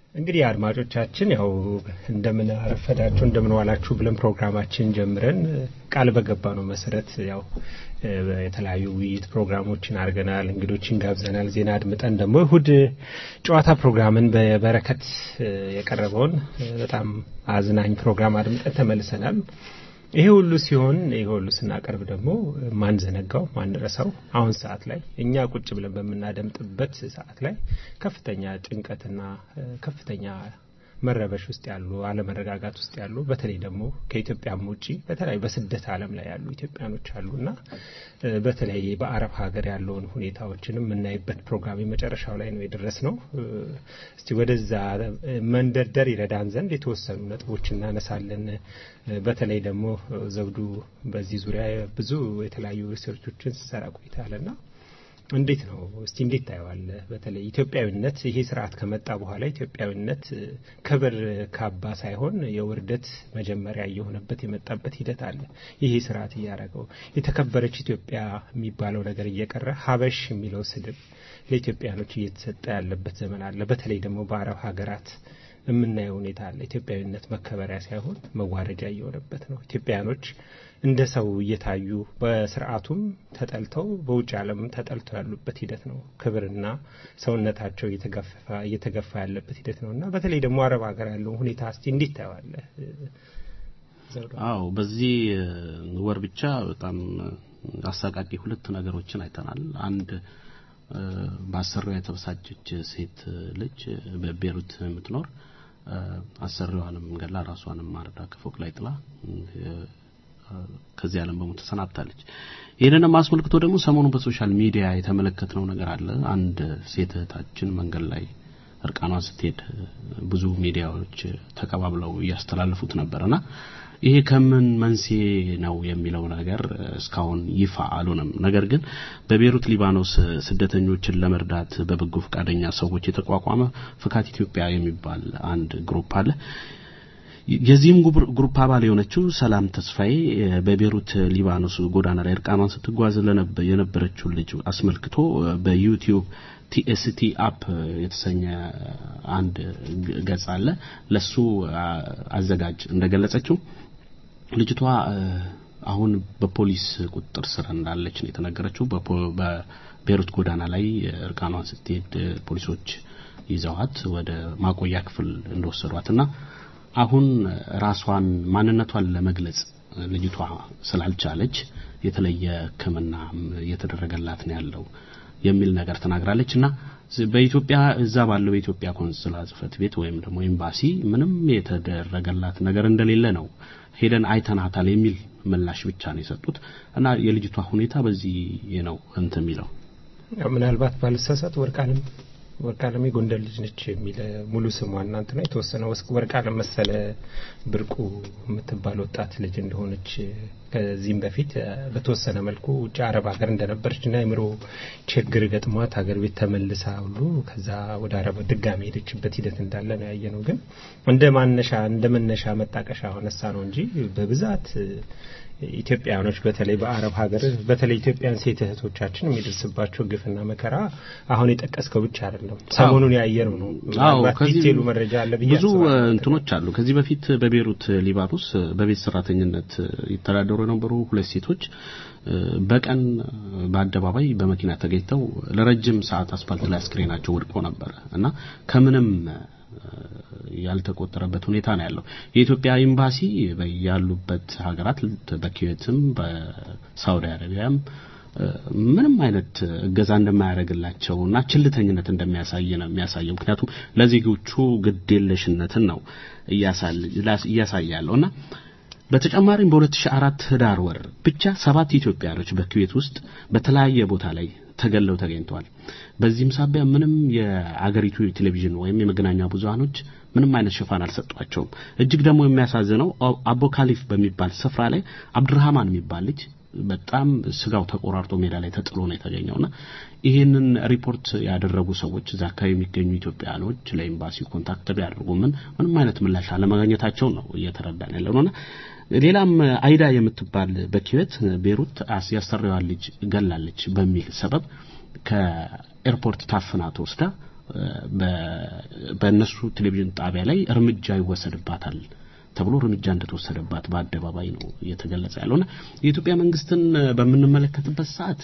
እንግዲህ አድማጮቻችን ያው እንደምን አረፈዳችሁ እንደምን ዋላችሁ ብለን ፕሮግራማችን ጀምረን ቃል በገባ ነው መሰረት ያው የተለያዩ ውይይት ፕሮግራሞችን አድርገናል እንግዶችን ጋብዘናል ዜና አድምጠን ደግሞ እሁድ ጨዋታ ፕሮግራምን በበረከት የቀረበውን በጣም አዝናኝ ፕሮግራም አድምጠን ተመልሰናል ይሄ ሁሉ ሲሆን ይሄ ሁሉ ስናቀርብ ደግሞ ማን ዘነጋው ማን ረሳው አሁን ሰዓት ላይ እኛ ቁጭ ብለን በመናደምጥበት ሰዓት ላይ ከፍተኛ ጭንቀትና ከፍተኛ መረበሽ ውስጥ ያሉ አለመረጋጋት ውስጥ ያሉ በተለይ ደግሞ ከኢትዮጵያም ውጪ በተለይ በስደት ዓለም ላይ ያሉ ኢትዮጵያኖች አሉና በተለይ በአረብ ሀገር ያለውን ሁኔታዎችንም እናይበት ፕሮግራም መጨረሻው ላይ ነው የደረስነው እስቲ ወደዛ መንደርደር ይረዳን ዘንድ የተወሰኑ ነጥቦችን እናነሳለን በተለይ ደግሞ ዘውዱ በዚህ ዙሪያ ብዙ የተለያዩ ሪሰርቾችን ሲሰራ ቆይታለና እንዴት ነው እስቲ እንዴት ታያዋለ በተለይ ኢትዮጵያዊነት ይሄ ስርዓት ከመጣ በኋላ ኢትዮጵያዊነት ክብር ካባ ሳይሆን የውርደት መጀመሪያ የሆነበት የመጣበት ሂደት አለ ይሄ ስርዓት ያያረገው የተከበረች ኢትዮጵያ የሚባለው ነገር እየቀረ ሀበሽ የሚለው ስድብ ለኢትዮጵያኖች እየተሰጠ ያለበት ዘመን አለ በተለይ ደግሞ በአረብ ሀገራት እምናየው ሁኔታ አለ ኢትዮጵያዊነት መከበሪያ ሳይሆን መዋረጃ እየሆነበት ነው ኢትዮጵያኖች እንደ ሰው እየታዩ በስርዓቱም ተጠልተው በውጭ ዓለም ተጠልተው ያሉበት ሂደት ነው ክብርና ሰውነታቸው እየተገፈፈ እየተገፋ ያለበት ሂደት ነውና በተለይ ደግሞ አረብ ሀገር ያለው ሁኔታ እስቲ እንዴት ታያለ አው በዚህ ወር ብቻ በጣም አሳቃቂ ሁለት ነገሮችን አይተናል አንድ ባሰረው የተበሳጨች ሴት ልጅ በቤሩት የምትኖር አሰረዋንም ገላ ራሷንም ማርዳ ከፎቅ ላይ ጥላ ከዚህ ዓለም በሞት ተሰናብታለች ይሄንን ማስመልክቶ ደግሞ ሰሞኑን በሶሻል ሚዲያ የተመለከተው ነገር አለ አንድ ሴት እህታችን መንገድ ላይ እርቃኗን ስትሄድ ብዙ ሚዲያዎች ተቀባብለው ያስተላልፉት ነበርና ይሄ ከምን መንስኤ ነው የሚለው ነገር እስካሁን ይፋ አልሆነም ነገር ግን በቤሩት ሊባኖስ ስደተኞችን ለመርዳት በበጎ ፈቃደኛ ሰዎች የተቋቋመ ፍካት ኢትዮጵያ የሚባል አንድ ግሩፕ አለ የዚህም ግሩፕ አባል የሆነችው ሰላም ተስፋዬ በቤሩት ሊባኖስ ጎዳና ላይ እርቃኗን ስትጓዝ የነበረችው ልጅ አስመልክቶ በዩቲዩብ ቲኤስቲ አፕ የተሰኘ አንድ ገጽ አለ ለሱ አዘጋጅ እንደገለጸችው ልጅቷ አሁን በፖሊስ ቁጥጥር ስር እንዳለች ነው የተነገረችው በቤሩት ጎዳና ላይ እርቃኗን ስትሄድ ፖሊሶች ይዘዋት ወደ ማቆያ ክፍል እንደወሰዷትና አሁን ራሷን ማንነቷን ለመግለጽ ልጅቷ ስላልቻለች የተለየ ሕክምና እየተደረገላት ነው ያለው የሚል ነገር ተናግራለችና በኢትዮጵያ እዛ ባለው የኢትዮጵያ ኮንስላ ጽፈት ቤት ወይም ደግሞ ኤምባሲ ምንም የተደረገላት ነገር እንደሌለ ነው ሄደን አይተናታል የሚል ምላሽ ብቻ ነው የሰጡት እና የልጅቷ ሁኔታ በዚህ ነው እንትን የሚለው ምናልባት ባልሰሰት ወርቃለም ወርቃለም የጎንደር ልጅ ነች የሚል ሙሉ ስሟ እናንተ ነው የተወሰነ ወርቃለም መሰለ ብርቁ የምትባል ወጣት ልጅ እንደሆነች ከዚህም በፊት በተወሰነ መልኩ ውጭ አረብ ሀገር እንደነበረችና የምሮ ችግር ገጥሟት ሀገር ቤት ተመልሳ ሁሉ ከዛ ወደ አረብ ድጋሚ ሄደችበት ሂደት እንዳለ ነው ያየነው ግን እንደ ማነሻ እንደ መነሻ መጣቀሻ ሆነሳ ነው እንጂ በብዛት ኢትዮጵያኖች በተለይ በአረብ ሀገር በተለይ ኢትዮጵያን ሴት እህቶቻችን የሚደርስባቸው ግፍና መከራ አሁን የጠቀስከው ብቻ አይደለም ሰሞኑን ያየነው ነው አዎ ከዚህ ሌሉ መረጃ አለ ብዙ እንትኖች አሉ ከዚህ በፊት በቤሩት ሊባኖስ በቤት ሰራተኝነት ይተዳደሩ የነበሩ ሁለት ሴቶች በቀን በአደባባይ በመኪና ተገኝተው ለረጅም ሰዓት አስፋልት ላይ አስክሬናቸው ወድቆ ነበር እና ከምንም ያልተቆጠረበት ሁኔታ ነው ያለው የኢትዮጵያ ኤምባሲ በያሉበት ሀገራት በኩዌትም በሳውዲ አረቢያም ምንም አይነት እገዛ እንደማያደርግላቸውና ችልተኝነት እንደሚያሳይ ነው የሚያሳየው ምክንያቱም ለዜጎቹ ግዴለሽነትን ነው ያሳያለውና በተጨማሪም በ2004 ህዳር ወር ብቻ ሰባት ኢትዮጵያኖች በኩዌት ውስጥ በተለያየ ቦታ ላይ ተገለው ተገኝተዋል በዚህም ሳቢያ ምንም የአገሪቱ ቴሌቪዥን ወይም የመገናኛ ብዙሃኖች ምንም አይነት ሽፋን አልሰጧቸውም እጅግ ደግሞ የሚያሳዝነው አቦካሊፍ በሚባል ስፍራ ላይ አብዱራህማን የሚባል ልጅ በጣም ስጋው ተቆራርጦ ሜዳ ላይ ተጥሎ ነው የተገኘውና ይሄንን ሪፖርት ያደረጉ ሰዎች ዛካይ የሚገኙ ኢትዮጵያኖች ለኤምባሲው ኮንታክት ቢያደርጉ ምን ምንም አይነት ምላሽ አለማግኘታቸው ነው እየተረዳን ያለውና ሌላም አይዳ የምትባል በኩዌት ቤሩት ያሰረዋል ልጅ ገላለች በሚል ሰበብ ከኤርፖርት ታፍና ተወስዳ በእነሱ ቴሌቪዥን ጣቢያ ላይ እርምጃ ይወሰድባታል ተብሎ እርምጃ እንደተወሰደባት በአደባባይ ነው እየተገለጸ ያለውና የኢትዮጵያ መንግስትን በምንመለከትበት ሰዓት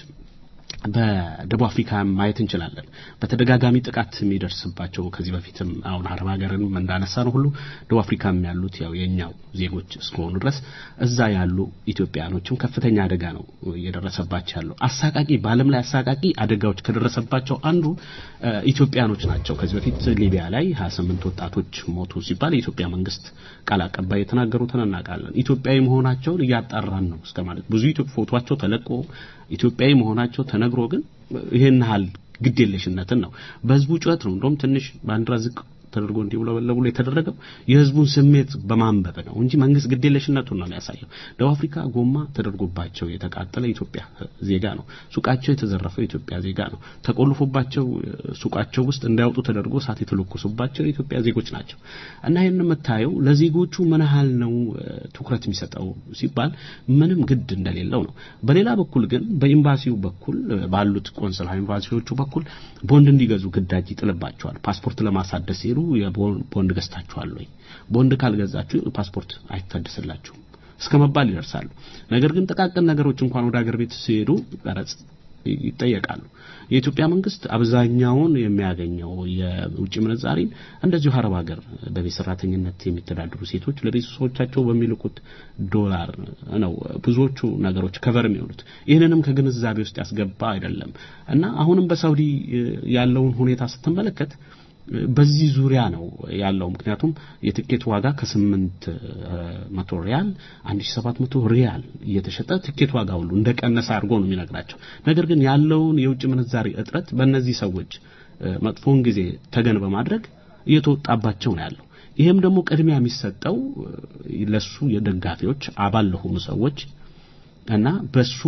በደቡብ አፍሪካ ማየት እንችላለን በተደጋጋሚ ጥቃት የሚደርስባቸው ከዚህ በፊትም አሁን አረብ ሀገርን እንዳነሳ ነው ሁሉ ደቡብ አፍሪካም ያሉት ያው የኛው ዜጎች እስከሆኑ ድረስ እዛ ያሉ ኢትዮጵያኖችም ከፍተኛ አደጋ ነው እየደረሰባቸው ያለው አሳቃቂ በአለም ላይ አሳቃቂ አደጋዎች ከደረሰባቸው አንዱ ኢትዮጵያኖች ናቸው ከዚህ በፊት ሊቢያ ላይ ሃያ ስምንት ወጣቶች ሞቱ ሲባል የኢትዮጵያ መንግስት ቃል አቀባይ የተናገሩትን እናውቃለን ኢትዮጵያዊ መሆናቸውን እያጣራን ነው እስከማለት ብዙ ኢትዮጵያ ፎቶአቸው ተለቆ ኢትዮጵያዊ መሆናቸው ተነግሮ ግን ይሄን ሐል ግዴለሽነትን ነው በህዝቡ ጩኸት ነው እንደውም ትንሽ ባንዲራ ዝቅ ተደርጎ እንዲብለው ለብሎ የተደረገው የህዝቡን ስሜት በማንበብ ነው እንጂ መንግስት ግዴለሽነቱን ነው ያሳየው ደቡብ አፍሪካ ጎማ ተደርጎባቸው የተቃጠለ ኢትዮጵያ ዜጋ ነው ሱቃቸው የተዘረፈው ኢትዮጵያ ዜጋ ነው ተቆልፎባቸው ሱቃቸው ውስጥ እንዳይወጡ ተደርጎ ሳት የተለኮሱባቸው ኢትዮጵያ ዜጎች ናቸው እና ይሄን መታየው ለዜጎቹ ምን ያህል ነው ትኩረት የሚሰጠው ሲባል ምንም ግድ እንደሌለው ነው በሌላ በኩል ግን በኤምባሲው በኩል ባሉት ቆንስላ ኤምባሲዎቹ በኩል ቦንድ እንዲገዙ ግዳጅ ይጥልባቸዋል ፓስፖርት ለማሳደስ ይሩ የቦንድ ገዝታችኋል ወይ ቦንድ ካልገዛችሁ ፓስፖርት አይታደስላችሁም እስከመባል ይደርሳሉ ነገር ግን ተቃቀን ነገሮች እንኳን ወደ ሀገር ቤት ሲሄዱ ቀረጽ ይጠየቃሉ የኢትዮጵያ መንግስት አብዛኛውን የሚያገኘው የውጭ ምንዛሪን እንደዚሁ አረብ ሀገር በቤት ሰራተኝነት የሚተዳደሩ ሴቶች ለቤተሰቦቻቸው በሚልኩት ዶላር ነው ብዙዎቹ ነገሮች ከቨር የሚሆኑት ይሄንንም ከግንዛቤ ውስጥ ያስገባ አይደለም እና አሁንም በሳውዲ ያለውን ሁኔታ ስትመለከት በዚህ ዙሪያ ነው ያለው ምክንያቱም የትኬት ዋጋ ከ8 መቶ ሪያል አንድ ሺህ ሰባት መቶ ሪያል እየተሸጠ ትኬት ዋጋ ሁሉ እንደቀነሰ አድርጎ ነው የሚነግራቸው ነገር ግን ያለውን የውጭ ምንዛሪ እጥረት በእነዚህ ሰዎች መጥፎን ጊዜ ተገን በማድረግ እየተወጣባቸው ነው ያለው ይሄም ደግሞ ቅድሚያ የሚሰጠው ለሱ የደጋፊዎች አባል ለሆኑ ሰዎች እና በሱ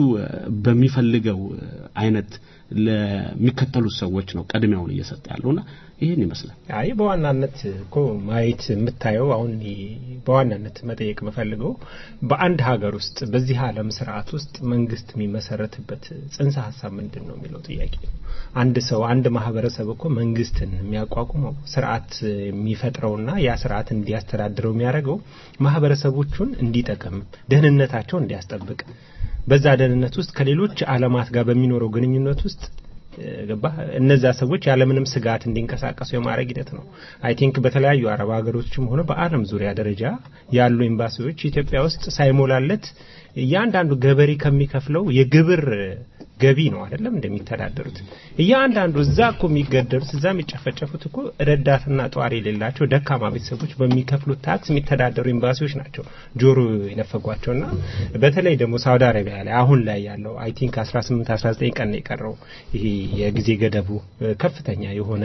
በሚፈልገው አይነት ለሚከተሉ ሰዎች ነው ቀድሚያውን እየሰጠ ያለውና ይሄን ይመስላል አይ በዋናነት እኮ ማየት የምታየው አሁን በዋናነት መጠየቅ መፈልገው በአንድ ሀገር ውስጥ በዚህ ዓለም ስርዓት ውስጥ መንግስት የሚመሰረትበት ጽንሰ ሐሳብ ምንድነው የሚለው ጥያቄ አንድ ሰው አንድ ማህበረሰብ እኮ መንግስትን የሚያቋቁመው ስርዓት የሚፈጥረውና ያ ስርዓት እንዲያስተዳድረው የሚያደርገው ማህበረሰቦቹን እንዲጠቅም ደህንነታቸው እንዲያስጠብቅ በዛ ደህንነት ውስጥ ከሌሎች ዓለማት ጋር በሚኖረው ግንኙነት ውስጥ ገባ እነዛ ሰዎች ያለ ምንም ስጋት እንዲንቀሳቀሱ የማድረግ ሂደት ነው አይ ቲንክ በተለያዩ አረብ ሀገሮችም ሆነ በአለም ዙሪያ ደረጃ ያሉ ኤምባሲዎች ኢትዮጵያ ውስጥ ሳይሞላለት ያንዳንዱ ገበሬ ከሚከፍለው የግብር ገቢ ነው አይደለም እንደሚተዳደሩት ያንዳንዱ እዛኮ የሚገደሉት እዛ የሚጨፈጨፉት እኮ ረዳትና ጧሪ የሌላቸው ደካማ ቤተሰቦች በሚከፍሉት ታክስ የሚተዳደሩ ኤምባሲዎች ናቸው ጆሮ የነፈጓቸውና በተለይ ደግሞ ሳውዲ አረቢያ ላይ አሁን ላይ ያለው አይ ቲንክ አስራ ስምንት አስራ ዘጠኝ ቀን ነው የቀረው ይሄ የጊዜ ገደቡ ከፍተኛ የሆነ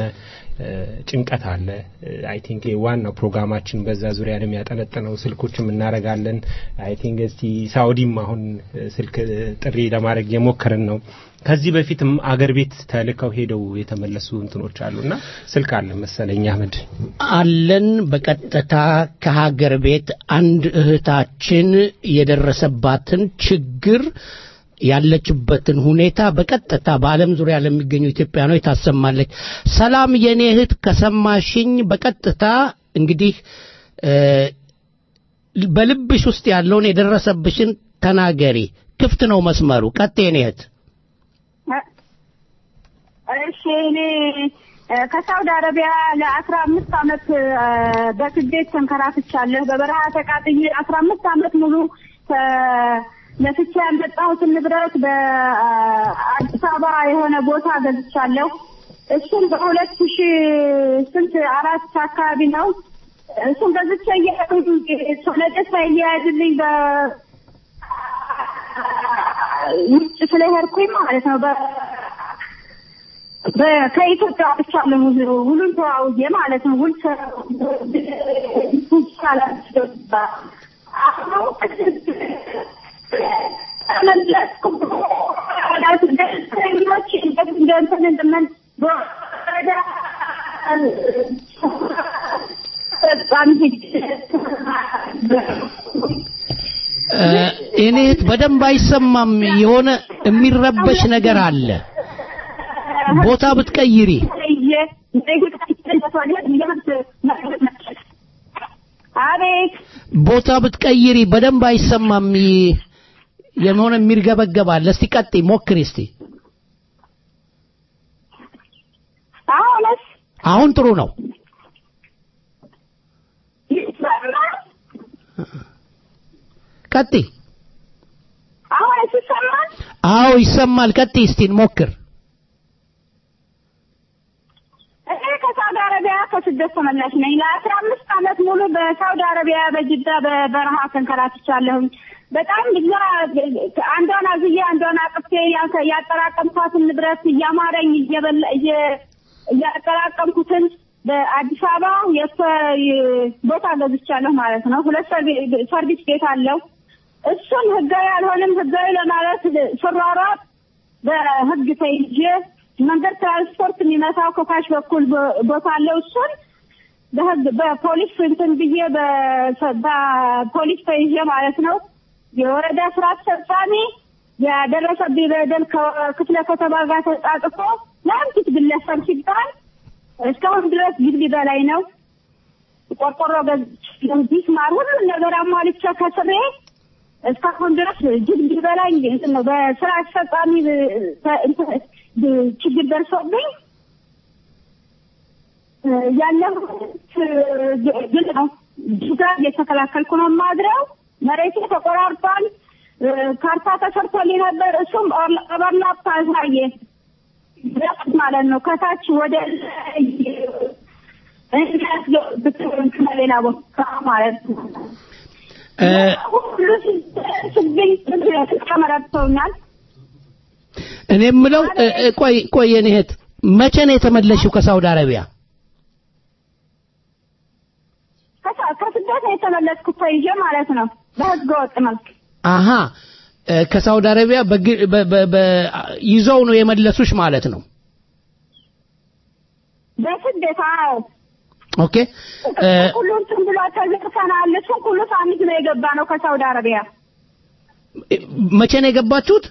ጭንቀት አለ አይ ቲንክ ዋናው ፕሮግራማችን በዛ ዙሪያ ነው የሚያጠነጥነው ስልኮችም እናረጋለን አይ ቲንክ እስቲ ሳውዲም አሁን ስልክ ጥሪ ለማድረግ የሞከረን ነው ከዚህ በፊትም አገር ቤት ተልከው ሄደው የተመለሱ እንትኖች አሉና ስልክ አለ መሰለኝ አህመድ አለን በቀጥታ ከሀገር ቤት አንድ እህታችን የደረሰባትን ችግር ያለችበትን ሁኔታ በቀጥታ በአለም ዙሪያ ለሚገኙ ኢትዮጵያኖች ታሰማለች ሰላም የኔ እህት ከሰማሽኝ በቀጥታ እንግዲህ በልብሽ ውስጥ ያለውን የደረሰብሽን ተናገሪ ክፍት ነው መስመሩ ቀጥታ የኔ እህት እሺ እኔ ከሳውዲ አረቢያ ለአስራ አምስት አመት በስደት ተንከራትቻለሁ በበረሃ ተቃጥዬ አስራ አምስት አመት ሙሉ ለፍቻ ያመጣሁትን ንብረት በአዲስ አበባ የሆነ ቦታ ገዝቻለሁ እሱም በሁለት ሺህ ስንት አራት አካባቢ ነው እሱም ገዝቼ እየሄድኩኝ ሰነደት ሳይያዝልኝ በ ውጭ ስለሄድኩኝ ማለት ነው ከኢትዮጵያ ብቻ ለሙሉ ሁሉን ተዋውዬ ማለት ነው ሁሉ ይቻላል አሁን አመለጥኩ አላስ ደስተኞች እንደምን እንደምን ወደ እኔት በደንብ አይሰማም የሆነ የሚረበሽ ነገር አለ ቦታ ብትቀይሪ አቤት ቦታ ብትቀይሪ በደንብ አይሰማም የሆነ የሚርገበገባል እስቲ ቀጥይ ሞክሪ እስቲ አሁንስ አሁን ጥሩ ነው ቀጥይ አሁንስ ይሰማል አዎ ይሰማል ቀጥይ እስቲ ሞክር እኔ ከሳውዲ አረቢያ ከስደት ተመላሽ ነኝ ለአስራ አምስት ዓመት ሙሉ በሳውዲ አረቢያ በጅዳ በበረሃ ተንከራትቻለሁኝ በጣም ብዙ አንዷን አዝዬ አንዷን አቅፌ ያጠራቀምኳትን ንብረት እያማረኝ እየበላ እያጠራቀምኩትን በአዲስ አበባ ቦታ ገዝቻለሁ ማለት ነው ሁለት ሰርቪስ ቤት አለው እሱን ህጋዊ ያልሆነም ህጋዊ ለማለት ስራራት በህግ ተይዤ መንገድ ትራንስፖርት የሚመታው ከታች በኩል ቦታ አለው እሱን በህግ በፖሊስ እንትን ብዬ በፖሊስ ተይዤ ማለት ነው የወረዳ ስራ አስፈጻሚ ያደረሰብኝ በደል ከክፍለ ከተማ ጋር ተጣጥፎ ለአንዲት ግለሰብ ሲባል እስካሁን ድረስ ግቢ በላይ ነው ቆርቆሮ ገዝቼ ማር ሁሉ ነገር አሟልቼ ከስሬ እስካሁን ድረስ ግቢ በላይ ነው በስራ አስፈጻሚ ችግር ደርሶብኝ ያለው ግን ነው ጅጋ የተከላከልኩ ነው ማድረው መሬቱ ተቆራርጧል ካርታ ተሰርቶልኝ ነበር እሱም ኦቨርላፕ ታሳየ ማለት ነው ከታች ወደ እንግዲህ ብትሆን ከሌላ ቦታ ማለት ነው ሁሉ ስብኝ ተመረጥቶኛል እኔ የምለው ቆይ ቆይ የኔ እህት መቼ ነው የተመለሽው ከሳውዲ አረቢያ ከስደት ነው የተመለስኩት ተይዤ ማለት ነው በህገ ወጥ መልክ አሃ ከሳውዲ አረቢያ ይዘው ነው የመለሱሽ ማለት ነው በስደት አዎ ኦኬ ሁሉም ትንብሎ ተዘርፈናል እሱ ሁሉ ሳሚት ነው የገባ ነው ከሳውዲ አረቢያ መቼ ነው የገባችሁት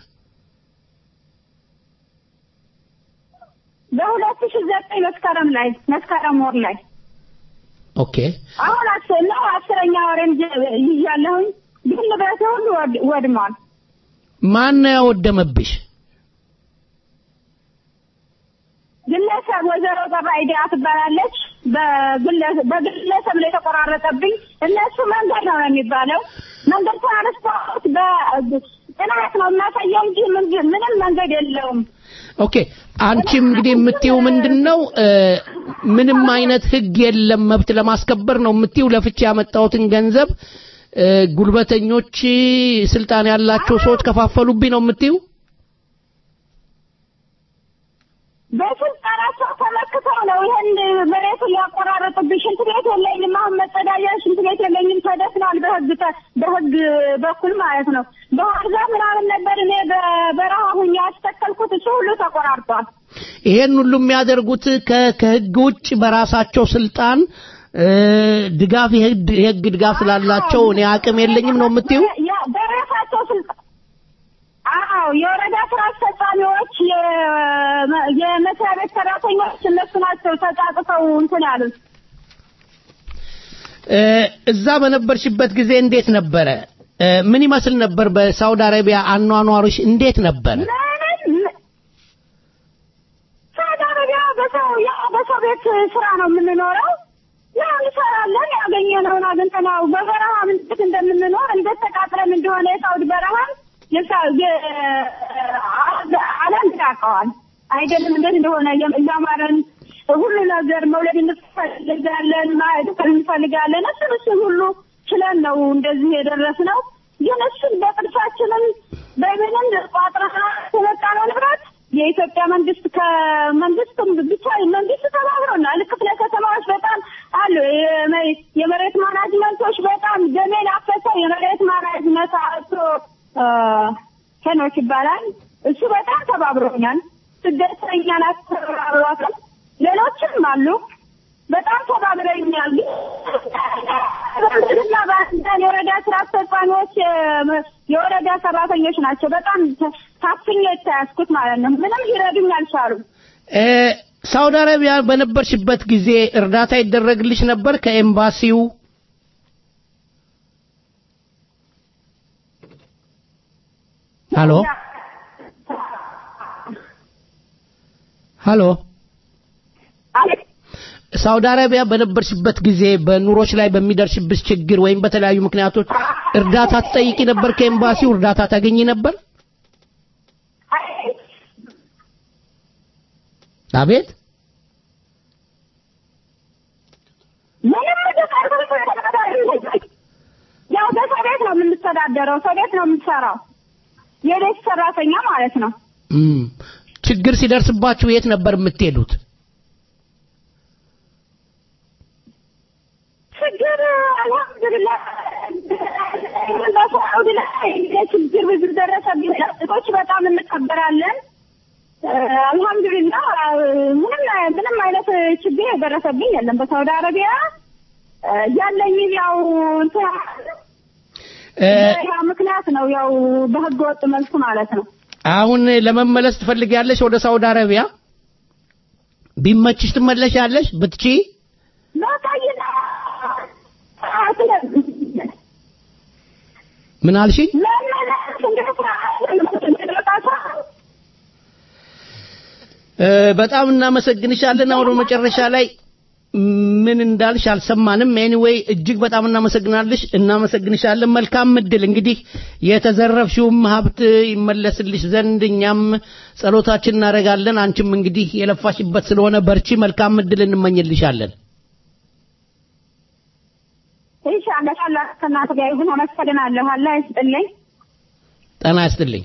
በሁለት ሺህ ዘጠኝ መስከረም ላይ መስከረም ወር ላይ ኦኬ አሁን አስና አስረኛ ወሬን ይያለሁኝ ግን ንብረቴ ሁሉ ወድሟል ማን ነው ያወደመብሽ ግለሰብ ወይዘሮ ገባይዳ ትባላለች በግለሰብ ላይ ተቆራረጠብኝ እነሱ መንገድ ነው የሚባለው መንገድ ትራንስፖርት በጥናት ነው እናሳየው እንጂ ምንም መንገድ የለውም ኦኬ አንቺም እንግዲህ የምትይው ምንድነው ምንም አይነት ህግ የለም መብት ለማስከበር ነው የምትይው ለፍቼ ያመጣሁትን ገንዘብ ጉልበተኞች ስልጣን ያላቸው ሰዎች ከፋፈሉብኝ ነው የምትይው በስልጣናቸው ተመክተው ነው ይሄን መሬቱን ያቆራረጡብኝ ሽንት ቤት የለኝም አሁን መጸዳጃ ሽንት ቤት የለኝም ተደፍኗል በህግ በህግ በኩል ማለት ነው በዋርዛ ምናምን ነበር እኔ በበረሃ ሁኛ ያስተከልኩት እሱ ሁሉ ተቆራርጧል ይሄን ሁሉ የሚያደርጉት ከህግ ውጭ በራሳቸው ስልጣን ድጋፍ የህግ ድጋፍ ስላላቸው እኔ አቅም የለኝም ነው የምትይው በራሳቸው ስልጣን አዎ የወረዳ ስራ አስፈጻሚዎች የመስሪያ ቤት ሰራተኞች እነሱ ናቸው ተጣጥተው እንትን ያሉት እዛ በነበርሽበት ጊዜ እንዴት ነበረ ምን ይመስል ነበር በሳውዲ አረቢያ አኗኗሮች እንዴት ነበር ሳውዲ አረቢያ በሰው ያ በሰው ቤት ስራ ነው የምንኖረው ያው እንሰራለን ያገኘነውን አግኝተናው በበረሃ ምን እንደምንኖር እንደተቃጥረን እንደሆነ የሳውዲ በረሃ የሳውዲ ዓለም ታውቀዋል አይደለም እንዴት እንደሆነ ያማረን ሁሉ ነገር መውለድ እንፈልጋለን ማየት እንፈልጋለን እሱ ሁሉ ችለን ነው እንደዚህ የደረስነው ግን እሱ በጥርሳችንን በምንም ቋጥረና ተመጣጣው ንብረት የኢትዮጵያ መንግስት ከመንግስትም ብቻ መንግስት ተባብሮናል ክፍለ ከተማዎች በጣም አሉ የመሬት ማናጅመንቶች በጣም ደሜን አፈሰ የመሬት ማናጅመንት አቶ ከኖች ይባላል እሱ በጣም ተባብሮኛል ስደተኛ ናቸው ሌሎችም አሉ በጣም ተባብረውኛል እና ባንዳን የወረዳ ስራ አስፈጻሚዎች የወረዳ ሰራተኞች ናቸው በጣም ታፍኜ የተያዝኩት ማለት ነው ምንም ይረዱኝ አልቻሉም ሳውዲ አረቢያ በነበርሽበት ጊዜ እርዳታ ይደረግልሽ ነበር ከኤምባሲው? ሃሎ ሃሎ ሳውዲ አረቢያ በነበርሽበት ጊዜ በኑሮች ላይ በሚደርስብሽ ችግር ወይም በተለያዩ ምክንያቶች እርዳታ ትጠይቂ ነበር ከኤምባሲው? እርዳታ ታገኚ ነበር? አቤት ያው በሰቤት ነው የምንተዳደረው፣ ሰቤት ነው የምንሰራው፣ የቤት ሰራተኛ ማለት ነው። እም ችግር ሲደርስባችሁ የት ነበር የምትሄዱት? ችግር አልሐምዱሊላህ በሳውዲ ላይ ችግር ብዙ ደረሰብኝ። ሰዎች በጣም እንቀበራለን። አልሐምዱሊላህ ምንም ምንም አይነት ችግር የደረሰብኝ የለም በሳውዲ አረቢያ። ያለኝ ያው ያ ምክንያት ነው ያው በህገ ወጥ መልኩ ማለት ነው። አሁን ለመመለስ ትፈልጊያለሽ ወደ ሳውዲ አረቢያ? ቢመችሽ ትመለሻለሽ ብትቺ? ምን አልሽኝ? በጣም እናመሰግንሻለን። አሁን መጨረሻ ላይ ምን እንዳልሽ አልሰማንም። ኤኒዌይ እጅግ በጣም እናመሰግናለሽ እናመሰግንሻለን። መልካም እድል። እንግዲህ የተዘረፍሽውም ሀብት ይመለስልሽ ዘንድ እኛም ጸሎታችን እናደርጋለን። አንቺም እንግዲህ የለፋሽበት ስለሆነ በርቺ። መልካም እድል እንመኝልሻለን። ኢንሻአላህ አላህ ከእናንተ ጋር ይሁን። አመሰግናለሁ። አላህ ይስጥልኝ። ጤና ይስጥልኝ።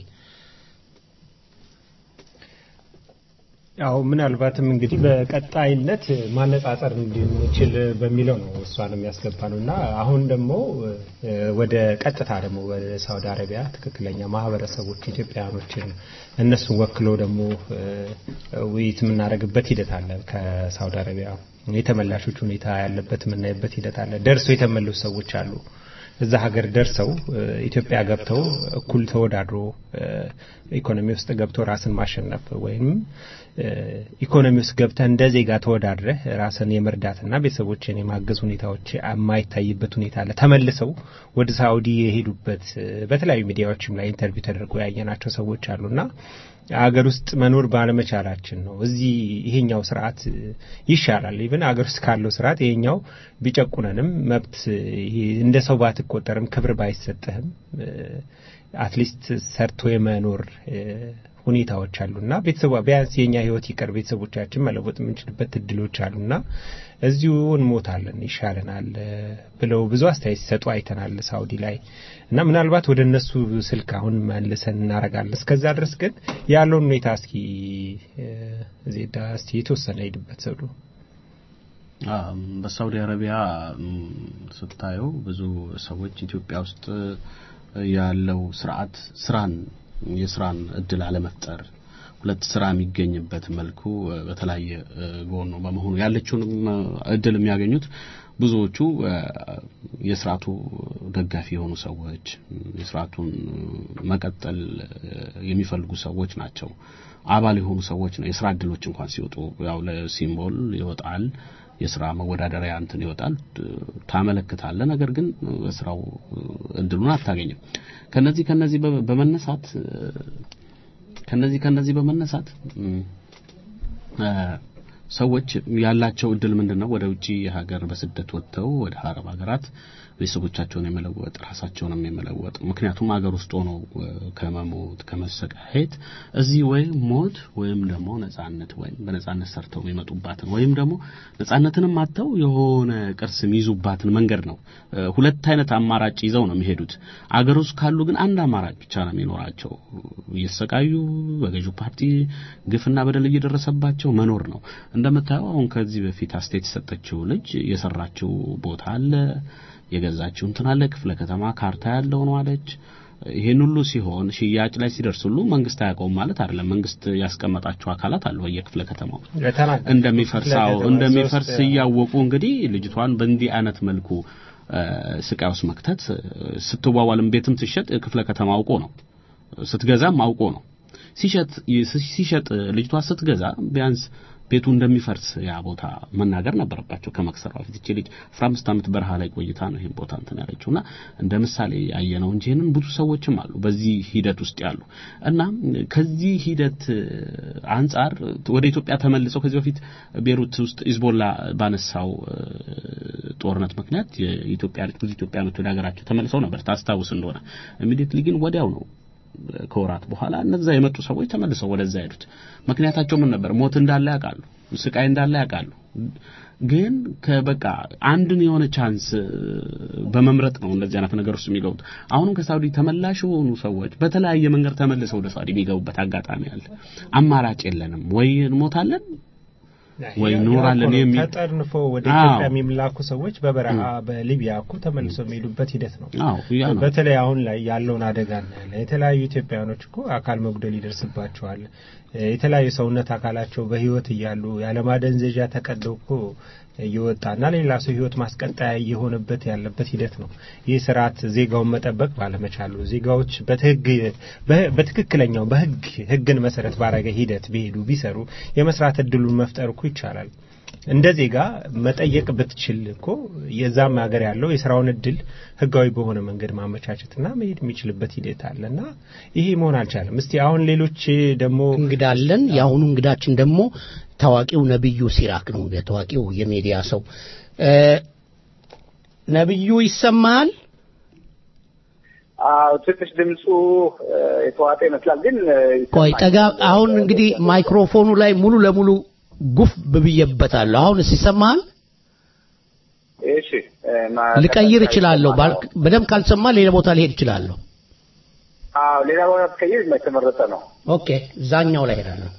ያው ምናልባትም እንግዲህ በቀጣይነት ማነጻጸር እንድንችል በሚለው ነው እሷንም ያስገባነውና አሁን ደግሞ ወደ ቀጥታ ደግሞ ወደ ሳውዲ አረቢያ ትክክለኛ ማህበረሰቦች ኢትዮጵያኖችን እነሱን ወክሎ ደግሞ ውይይት የምናደርግበት ሂደት አለ። ከሳውዲ አረቢያ የተመላሾች ሁኔታ ያለበት የምናይበት ሂደት አለ። ደርሶ የተመለሱ ሰዎች አሉ። እዛ ሀገር ደርሰው ኢትዮጵያ ገብተው እኩል ተወዳድሮ ኢኮኖሚ ውስጥ ገብቶ ራስን ማሸነፍ ወይም ኢኮኖሚ ውስጥ ገብተ እንደ ዜጋ ተወዳድረህ ራስን የመርዳትና ቤተሰቦችን የማገዝ ሁኔታዎች የማይታይበት ሁኔታ አለ። ተመልሰው ወደ ሳውዲ የሄዱበት በተለያዩ ሚዲያዎችም ላይ ኢንተርቪው ተደርጎ ያየናቸው ሰዎች አሉና አገር ውስጥ መኖር ባለመቻላችን ነው። እዚህ ይሄኛው ስርዓት ይሻላል። ኢቭን አገር ውስጥ ካለው ስርዓት ይሄኛው ቢጨቁነንም መብት እንደ ሰው ባትቆጠርም ክብር ባይሰጥህም አትሊስት ሰርቶ የመኖር ሁኔታዎች አሉና ቤተሰቡ ቢያንስ የኛ ህይወት ይቀር ቤተሰቦቻችን መለወጥ የምንችልበት እድሎች አሉና እዚሁ እንሞታለን ይሻለናል ብለው ብዙ አስተያየት ሲሰጡ አይተናል ሳውዲ ላይ እና ምናልባት ወደ እነሱ ስልክ አሁን መልሰን እናረጋለን። እስከዛ ድረስ ግን ያለውን ሁኔታ እስኪ ዜዳ እስቲ የተወሰነ ሄድበት ሰዱ በሳውዲ አረቢያ ስታየው ብዙ ሰዎች ኢትዮጵያ ውስጥ ያለው ስርዓት ስራን የስራን እድል አለመፍጠር ሁለት ስራ የሚገኝበት መልኩ በተለያየ ጎን ነው በመሆኑ ያለችውን እድል የሚያገኙት ብዙዎቹ የስርዓቱ ደጋፊ የሆኑ ሰዎች የስርዓቱን መቀጠል የሚፈልጉ ሰዎች ናቸው። አባል የሆኑ ሰዎች ነው። የስራ እድሎች እንኳን ሲወጡ ያው ለሲምቦል ይወጣል የስራ መወዳደሪያ እንትን ይወጣል ታመለክታለ። ነገር ግን ስራው እድሉን አታገኝም። ከነዚህ ከነዚህ በመነሳት ከነዚህ ከነዚህ በመነሳት ሰዎች ያላቸው እድል ምንድነው? ወደ ውጪ ሀገር በስደት ወጥተው ወደ አረብ ሀገራት ቤተሰቦቻቸውን የመለወጥ ራሳቸውንም የመለወጥ ምክንያቱም ሀገር ውስጥ ሆኖ ከመሞት ከመሰቃየት እዚህ ወይ ሞት ወይም ደግሞ ነጻነት ወይም በነጻነት ሰርተው የሚመጡባትን ወይም ደግሞ ነጻነትንም አጥተው የሆነ ቅርስ የሚይዙባትን መንገድ ነው። ሁለት አይነት አማራጭ ይዘው ነው የሚሄዱት። ሀገር ውስጥ ካሉ ግን አንድ አማራጭ ብቻ ነው የሚኖራቸው። እየሰቃዩ በገዢው ፓርቲ ግፍና በደል እየደረሰባቸው መኖር ነው። እንደምታየው አሁን ከዚህ በፊት አስተያየት ሰጠችው ልጅ የሰራችው ቦታ አለ የገዛችው እንትን አለ ክፍለ ከተማ ካርታ ያለው ነው አለች። ይሄን ሁሉ ሲሆን ሽያጭ ላይ ሲደርስ ሁሉ መንግስት አያውቀውም ማለት አይደለም። መንግስት ያስቀመጣቸው አካላት አሉ በየክፍለ ከተማው እንደሚፈርሳው እንደሚፈርስ ያወቁ እንግዲህ ልጅቷን በእንዲህ አይነት መልኩ ስቃይ ውስጥ መክተት ስትዋዋልም ቤትም ትሸጥ ክፍለ ከተማ አውቆ ነው ስትገዛም አውቆ ነው ሲሸጥ ሲሸጥ ልጅቷ ስትገዛ ቢያንስ ቤቱ እንደሚፈርስ ያ ቦታ መናገር ነበረባቸው ከመክሰሯ በፊት እቺ ልጅ አስራ አምስት ዓመት በረሃ ላይ ቆይታ ነው ይሄን ቦታ እንትን ያለችውና እንደ ምሳሌ ያየነው እንጂ እነን ብዙ ሰዎችም አሉ በዚህ ሂደት ውስጥ ያሉ እና ከዚህ ሂደት አንፃር ወደ ኢትዮጵያ ተመልሰው ከዚህ በፊት ቤሩት ውስጥ ሂዝቦላ ባነሳው ጦርነት ምክንያት የኢትዮጵያ ብዙ ኢትዮጵያኖች ወደ ሀገራቸው ተመልሰው ነበር ታስታውስ እንደሆነ ኢሚዲየትሊ ግን ወዲያው ነው ከወራት በኋላ እነዛ የመጡ ሰዎች ተመልሰው ወደዛ ሄዱት ምክንያታቸው ምን ነበር ሞት እንዳለ ያውቃሉ ስቃይ እንዳለ ያውቃሉ ግን ከበቃ አንድን የሆነ ቻንስ በመምረጥ ነው እንደዚህ አይነት ነገር ውስጥ የሚገቡት አሁንም ከሳውዲ ተመላሽ ሆኑ ሰዎች በተለያየ መንገድ ተመልሰው ወደ ሳውዲ የሚገቡበት አጋጣሚ አለ አማራጭ የለንም ወይ እንሞታለን ወይ ኖራለን የሚል ተጠርንፎ ወደ ኢትዮጵያ የሚላኩ ሰዎች በበረሃ በሊቢያ እኮ ተመልሰው የሚሄዱበት ሂደት ነው በተለይ አሁን ላይ ያለውን አደጋ እና የተለያዩ ኢትዮጵያኖች እኮ አካል መጉደል ይደርስባቸዋል የተለያዩ ሰውነት አካላቸው በህይወት ይያሉ ያለማደንዘዣ ተቀደው እኮ ይወጣና ሌላ ሰው ህይወት ማስቀጣያ የሆነበት ያለበት ሂደት ነው ይህ ስርዓት ዜጋውን መጠበቅ ባለመቻሉ ዜጋዎች በትግ በትክክለኛው በህግ ህግን መሰረት ባረገ ሂደት ቢሄዱ ቢሰሩ የመስራት እድሉን መፍጠር እኮ ይቻላል እንደ ዜጋ መጠየቅ ብትችል እኮ የዛም ሀገር ያለው የስራውን እድል ህጋዊ በሆነ መንገድ ማመቻቸትና መሄድ የሚችልበት ሂደት አለና ይሄ መሆን አልቻለም እስቲ አሁን ሌሎች ደግሞ እንግዳለን ያሁኑ እንግዳችን ደግሞ ታዋቂው ነብዩ ሲራክ ነው የታዋቂው የሚዲያ ሰው ነብዩ ይሰማል አው ትንሽ ድምጹ የተዋጠ ይመስላል ግን ቆይ ጠጋ አሁን እንግዲህ ማይክሮፎኑ ላይ ሙሉ ለሙሉ ጉፍ ብብየበታለሁ አሁን ሲሰማል እሺ ልቀይር እችላለሁ በደም ካልሰማ ሌላ ቦታ ልሄድ እችላለሁ አው ሌላ ቦታ ትቀይር መተመረጠ ነው ኦኬ ዛኛው ላይ ሄዳለሁ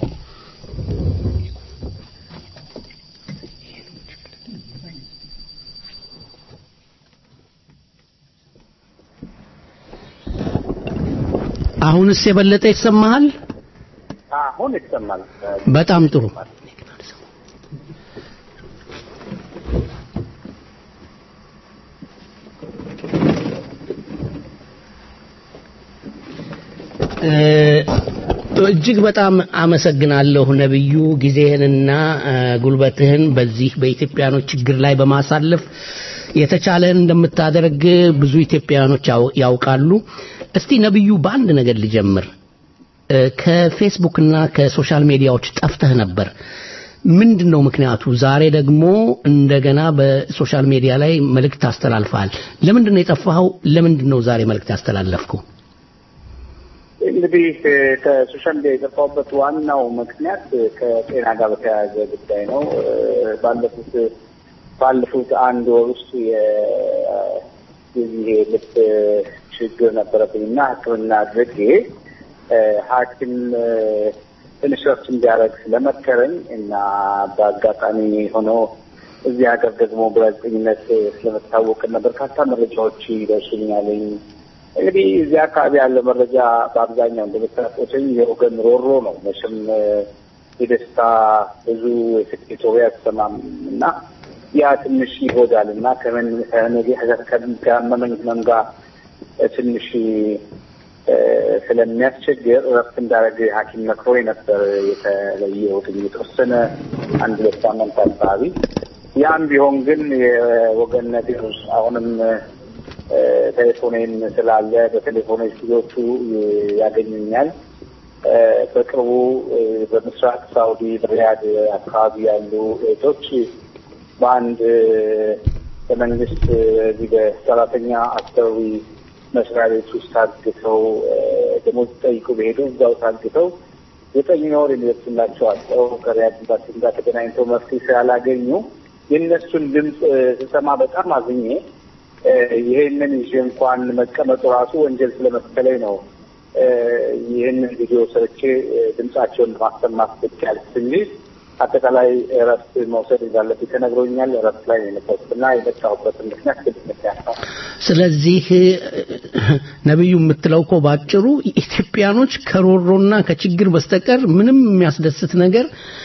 አሁንስ የበለጠ ይሰማል አሁን ይሰማል በጣም ጥሩ እጅግ በጣም አመሰግናለሁ ነብዩ ጊዜህንና ጉልበትህን በዚህ በኢትዮጵያኖች ችግር ላይ በማሳለፍ የተቻለን እንደምታደርግ ብዙ ኢትዮጵያኖች ያውቃሉ እስቲ ነብዩ በአንድ ነገር ልጀምር ከፌስቡክ እና ከሶሻል ሚዲያዎች ጠፍተህ ነበር ምንድነው ምክንያቱ ዛሬ ደግሞ እንደገና በሶሻል ሚዲያ ላይ መልእክት አስተላልፈሃል ለምንድነው የጠፋኸው ለምንድነው ዛሬ መልእክት ያስተላለፍከው እንግዲህ ከሶሻል ሚዲያ የጠፋሁበት ዋናው ምክንያት ከጤና ጋር በተያያዘ ጉዳይ ነው ባለፉት ባለፉት አንድ ወር ውስጥ የዚህ ልብ ችግር ነበረብኝና ሕክምና አድርጌ ሐኪም ትንሽ ረፍት እንዲያደርግ ስለመከረኝ እና በአጋጣሚ ሆኖ እዚህ ሀገር ደግሞ በጋዜጠኝነት ስለመታወቅና በርካታ መረጃዎች ይደርሱኛልኝ እንግዲህ እዚህ አካባቢ ያለ መረጃ በአብዛኛው እንደምታውቁትኝ የወገን ሮሮ ነው መቼም የደስታ ብዙ የስኬት ወሬ አትሰማም እና ያ ትንሽ ይጎዳልና ከምን ከነገ ከመመኝ መንጋ ትንሽ ስለሚያስቸግር ረፍት እንዳደረግ ሐኪም መክሮኝ ነበር የተለየው ግን የተወሰነ አንድ ሁለት ሳምንት አካባቢ ያም ቢሆን ግን የወገን ነገር አሁንም ቴሌፎኔን ስላለ በቴሌፎኔ ሲዞቹ ያገኙኛል በቅርቡ በምስራቅ ሳውዲ በሪያድ አካባቢ ያሉ እህቶች በአንድ በመንግስት እዚህ በሰራተኛ አስተዊ መስሪያ ቤት ውስጥ ታግተው ደሞዝ ጠይቁ በሄዱ እዛው ታግተው ዘጠኝ ወር የሚደርስላቸው አጥተው ከሪያድ ጋር ተገናኝተው መፍትሄ ስላላገኙ የእነሱን ድምፅ ስሰማ በጣም አዝኜ ይሄንን ይዤ እንኳን መቀመጡ ራሱ ወንጀል ስለመሰለኝ ነው ይሄንን ቪዲዮ ሰርቼ ድምጻቸውን ማሰማት ብቻልኩ እንጂ አጠቃላይ እረፍት መውሰድ እንዳለብኝ ተነግሮኛል እረፍት ላይ የነበርኩና የመጣሁበት ምክንያት ምክንያት ነው ስለዚህ ነብዩ የምትለው እኮ ባጭሩ ኢትዮጵያኖች ከሮሮና ከችግር በስተቀር ምንም የሚያስደስት ነገር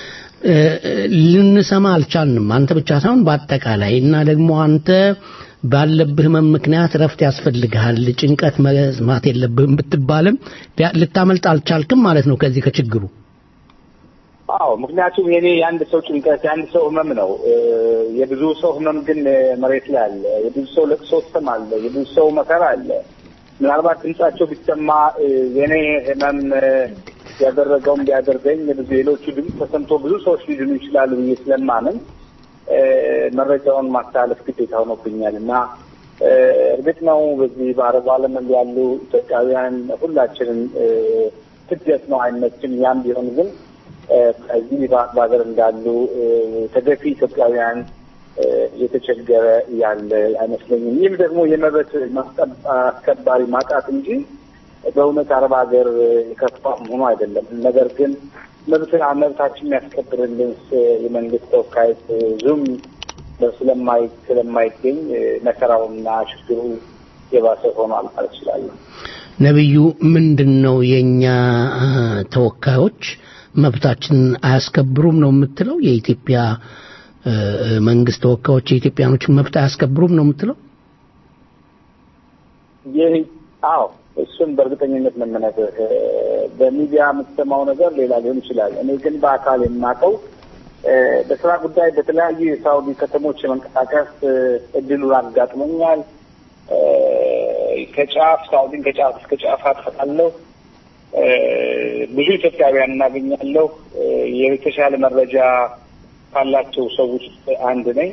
ልንሰማ አልቻልንም አንተ ብቻ ሳይሆን በአጠቃላይ እና ደግሞ አንተ ባለብህ ምክንያት ረፍት ያስፈልግሃል ጭንቀት መስማት የለብህም ብትባልም ልታመልጥ አልቻልክም ማለት ነው ከዚህ ከችግሩ አዎ ምክንያቱም የኔ የአንድ ሰው ጭንቀት የአንድ ሰው ህመም ነው። የብዙ ሰው ህመም ግን መሬት ላይ አለ። የብዙ ሰው ለቅሶ አለ። የብዙ ሰው መከራ አለ። ምናልባት ድምጻቸው ቢሰማ የኔ ህመም ያደረገውም ቢያደርገኝ የብዙ ሌሎቹ ድምጽ ተሰምቶ ብዙ ሰዎች ሊድኑ ይችላሉ ብዬ ስለማምን መረጃውን ማስተላለፍ ግዴታ ሆኖብኛል እና እርግጥ ነው በዚህ በአረብ ዓለም ያሉ ኢትዮጵያውያን ሁላችንም ትግት ነው አይነችን ያም ቢሆን ግን እዚህ በሀገር እንዳሉ ተገፊ ኢትዮጵያውያን የተቸገረ ያለ አይመስለኝም። ይህም ደግሞ የመብት አስከባሪ ማጣት እንጂ በእውነት አረብ ሀገር የከፋ ሆኖ አይደለም። ነገር ግን መብትና መብታችን የሚያስከብርልን የመንግስት ተወካይ ዙም ስለማይ ስለማይገኝ መከራውና ችግሩ የባሰ ሆኗል ማለት ይችላል። ነብዩ ምንድነው የኛ ተወካዮች መብታችን አያስከብሩም ነው የምትለው? የኢትዮጵያ መንግስት ተወካዮች የኢትዮጵያኖችን መብት አያስከብሩም ነው የምትለው? ይህ አዎ እሱን በእርግጠኝነት መመናገር በሚዲያ የምትሰማው ነገር ሌላ ሊሆን ይችላል። እኔ ግን በአካል የማውቀው በስራ ጉዳይ በተለያዩ የሳውዲ ከተሞች የመንቀሳቀስ እድሉን አጋጥሞኛል። ከጫፍ ሳውዲን ከጫፍ እስከ ጫፍ አጥፋለሁ። ብዙ ኢትዮጵያውያን እናገኛለሁ። የተሻለ መረጃ ካላቸው ሰዎች አንድ ነኝ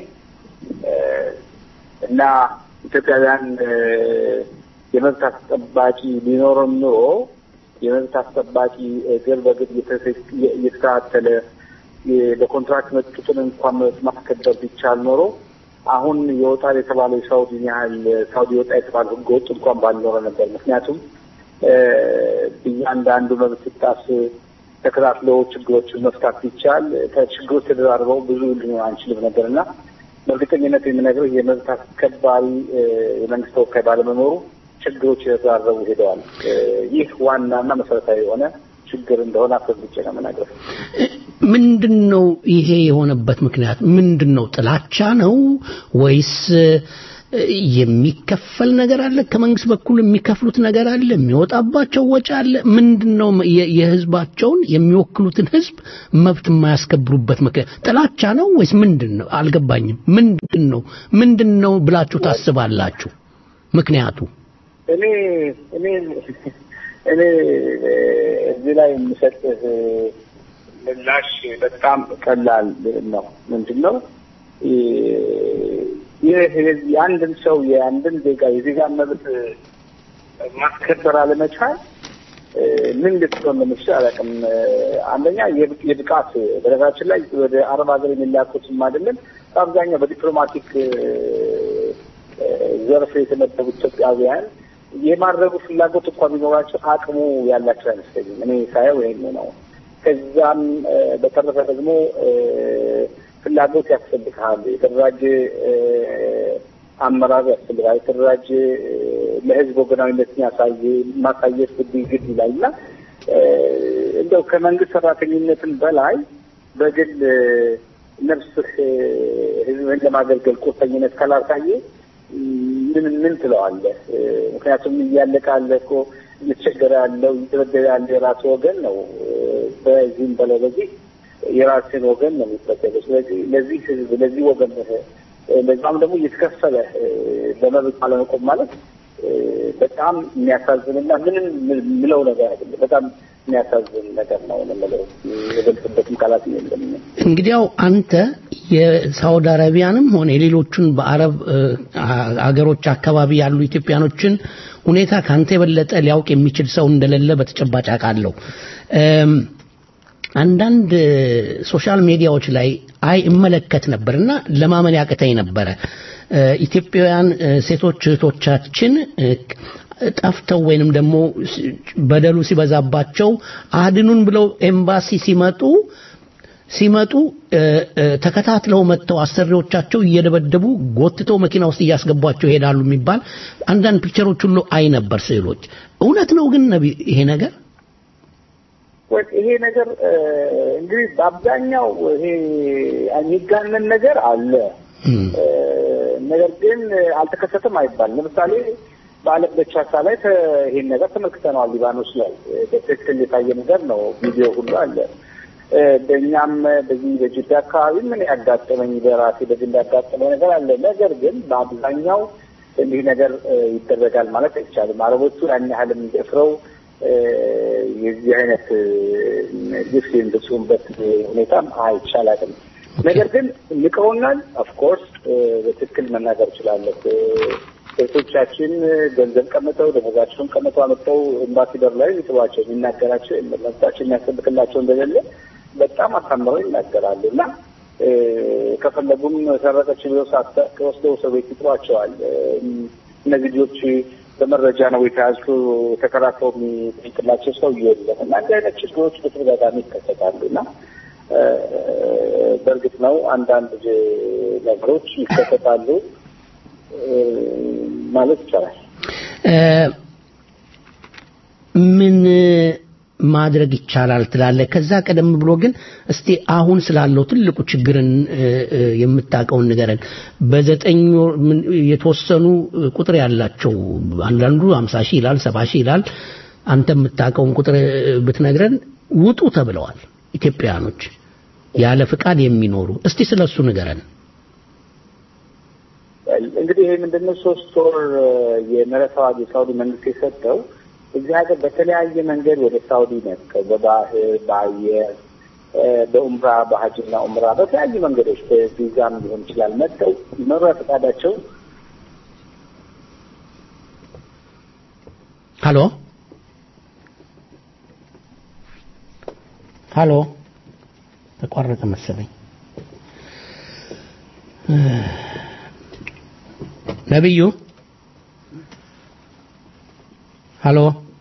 እና ኢትዮጵያውያን የመብት አስጠባቂ ቢኖርም ኖሮ የመብት አስጠባቂ እግር በግድ እየተከታተለ በኮንትራክት መጡትን እንኳን ማስከበር ቢቻል ኖሮ አሁን የወጣል የተባለው የሳውዲ ያህል ሳውዲ ወጣ የተባለው ህገወጥ እንኳን ባልኖረ ነበር። ምክንያቱም እያንዳንዱ መብት ሲጣስ ተከታትሎ ችግሮችን መፍታት ቢቻል ከችግሮች ተደራርበው ብዙ ሊሆን አንችልም ነበርና በእርግጠኝነት የምነግርህ የመብት አስከባሪ የመንግስት ተወካይ ባለመኖሩ ችግሮች የተደራረቡ ሄደዋል። ይህ ዋናና መሰረታዊ የሆነ ችግር እንደሆነ አስረግጬ ነው የምነግርህ። ምንድነው ይሄ የሆነበት ምክንያት? ምንድነው? ጥላቻ ነው ወይስ የሚከፈል ነገር አለ? ከመንግስት በኩል የሚከፍሉት ነገር አለ? የሚወጣባቸው ወጪ አለ? ምንድነው የህዝባቸውን የሚወክሉትን ህዝብ መብት የማያስከብሩበት ምክንያት? ጥላቻ ነው ወይስ ምንድነው? አልገባኝም። ምንድነው ምንድነው ብላችሁ ታስባላችሁ ምክንያቱ? እኔ እኔ እኔ እዚህ ላይ የምሰጥህ ምላሽ በጣም ቀላል ነው። ምንድነው ይህ የአንድን ሰው የአንድን ዜጋ የዜጋ መብት ማስከበር አለመቻል ምን ልትሆን እንደምችል አላውቅም። አንደኛ የብቃት በነገራችን ላይ ወደ አረብ ሀገር የሚላኩትም አይደለም በአብዛኛው በዲፕሎማቲክ ዘርፍ የተመደቡ ኢትዮጵያውያን የማድረጉ ፍላጎት እንኳን ቢኖራቸው አቅሙ ያላቸው አይመስለኝም። እኔ ሳየው ይሄን ነው። ከዛም በተረፈ ደግሞ ፍላጎት ያስፈልጋል። የተደራጀ አመራር ያስፈልጋል። የተደራጀ ለህዝብ ወገናዊነትን ያሳየ ማሳየት ግድ ይላልና እንደው ከመንግስት ሰራተኝነትን በላይ በግል ነፍስህ ህዝብን ለማገልገል ቁርጠኝነት ካላሳየ ምን ምን ትለዋለህ? ምክንያቱም እያለቃለ እኮ እየተቸገረ ያለው እየተበደለ ያለ የራሱ ወገን ነው። በዚህም በለው በዚህ የራስን ወገን ነው የሚበደለው። ስለዚህ ለዚህ ህዝብ ለዚህ ወገን ለዛም ደግሞ እየተከፈለ በመብት አለመቆም ማለት በጣም የሚያሳዝንና ምንም ምለው ነገር አይደለም። በጣም የሚያሳዝን ነገር ነው ለምለው የገልጽበትም ቃላት የለም። እንግዲያው አንተ የሳውዲ አረቢያንም ሆነ የሌሎቹን በአረብ አገሮች አካባቢ ያሉ ኢትዮጵያኖችን ሁኔታ ካንተ የበለጠ ሊያውቅ የሚችል ሰው እንደሌለ በተጨባጭ አውቃለሁ። አንዳንድ ሶሻል ሚዲያዎች ላይ አይ እመለከት ነበርና ለማመን ያቀተኝ ነበር። ኢትዮጵያውያን ሴቶች እህቶቻችን ጠፍተው ወይንም ደግሞ በደሉ ሲበዛባቸው አድኑን ብለው ኤምባሲ ሲመጡ ሲመጡ ተከታትለው መጥተው አሰሪዎቻቸው እየደበደቡ ጎትተው መኪና ውስጥ እያስገቧቸው ይሄዳሉ የሚባል አንዳንድ ፒክቸሮች ሁሉ አይ ነበር፣ ስዕሎች። እውነት ነው ግን ነብይ ይሄ ነገር? ወይ ይሄ ነገር እንግዲህ በአብዛኛው ይሄ የሚጋነን ነገር አለ። ነገር ግን አልተከሰተም አይባልም። ለምሳሌ በዓለም በቻሳ ላይ ይሄን ነገር ተመልክተናል። ሊባኖስ ላይ በትክክል የታየ ነገር ነው። ቪዲዮ ሁሉ አለ። በእኛም በዚህ በጅዳ አካባቢ ምን ያጋጠመኝ በራሴ በግል ያጋጠመኝ ነገር አለ። ነገር ግን በአብዛኛው እንዲህ ነገር ይደረጋል ማለት አይቻልም። አረቦቹ ያን ያህል የሚደፍረው የዚህ አይነት ግፍ የሚፈጽሙበት ሁኔታም አይቻልም። ነገር ግን ንቀውናል። ኦፍ ኮርስ በትክክል መናገር እችላለሁ። ሴቶቻችን ገንዘብ ቀምጠው ደሞዛቸውን ቀምጠው አመጣው ኤምባሲ በር ላይ ይጥሏቸው የሚናገራቸው መብታቸው የሚያስጠብቅላቸው እንደሌለ በጣም አሳምረው ይናገራሉ እና ከፈለጉም ሰረቀች ብለው ወስደው ሰው ቤት ይጥሏቸዋል። እነዚህ ልጆች በመረጃ ነው የተያዙ ተከራክረው የሚጠይቅላቸው ሰው የለም እና እንዲህ አይነት ችግሮች በተደጋጋሚ ይከሰታሉ እና በእርግጥ ነው አንዳንድ ነገሮች ይከሰታሉ ማለት ይቻላል። ምን ማድረግ ይቻላል ትላለህ? ከዛ ቀደም ብሎ ግን እስቲ አሁን ስላለው ትልቁ ችግርን የምታውቀውን ንገረን። በዘጠኝ የተወሰኑ ቁጥር ያላቸው አንዳንዱ ሃምሳ ሺህ ይላል ሰባ ሺህ ይላል። አንተ የምታውቀውን ቁጥር ብትነግረን ውጡ ተብለዋል ኢትዮጵያኖች ያለ ፍቃድ የሚኖሩ። እስቲ ስለሱ ንገረን። እንግዲህ ይሄ ምንድነው ሶስት ወር የምህረት አዋጅ የሳውዲ መንግስት የሰጠው እዚህ ሀገር በተለያየ መንገድ ወደ ሳውዲ መጥተው በባህር በአየር በኡምራ በሐጅና ኡምራ በተለያዩ መንገዶች በቪዛም ሊሆን ይችላል መጥተው መኖሪያ ፈቃዳቸው ሃሎ ሃሎ ተቋረጠ መሰለኝ። ነብዩ ሃሎ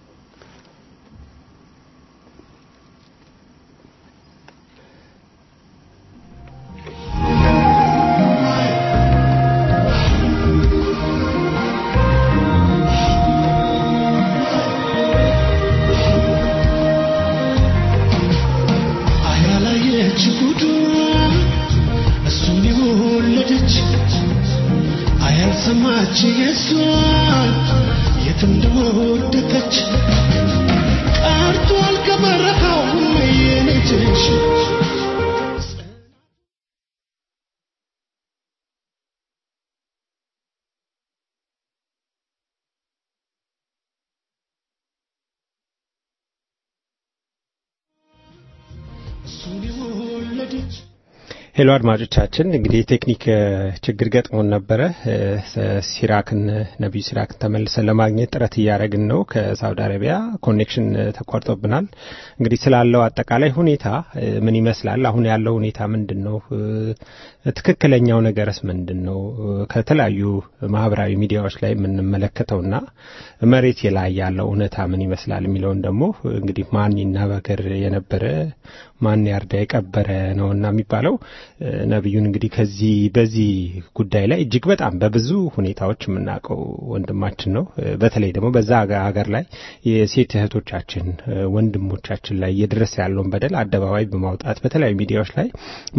ሄሎ አድማጮቻችን እንግዲህ የቴክኒክ ችግር ገጥሞን ነበረ። ሲራክን ነብዩ ሲራክን ተመልሰን ለማግኘት ጥረት እያደረግን ነው። ከሳውዲ አረቢያ ኮኔክሽን ተቋርጦብናል። እንግዲህ ስላለው አጠቃላይ ሁኔታ ምን ይመስላል? አሁን ያለው ሁኔታ ምንድነው? ትክክለኛው ነገርስ ምንድነው? ከተለያዩ ማህበራዊ ሚዲያዎች ላይ የምንመለከተውና መሬት ላይ ያለው እውነታ ምን ይመስላል የሚለውን ደግሞ እንግዲህ ማን ይናገር የነበረ ማን ያርዳ የቀበረ ነውና የሚባለው ነብዩን እንግዲህ ከዚህ በዚህ ጉዳይ ላይ እጅግ በጣም በብዙ ሁኔታዎች የምናውቀው ወንድማችን ነው። በተለይ ደግሞ በዛ ሀገር ላይ የሴት እህቶቻችን ወንድሞቻችን ላይ እየደረሰ ያለውን በደል አደባባይ በማውጣት በተለያዩ ሚዲያዎች ላይ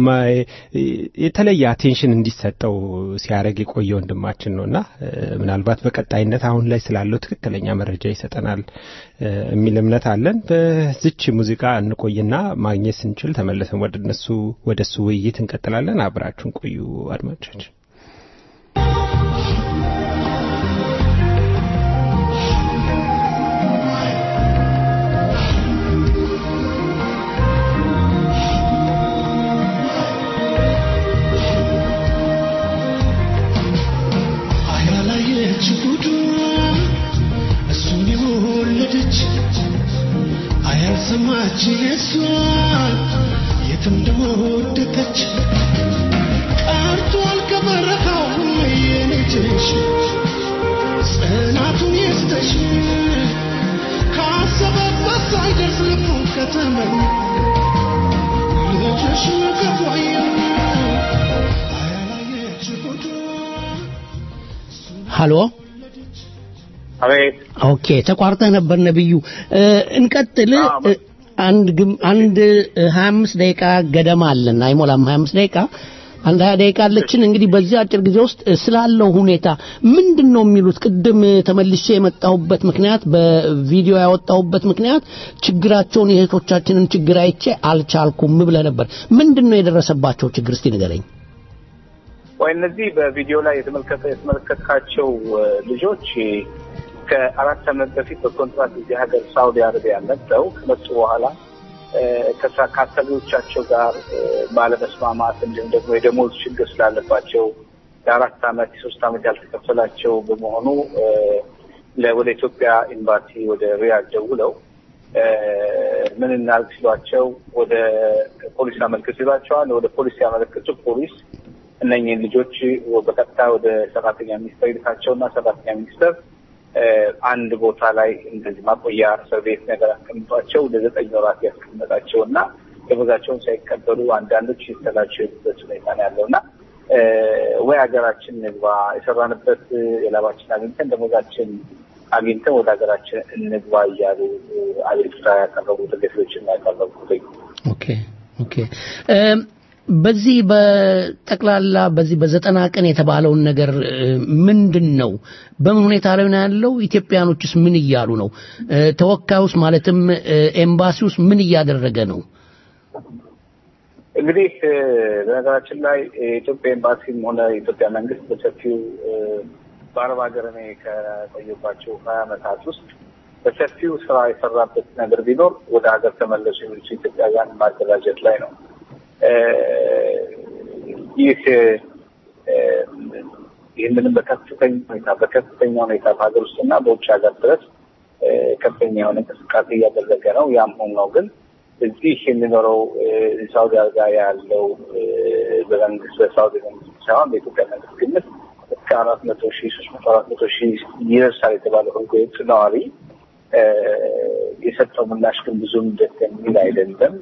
የተለየ አቴንሽን እንዲሰጠው ሲያደርግ የቆየ ወንድማችን ነውና ምናልባት በቀጣይነት አሁን ላይ ስላለው ትክክለኛ መረጃ ይሰጠናል የሚል እምነት አለን። በዚች ሙዚቃ እንቆይና ማግኘት ስንችል ተመለሰን ወደ እነሱ ወደሱ ውይይት እንቀጥላለን። አብራችሁን ቆዩ አድማጮች። ሰማች የሷን የትም እንደወደቀች ቀርቷል ከበረሃው የኔትሽ ጽናቱን ይስጥሽ ካሰበበት ሳይደርስ ልቡ ከተመኝ ልጅሽ ከፏየ አያላየች ጉዱ ሃሎ አቤት። ኦኬ ተቋርጠ ነበር ነብዩ። እንቀጥል። አንድ አንድ ሃያ አምስት ደቂቃ ገደማ አለና አይሞላም ሃያ አምስት ደቂቃ አንድ ሀያ ደቂቃ አለችን። እንግዲህ በዚህ አጭር ጊዜ ውስጥ ስላለው ሁኔታ ምንድነው የሚሉት? ቅድም ተመልሼ የመጣሁበት ምክንያት በቪዲዮ ያወጣሁበት ምክንያት ችግራቸውን የእህቶቻችንን ችግር አይቼ አልቻልኩም ብለህ ነበር። ምንድነው የደረሰባቸው ችግር እስቲ ንገረኝ። ወይ እነዚህ በቪዲዮ ላይ የተመለከተ የተመለከታቸው ልጆች ከአራት ዓመት በፊት በኮንትራት እዚህ ሀገር ሳውዲ አረቢያ መጥተው ከመጡ በኋላ ከአሰሪዎቻቸው ጋር ባለመስማማት እንዲሁም ደግሞ የደሞዝ ችግር ስላለባቸው ለአራት ዓመት ሶስት ዓመት ያልተከፈላቸው በመሆኑ ወደ ኢትዮጵያ ኤምባሲ ወደ ሪያድ ደውለው ምን እናድርግ ሲሏቸው ወደ ፖሊስ አመልክቱ ይሏቸዋል። ወደ ፖሊስ ያመለክቱ ፖሊስ እነኚህን ልጆች በቀጥታ ወደ ሰራተኛ ሚኒስቴር ይልካቸውና ሰራተኛ ሚኒስቴር አንድ ቦታ ላይ እንደዚህ ማቆያ እስር ቤት ነገር አስቀምጧቸው ለዘጠኝ ወራት ያስቀምጣቸውና ደሞዛቸውን ሳይቀበሉ አንዳንዶች ይሰላቸውበት ሁኔታ ነው ያለውና ወይ ሀገራችን እንግባ የሰራንበት የላባችን አግኝተን ደሞዛችን አግኝተን ወደ ሀገራችን እንግባ እያሉ አቤቱታ ያቀረቡ ተገፊዎችን ያቀረቡት። ኦኬ ኦኬ በዚህ በጠቅላላ በዚህ በዘጠና ቀን የተባለውን ነገር ምንድነው? በምን ሁኔታ ላይ ነው ያለው? ኢትዮጵያኖችስ ምን እያሉ ነው? ተወካዩስ ማለትም ኤምባሲውስ ምን እያደረገ ነው? እንግዲህ በነገራችን ላይ የኢትዮጵያ ኤምባሲም ሆነ የኢትዮጵያ መንግስት በሰፊው በአረብ ሀገር እኔ ከቆየባቸው ሀያ ዓመታት ውስጥ በሰፊው ስራ የሰራበት ነገር ቢኖር ወደ ሀገር ተመለሱ የሚሉ ኢትዮጵያውያን ማደራጀት ላይ ነው። ይህ ይህንንም በከፍተኛ ሁኔታ በከፍተኛ ሁኔታ በሀገር ውስጥና በውጭ ሀገር ድረስ ከፍተኛ የሆነ እንቅስቃሴ እያደረገ ነው። ያም ሆኖ ግን እዚህ የሚኖረው ሳውዲ አረቢያ ያለው በመንግስት በሳውዲ መንግስት ሳይሆን በኢትዮጵያ መንግስት ግምት እስከ አራት መቶ ሺህ ሶስት መቶ አራት መቶ ሺህ ይደርሳል የተባለው ህዝብ የውጭ ነዋሪ የሰጠው ምላሽ ግን ብዙም ደስ የሚል አይደለም።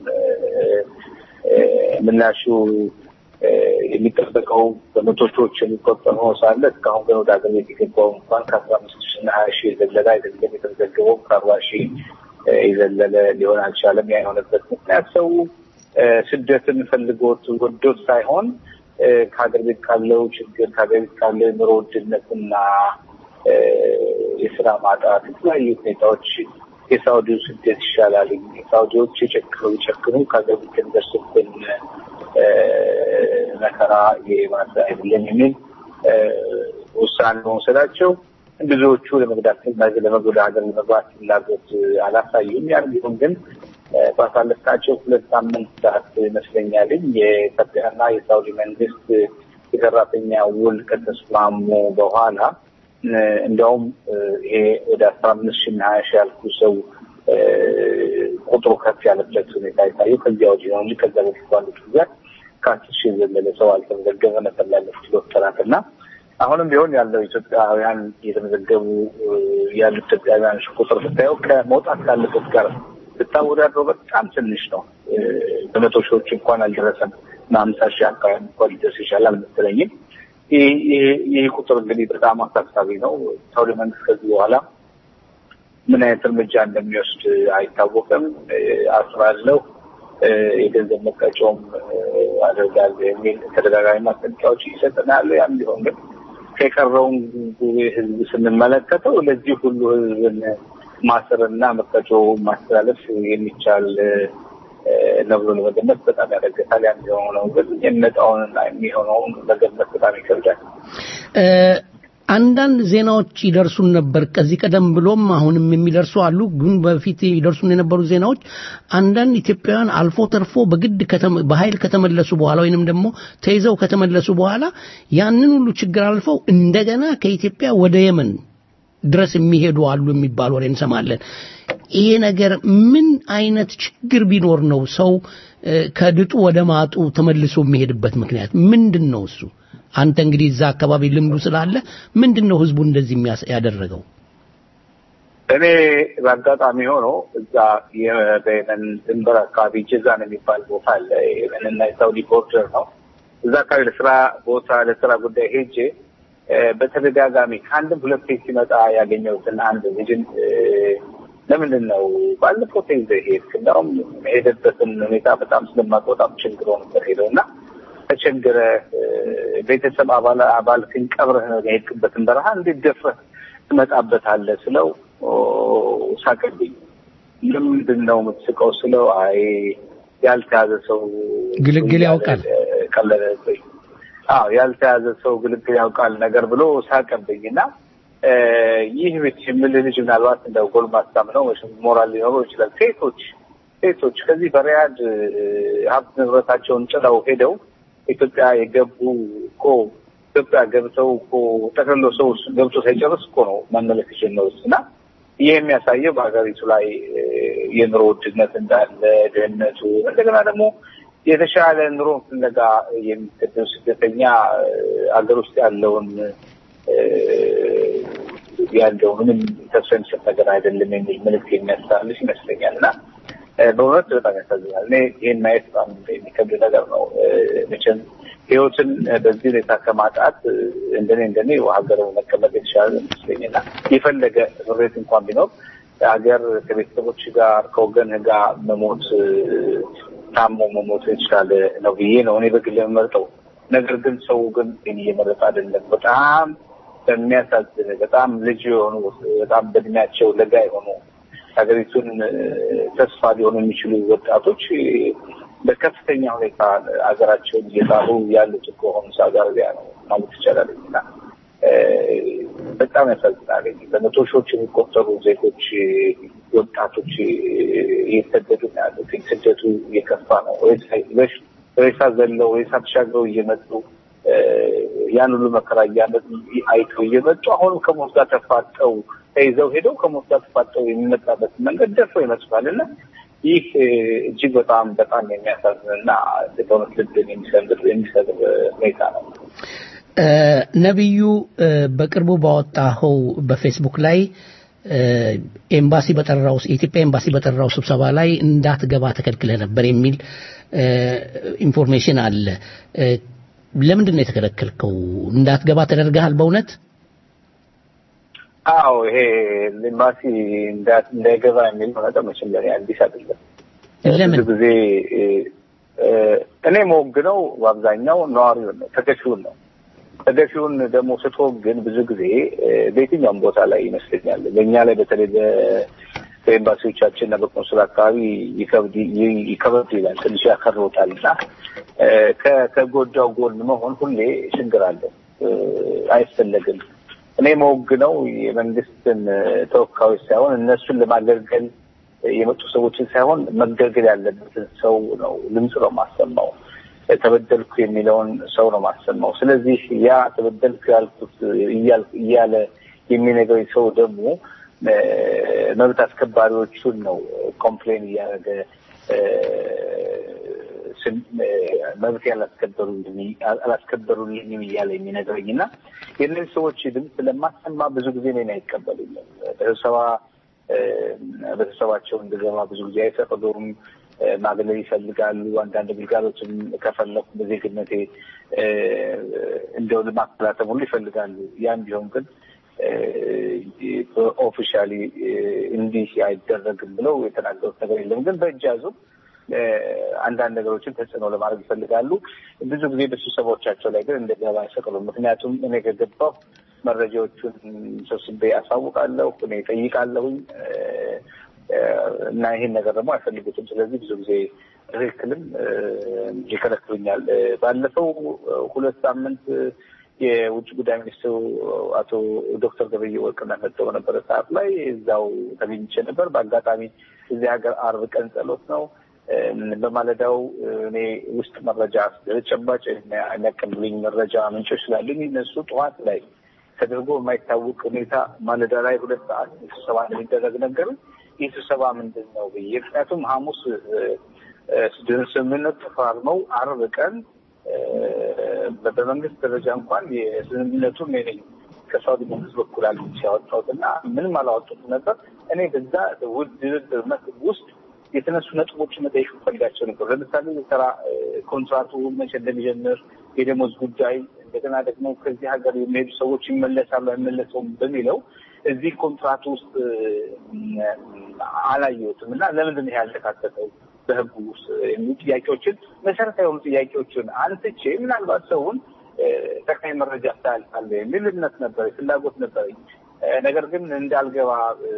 ምላሹ የሚጠበቀው በመቶ ሺዎች የሚቆጠሩ ሳለ እስካሁን ግን ወደ ሀገር የገባው እንኳን ከአስራ አምስት ሺህ እና ሀያ ሺህ የዘለለ አይደለም። የተዘገበው ከአርባ ሺህ የዘለለ ሊሆን አልቻለም። ያ የሆነበት ምክንያት ሰው ስደትን ፈልጎት ወዶት ሳይሆን ከሀገር ቤት ካለው ችግር ከሀገር ቤት ካለው የኑሮ ውድነትና የስራ ማጣት የተለያዩ ሁኔታዎች የሳውዲው ስደት ይሻላል፣ የሳውዲዎች የጨክሩ ይጨክሩ ከሀገር ቤት እንደርስብን መከራ የማሳ አይደለም የሚል ውሳኔ መውሰዳቸው ብዙዎቹ ለመግዳት ለመጎዳ ሀገር ለመግባት ፍላጎት አላሳዩም። ያን ቢሆን ግን ባሳለፍናቸው ሁለት ሳምንታት ይመስለኛል የኢትዮጵያና የሳውዲ መንግስት የሰራተኛ ውል ከተስማሙ በኋላ እንደውም ይሄ ወደ አስራ አምስት ሺህ እና ሀያ ሺህ ያልኩ ሰው ቁጥሩ ከፍ ያለበት ሁኔታ ይታያል። ከዚያ ወዲህ ነው እንጂ ከዛ በፊት ባሉት ጊዜያት ከአስር ሺህ የዘለለ ሰው አልተመዘገበ ነበር ላለፉት ሁለት ወራትና አሁንም ቢሆን ያለው ኢትዮጵያውያን የተመዘገቡ ያሉት ኢትዮጵያውያን ቁጥር ስታየው ከመውጣት ካለበት ጋር ስታወዳድረው በጣም ትንሽ ነው። በመቶ ሺዎች እንኳን አልደረሰም እና ሃምሳ ሺህ አካባቢ እንኳን ሊደርስ ይችላል መሰለኝ። ይህ ቁጥር እንግዲህ በጣም አሳሳቢ ነው። ሳውዲ መንግስት ከዚህ በኋላ ምን አይነት እርምጃ እንደሚወስድ አይታወቅም። አስራለሁ የገንዘብ መቀጮም አደርጋለሁ የሚል ተደጋጋሚ ማስጠንቀቂያዎች ይሰጠናል። ያም ቢሆን ግን ከቀረውን ህዝብ ስንመለከተው ለዚህ ሁሉ ህዝብን ማሰርና መቀጮ ማስተላለፍ የሚቻል ነው ብሎ ለመገመት በጣም ያደርጋል። ያን የሆነው ግን የሚመጣውንና የሚሆነውን መገመት በጣም ይከብዳል። አንዳንድ ዜናዎች ይደርሱን ነበር ከዚህ ቀደም ብሎም አሁንም የሚደርሱ አሉ። ግን በፊት ይደርሱን የነበሩ ዜናዎች አንዳንድ ኢትዮጵያውያን አልፎ ተርፎ በግድ በኃይል ከተመለሱ በኋላ ወይንም ደግሞ ተይዘው ከተመለሱ በኋላ ያንን ሁሉ ችግር አልፈው እንደገና ከኢትዮጵያ ወደ የመን ድረስ የሚሄዱ አሉ የሚባል ወሬ እንሰማለን። ይሄ ነገር ምን አይነት ችግር ቢኖር ነው ሰው ከድጡ ወደ ማጡ ተመልሶ የሚሄድበት ምክንያት ምንድነው? እሱ አንተ እንግዲህ እዛ አካባቢ ልምዱ ስላለ ምንድነው ህዝቡ እንደዚህ ያደረገው? እኔ በአጋጣሚ ሆኖ እዛ የበየመን ድንበር አካባቢ ጀዛን የሚባል ቦታ አለ። የመንና የሳውዲ ቦርደር ነው። እዛ አካባቢ ለስራ ቦታ ለስራ ጉዳይ ሄጄ በተደጋጋሚ ከአንድም ሁለት ጊዜ ሲመጣ ያገኘሁትን አንድ ልጅን ለምንድን ነው ባለፈው ተይዘህ ሄድክ? እንደውም የሄደበትን ሁኔታ በጣም ስለማውቅ በጣም ችግር ሆኖበት ሄደውና ተቸገረ ቤተሰብ አባል አባል ሲንቀብረህ ነው የሄድክበትን በረሃ እንዴት ደፍረህ ትመጣበታለህ ስለው ሳቀብኝ። ለምንድን ነው የምትስቀው ስለው አይ ያልተያዘ ሰው ግልግል ያውቃል ቀለለብኝ። አዎ ያልተያዘ ሰው ግልግል ያውቃል ነገር ብሎ ሳቀብኝና ይህ ብቻ ምን ልጅ ምናልባት እንደው ጎልማሳም ነው ሞራል ሊኖረው ይችላል። ሴቶች ሴቶች ከዚህ በሪያድ ሀብት ንብረታቸውን ጥለው ሄደው ኢትዮጵያ የገቡ እኮ ኢትዮጵያ ገብተው እኮ ጠቅልሎ ሰው ገብቶ ሳይጨርስ እኮ ነው መመለስ የጀመሩትና ይህ የሚያሳየው በሀገሪቱ ላይ የኑሮ ውድነት እንዳለ ድህነቱ እንደገና ደግሞ የተሻለ ኑሮ ፍለጋ የሚከተው ስደተኛ አገር ውስጥ ያለውን ያለው ምንም ተስፋ የሚሰጥ ነገር አይደለም የሚል ምልክት የሚያስተላልፍ ይመስለኛልና በእውነት በጣም ያሳዝናል። እኔ ይህን ማየት በጣም የሚከብድ ነገር ነው። መቼም ህይወትን በዚህ ሁኔታ ከማጣት እንደኔ እንደኔ ሀገር መቀመጥ የተሻለ ይመስለኛልና የፈለገ ምሬት እንኳን ቢኖር ሀገር ከቤተሰቦች ጋር ከወገን ጋር መሞት ታሞ መሞት የተሻለ ነው ብዬ ነው እኔ በግል የምመርጠው። ነገር ግን ሰው ግን እየመረጠ አይደለም። በጣም በሚያሳዝን በጣም ልጅ የሆኑ በጣም በእድሜያቸው ለጋ የሆኑ ሀገሪቱን ተስፋ ሊሆኑ የሚችሉ ወጣቶች በከፍተኛ ሁኔታ ሀገራቸውን እየጣሩ ያሉት ከሆኑ ሳውዲ አረቢያ ነው ማለት ይቻላል። እና በጣም ያሳዝናል። በመቶ ሺዎች የሚቆጠሩ ዜጎች ወጣቶች እየተሰደዱ ነው ያሉት። ስደቱ እየከፋ ነው። ወይስ ሬሳ ዘለው ሬሳ ተሻግረው እየመጡ ያን ሁሉ መከራ እያመጡ አይተው እየመጡ አሁንም ከሞት ጋር ተፋጠው ተይዘው ሄደው ከሞት ጋር ተፋጠው የሚመጣበት መንገድ ደርሶ ይመስላልና ይህ እጅግ በጣም በጣም የሚያሳዝንና በእውነት ልብን የሚሰብር የሚሰብር ሁኔታ ነው። ነብዩ በቅርቡ ባወጣኸው በፌስቡክ ላይ ኤምባሲ በጠራው የኢትዮጵያ ኤምባሲ በጠራው ስብሰባ ላይ እንዳትገባ ተከልክለ ነበር የሚል ኢንፎርሜሽን አለ። ለምንድን ነው የተከለከልከው? እንዳትገባ ተደርገሃል በእውነት? አዎ ይሄ ኤምባሲ እንዳይገባ የሚል ነገር መቼም ለኔ አዲስ አይደለም። ለምን ጊዜ እኔ ሞግነው በአብዛኛው ነዋሪውን ነው ተገፊውን ነው ተገፊውን ደግሞ ስትወግን ብዙ ጊዜ በየትኛውም ቦታ ላይ ይመስለኛል በእኛ ላይ በተለይ በኤምባሲዎቻችንና በቆንስል አካባቢ ይከብድ ይከብድ ይላል ትንሽ ያከርሮታልና ከጎጃው ጎን መሆን ሁሌ ችግር አለው አይፈለግም። እኔ ሞግነው የመንግስትን ተወካዮች ሳይሆን እነሱን ለማገልገል የመጡ ሰዎችን ሳይሆን መገልገል ያለበትን ሰው ነው ድምጽ ነው ማሰማው። ተበደልኩ የሚለውን ሰው ነው ማሰማው። ስለዚህ ያ ተበደልኩ ያልኩት እያለ የሚነግረኝ ሰው ደግሞ መብት አስከባሪዎቹን ነው ኮምፕሌን እያደረገ መብት ያላስከበሩልኝ አላስከበሩልኝም እያለ የሚነግረኝና የእነዚህ ሰዎች ድምፅ ለማሰማ ብዙ ጊዜ እኔን አይቀበሉኝም። በስብሰባ በስብሰባቸው እንደገባ ብዙ ጊዜ አይፈቅዱም። ማግለል ይፈልጋሉ። አንዳንድ ግልጋሎችም ከፈለኩ በዜግነቴ እንደው ለማከላተም ሁሉ ይፈልጋሉ። ያን ቢሆን ግን ኦፊሻሊ እንዲህ አይደረግም ብለው የተናገሩት ነገር የለም። ግን በእጃዙ አንዳንድ ነገሮችን ተጽዕኖ ለማድረግ ይፈልጋሉ። ብዙ ጊዜ በስብሰባዎቻቸው ላይ ግን እንደገባ አይፈቅዱም። ምክንያቱም እኔ ከገባሁ መረጃዎቹን ሰብስቤ አሳውቃለሁ፣ እኔ እጠይቃለሁኝ እና ይሄን ነገር ደግሞ አይፈልጉትም። ስለዚህ ብዙ ጊዜ ትክክልም ይከለክሉኛል። ባለፈው ሁለት ሳምንት የውጭ ጉዳይ ሚኒስትሩ አቶ ዶክተር ገበየ ወርቅነህ መጥተው በነበረ ሰዓት ላይ እዛው ተገኝቼ ነበር። በአጋጣሚ እዚህ ሀገር አርብ ቀን ጸሎት ነው። በማለዳው እኔ ውስጥ መረጃ ተጨባጭ የሚያቀርቡልኝ መረጃ ምንጮች ስላሉኝ እነሱ ጠዋት ላይ ተደርጎ የማይታወቅ ሁኔታ ማለዳ ላይ ሁለት ሰዓት ስብሰባ እንደሚደረግ ነገር ይህ ስብሰባ ምንድን ነው ብዬ ምክንያቱም ሐሙስ ስምምነት ተፈራርመው አርብ ቀን በመንግስት ደረጃ እንኳን የስምምነቱን ነኝ ከሳውዲ መንግስት በኩል አሉ ሲያወጣውና ምንም አላወጡት ነበር። እኔ በዛ ድርድር ውስጥ የተነሱ ነጥቦችን መጠየቅ ፈልጋቸው ነበር። ለምሳሌ የስራ ኮንትራቱ መቼ እንደሚጀምር፣ የደሞዝ ጉዳይ፣ እንደገና ደግሞ ከዚህ ሀገር የሚሄዱ ሰዎች ይመለሳሉ አይመለሱም በሚለው እዚህ ኮንትራቱ ውስጥ አላየሁትም እና ለምንድን ነው ያልተካተተው በህጉ ውስጥ የሚሉ ጥያቄዎችን መሰረታዊ የሆኑ ጥያቄዎችን አንስቼ ምናልባት ሰውን ጠቃሚ መረጃ አስተላልፋለ የሚል እምነት ነበር፣ ፍላጎት ነበር። ነገር ግን እንዳልገባ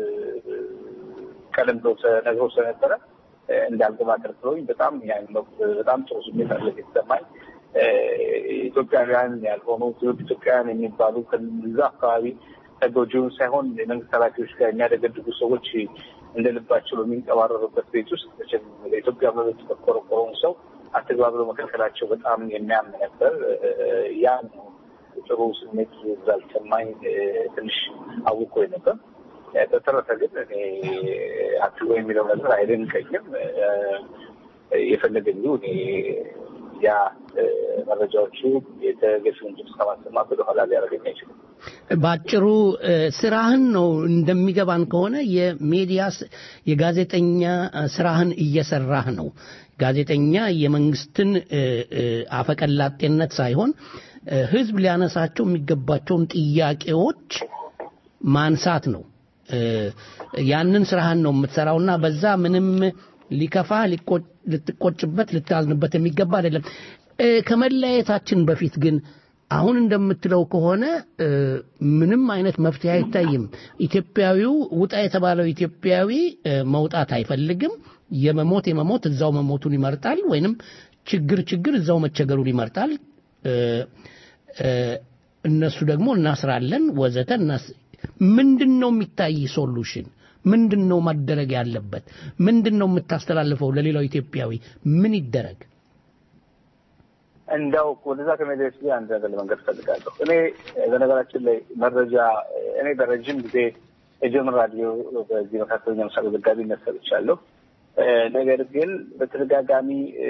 ቀደም ብሎ ነግሮ ስለነበረ እንዳልገባ አድርገውኝ በጣም ያለው በጣም ጥሩ ስሜት አለ የተሰማኝ። ኢትዮጵያውያን ያልሆኑ ኢትዮጵያውያን የሚባሉ ከዛ አካባቢ ተጎጂውን ሳይሆን የመንግስት ኃላፊዎች ጋር የሚያደገድጉ ሰዎች እንደልባቸው በሚንቀባረሩበት ቤት ውስጥ ለኢትዮጵያ መብት ተቆርቆረውን ሰው አትግባብሎ መከልከላቸው በጣም የሚያም ነበር። ያ ጥሩ ስሜት ዛልተማኝ ትንሽ አውቆ ነበር። በተረፈ ግን እኔ አትጎ የሚለው ነገር አይደንቀኝም። የፈለገኝ እኔ ያ መረጃዎቹ የተገፉን ድምፅ ከማሰማት ወደኋላ ሊያደርገኝ አይችልም። ባጭሩ ስራህን ነው እንደሚገባን ከሆነ የሚዲያ የጋዜጠኛ ስራህን እየሰራህ ነው። ጋዜጠኛ የመንግስትን አፈቀላጤነት ሳይሆን ህዝብ ሊያነሳቸው የሚገባቸውን ጥያቄዎች ማንሳት ነው። ያንን ስራህን ነው የምትሰራውና በዛ ምንም ሊከፋ ልትቆጭበት ልታዝንበት የሚገባ አይደለም። ከመለያየታችን በፊት ግን አሁን እንደምትለው ከሆነ ምንም አይነት መፍትሄ አይታይም። ኢትዮጵያዊው ውጣ የተባለው ኢትዮጵያዊ መውጣት አይፈልግም። የመሞት የመሞት እዛው መሞቱን ይመርጣል፣ ወይንም ችግር ችግር እዛው መቸገሩን ይመርጣል። እነሱ ደግሞ እናስራለን ወዘተ። እናስ ምንድነው የሚታይ ሶሉሽን? ምንድነው ማደረግ ያለበት? ምንድነው የምታስተላልፈው ለሌላው ኢትዮጵያዊ? ምን ይደረግ? እንዳው ወደዛ ከመድረስ ጋር አንድ ነገር ለመንገር ፈልጋለሁ። እኔ በነገራችን ላይ መረጃ እኔ በረጅም ጊዜ የጀመር ራዲዮ በዚህ መካከለኛ ምስራቅ ዘጋቢነት ሰርቻለሁ። ነገር ግን በተደጋጋሚ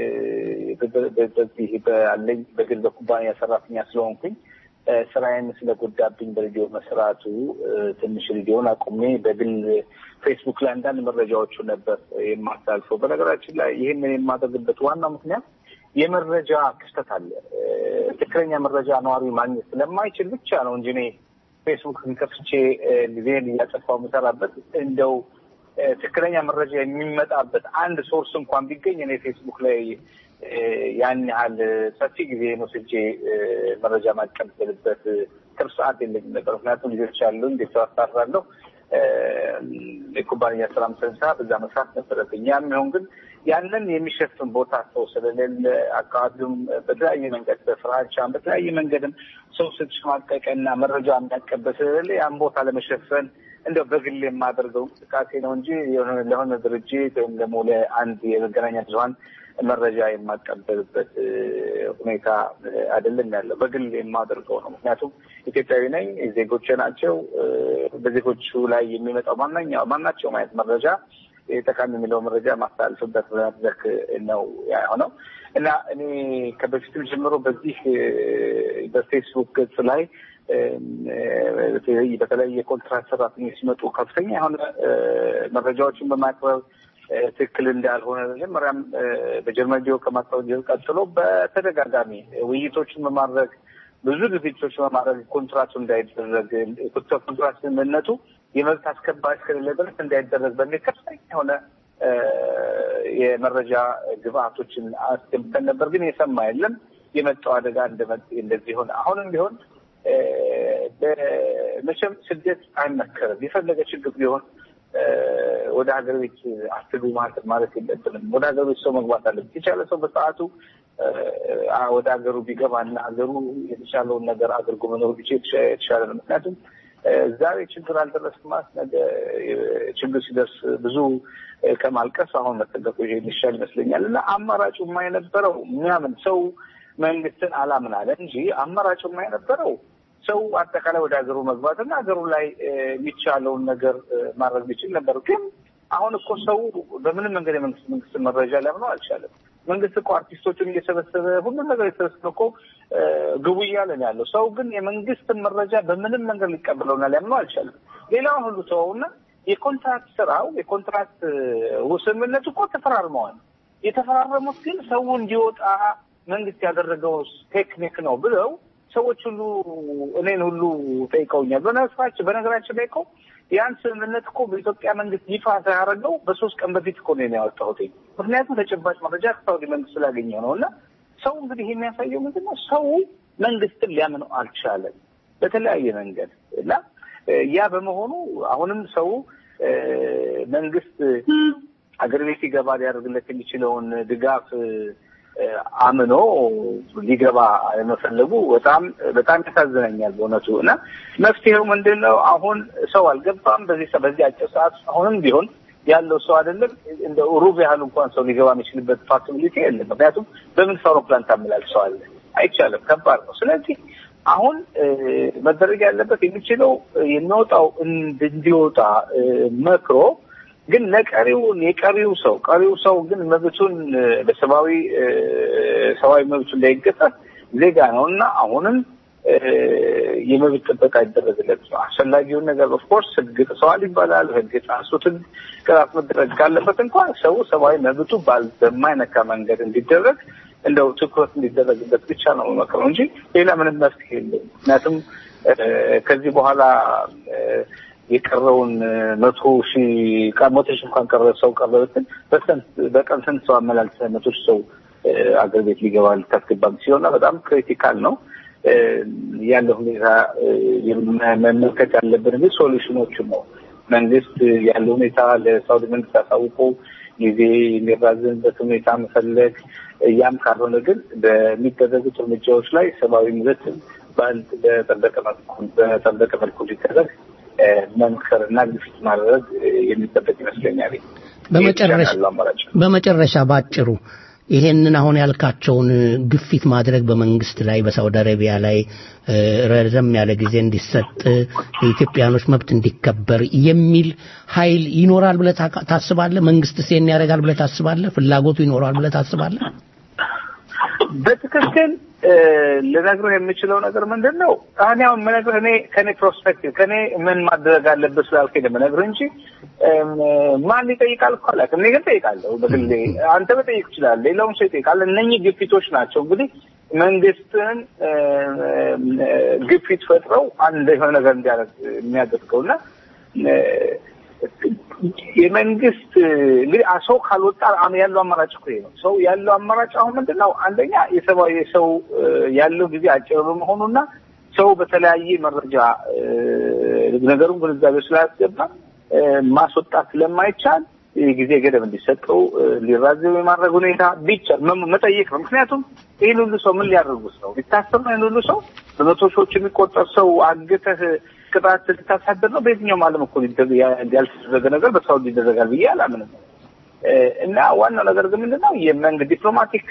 በዚህ በአለኝ በግል በኩባንያ ሰራተኛ ስለሆንኩኝ ስራዬን ስለጎዳብኝ በሬዲዮ መስራቱ ትንሽ ሬዲዮን አቁሜ በግል ፌስቡክ ላይ አንዳንድ መረጃዎቹ ነበር የማሳልፈው። በነገራችን ላይ ይህንን የማደርግበት ዋናው ምክንያት የመረጃ ክስተት አለ። ትክክለኛ መረጃ ነዋሪ ማግኘት ስለማይችል ብቻ ነው እንጂ እኔ ፌስቡክን ከፍቼ ጊዜን እያጠፋው የምሰራበት እንደው ትክክለኛ መረጃ የሚመጣበት አንድ ሶርስ እንኳን ቢገኝ እኔ ፌስቡክ ላይ ያን ያህል ሰፊ ጊዜ ወስጄ መረጃ ማቀበልበት ትርፍ ሰዓት የለኝም ነበር። ምክንያቱም ልጆች አሉኝ፣ ቤተሰብ አስተዳድራለሁ። የኩባንያ ስራ መስራት በዛ መስራት ነበረብኝ። ያም ይሁን ግን ያንን የሚሸፍን ቦታ ሰው ስለሌለ አካባቢውም በተለያየ መንገድ በፍራቻም በተለያየ መንገድም ሰው ስትሸማቀቅና መረጃ የሚያቀበል ስለሌለ ያን ቦታ ለመሸፈን እንደው በግል የማደርገው እንቅስቃሴ ነው እንጂ ለሆነ ድርጅት ወይም ደግሞ ለአንድ የመገናኛ ብዙኃን መረጃ የማቀበልበት ሁኔታ አይደለም ያለው። በግል የማደርገው ነው። ምክንያቱም ኢትዮጵያዊ ነኝ፣ ዜጎቼ ናቸው። በዜጎቹ ላይ የሚመጣው ማንኛው ማናቸውም አይነት መረጃ ጠቃሚ የሚለው መረጃ ማስተላለፍበት መድረክ ነው ያለው እና እኔ ከበፊትም ጀምሮ በዚህ በፌስቡክ ገጽ ላይ በተለይ የኮንትራት ሰራተኞች ሲመጡ ከፍተኛ የሆነ መረጃዎችን በማቅረብ ትክክል እንዳልሆነ መጀመሪያም በጀርመን ዲዮ ከማስታወቅ ቀጥሎ በተደጋጋሚ ውይይቶችን በማድረግ ብዙ ድርጅቶች በማድረግ ኮንትራቱ እንዳይደረግ ኮንትራት ስምምነቱ የመብት አስከባሪ ከሌለ ድረስ እንዳይደረግ በሚል ከፍተኛ የሆነ የመረጃ ግብአቶችን አስቀምጠን ነበር። ግን የሰማ የለም። የመጣው አደጋ እንደዚህ ሆነ። አሁንም ቢሆን በመቼም ስደት አይመከርም። የፈለገ ችግር ቢሆን ወደ ሀገር ቤት አትግቡ ማለት ማለት የለብንም። ወደ ሀገር ቤት ሰው መግባት አለበት። የቻለ ሰው በሰዓቱ ወደ ሀገሩ ቢገባና ሀገሩ የተሻለውን ነገር አድርጎ መኖር ቢችል የተሻለ ነው። ምክንያቱም ዛሬ ችግር አልደረስም ማለት ነገ ችግር ሲደርስ ብዙ ከማልቀስ አሁን መጠንቀቁ ይሻል ይመስለኛል። እና አማራጩ የማይነበረው የሚያምን ሰው መንግስትን አላምን አለ እንጂ አማራጩ የማይነበረው ሰው አጠቃላይ ወደ ሀገሩ መግባትና ሀገሩ ላይ የሚቻለውን ነገር ማድረግ ቢችል ነበር። ግን አሁን እኮ ሰው በምንም መንገድ የመንግስት መንግስት መረጃ ሊያምነው አልቻለም። መንግስት እኮ አርቲስቶችን እየሰበሰበ ሁሉም ነገር እየሰበሰበ እኮ ግቡ እያለ ነው ያለው። ሰው ግን የመንግስትን መረጃ በምንም መንገድ ሊቀበለውና ሊያምነው አልቻለም። ሌላውን ሁሉ ሰውና የኮንትራክት ስራው የኮንትራክት ስምምነቱ እኮ ተፈራርመዋል። የተፈራረሙት ግን ሰው እንዲወጣ መንግስት ያደረገው ቴክኒክ ነው ብለው ሰዎች ሁሉ እኔን ሁሉ ጠይቀውኛል። በነገራችን በነገራችን ላይ እኮ ያን ስምምነት እኮ በኢትዮጵያ መንግስት ይፋ ሳያደርገው በሶስት ቀን በፊት እኮ ነው ያወጣሁት። ምክንያቱም ተጨባጭ መረጃ ከሳውዲ መንግስት ስላገኘው ነውና ሰው እንግዲህ የሚያሳየው ምንድነው ሰው መንግስትን ሊያምነው አልቻለም በተለያየ መንገድ እና ያ በመሆኑ አሁንም ሰው መንግስት አገር ቤት ይገባ ሊያደርግለት የሚችለውን ድጋፍ አምኖ ሊገባ የመፈለጉ በጣም በጣም ያሳዝነኛል በእውነቱ። እና መፍትሄው ምንድነው? አሁን ሰው አልገባም በዚህ በዚህ አጭር ሰዓት አሁንም ቢሆን ያለው ሰው አይደለም እንደ ሩብ ያህል እንኳን ሰው ሊገባ የሚችልበት ፋሲሊቲ የለም። ምክንያቱም በምን አውሮፕላን ታመላልሰዋል? አይቻልም፣ ከባድ ነው። ስለዚህ አሁን መደረግ ያለበት የሚችለው የሚወጣው እንዲወጣ መክሮ ግን ለቀሪው የቀሪው ሰው ቀሪው ሰው ግን መብቱን በሰብአዊ ሰብአዊ መብቱን እንዳይገጠር ዜጋ ነውና አሁንም የመብት ጥበቃ ይደረግለት ነው። አስፈላጊውን ነገር ኦፍ ኮርስ ህግ ጥሰዋል ይባላል። ህግ ጥሰቱን ቅጣት መደረግ ካለበት እንኳን ሰው ሰብአዊ መብቱ ባልማይነካ መንገድ እንዲደረግ እንደው ትኩረት እንዲደረግበት ብቻ ነው መከረው እንጂ ሌላ ምንም መፍትሄ የለም። ምክንያቱም ከዚህ በኋላ የቀረውን መቶ ሺህ ከመቶ ሺህ እንኳን ቀረ ሰው ቀረበትን በስንት በቀን ስንት ሰው አመላልሰ መቶ ሺህ ሰው አገር ቤት ሊገባ ልታስገባም ሲሆንና በጣም ክሪቲካል ነው ያለው ሁኔታ። መመልከት ያለብን ግን ሶሉሽኖችን ነው። መንግስት ያለው ሁኔታ ለሳውዲ መንግስት አሳውቆ ጊዜ የሚራዘምበት ሁኔታ መፈለግ፣ ያም ካልሆነ ግን በሚደረጉት እርምጃዎች ላይ ሰብአዊ መብትን በጠበቀ መልኩ በጠበቀ መልኩ ሊደረግ መንከርና ግፊት ማድረግ የሚጠበቅ ይመስለኛል። በመጨረሻ በመጨረሻ ባጭሩ ይሄንን አሁን ያልካቸውን ግፊት ማድረግ በመንግስት ላይ በሳውዲ አረቢያ ላይ ረዘም ያለ ጊዜ እንዲሰጥ የኢትዮጵያኖች መብት እንዲከበር የሚል ኃይል ይኖራል ብለህ ታስባለህ? መንግስት ሲን ያደርጋል ብለህ ታስባለህ? ፍላጎቱ ይኖራል ብለህ ታስባለህ? በትክክል ለነገር የምችለው ነገር ምንድነው? አሁን ምንነግርህ እኔ ከኔ ፕሮስፔክቲቭ ከኔ ምን ማድረግ አለበት ስላልከኝ ለምነግርህ እንጂ ማን ይጠይቃል እኮ አላውቅም። እኔ ግን ጠይቃለሁ በግሌ። አንተ በጠይቅ ይችላል፣ ሌላውም ሰው ይጠይቃል። እነኚህ ግፊቶች ናቸው እንግዲህ መንግስትን ግፊት ፈጥረው አንድ የሆነ ነገር እንዲያደርግ የሚያደርገውና የመንግስት እንግዲህ ሰው ካልወጣ ያለው አማራጭ እኮ ነው። ሰው ያለው አማራጭ አሁን ምንድነው? አንደኛ የሰብአዊ ሰው ያለው ጊዜ አጭር በመሆኑና ሰው በተለያየ መረጃ ነገሩን ግንዛቤ ስላስገባ ማስወጣት ስለማይቻል የጊዜ ገደብ እንዲሰጠው ሊራዘም የማድረግ ሁኔታ ብቻ መጠየቅ ነው። ምክንያቱም ይህን ሁሉ ሰው ምን ሊያደርጉት ነው? ሊታሰር ነው? ይህን ሁሉ ሰው በመቶ ሺዎች የሚቆጠር ሰው አግተህ ቅጣት ልታሳደር ነው? በየትኛውም ዓለም እኮ ያልተደረገ ነገር በሳውዲ ይደረጋል ብዬ አላምንም። እና ዋናው ነገር ግን ምንድነው የመንግስት ዲፕሎማቲክ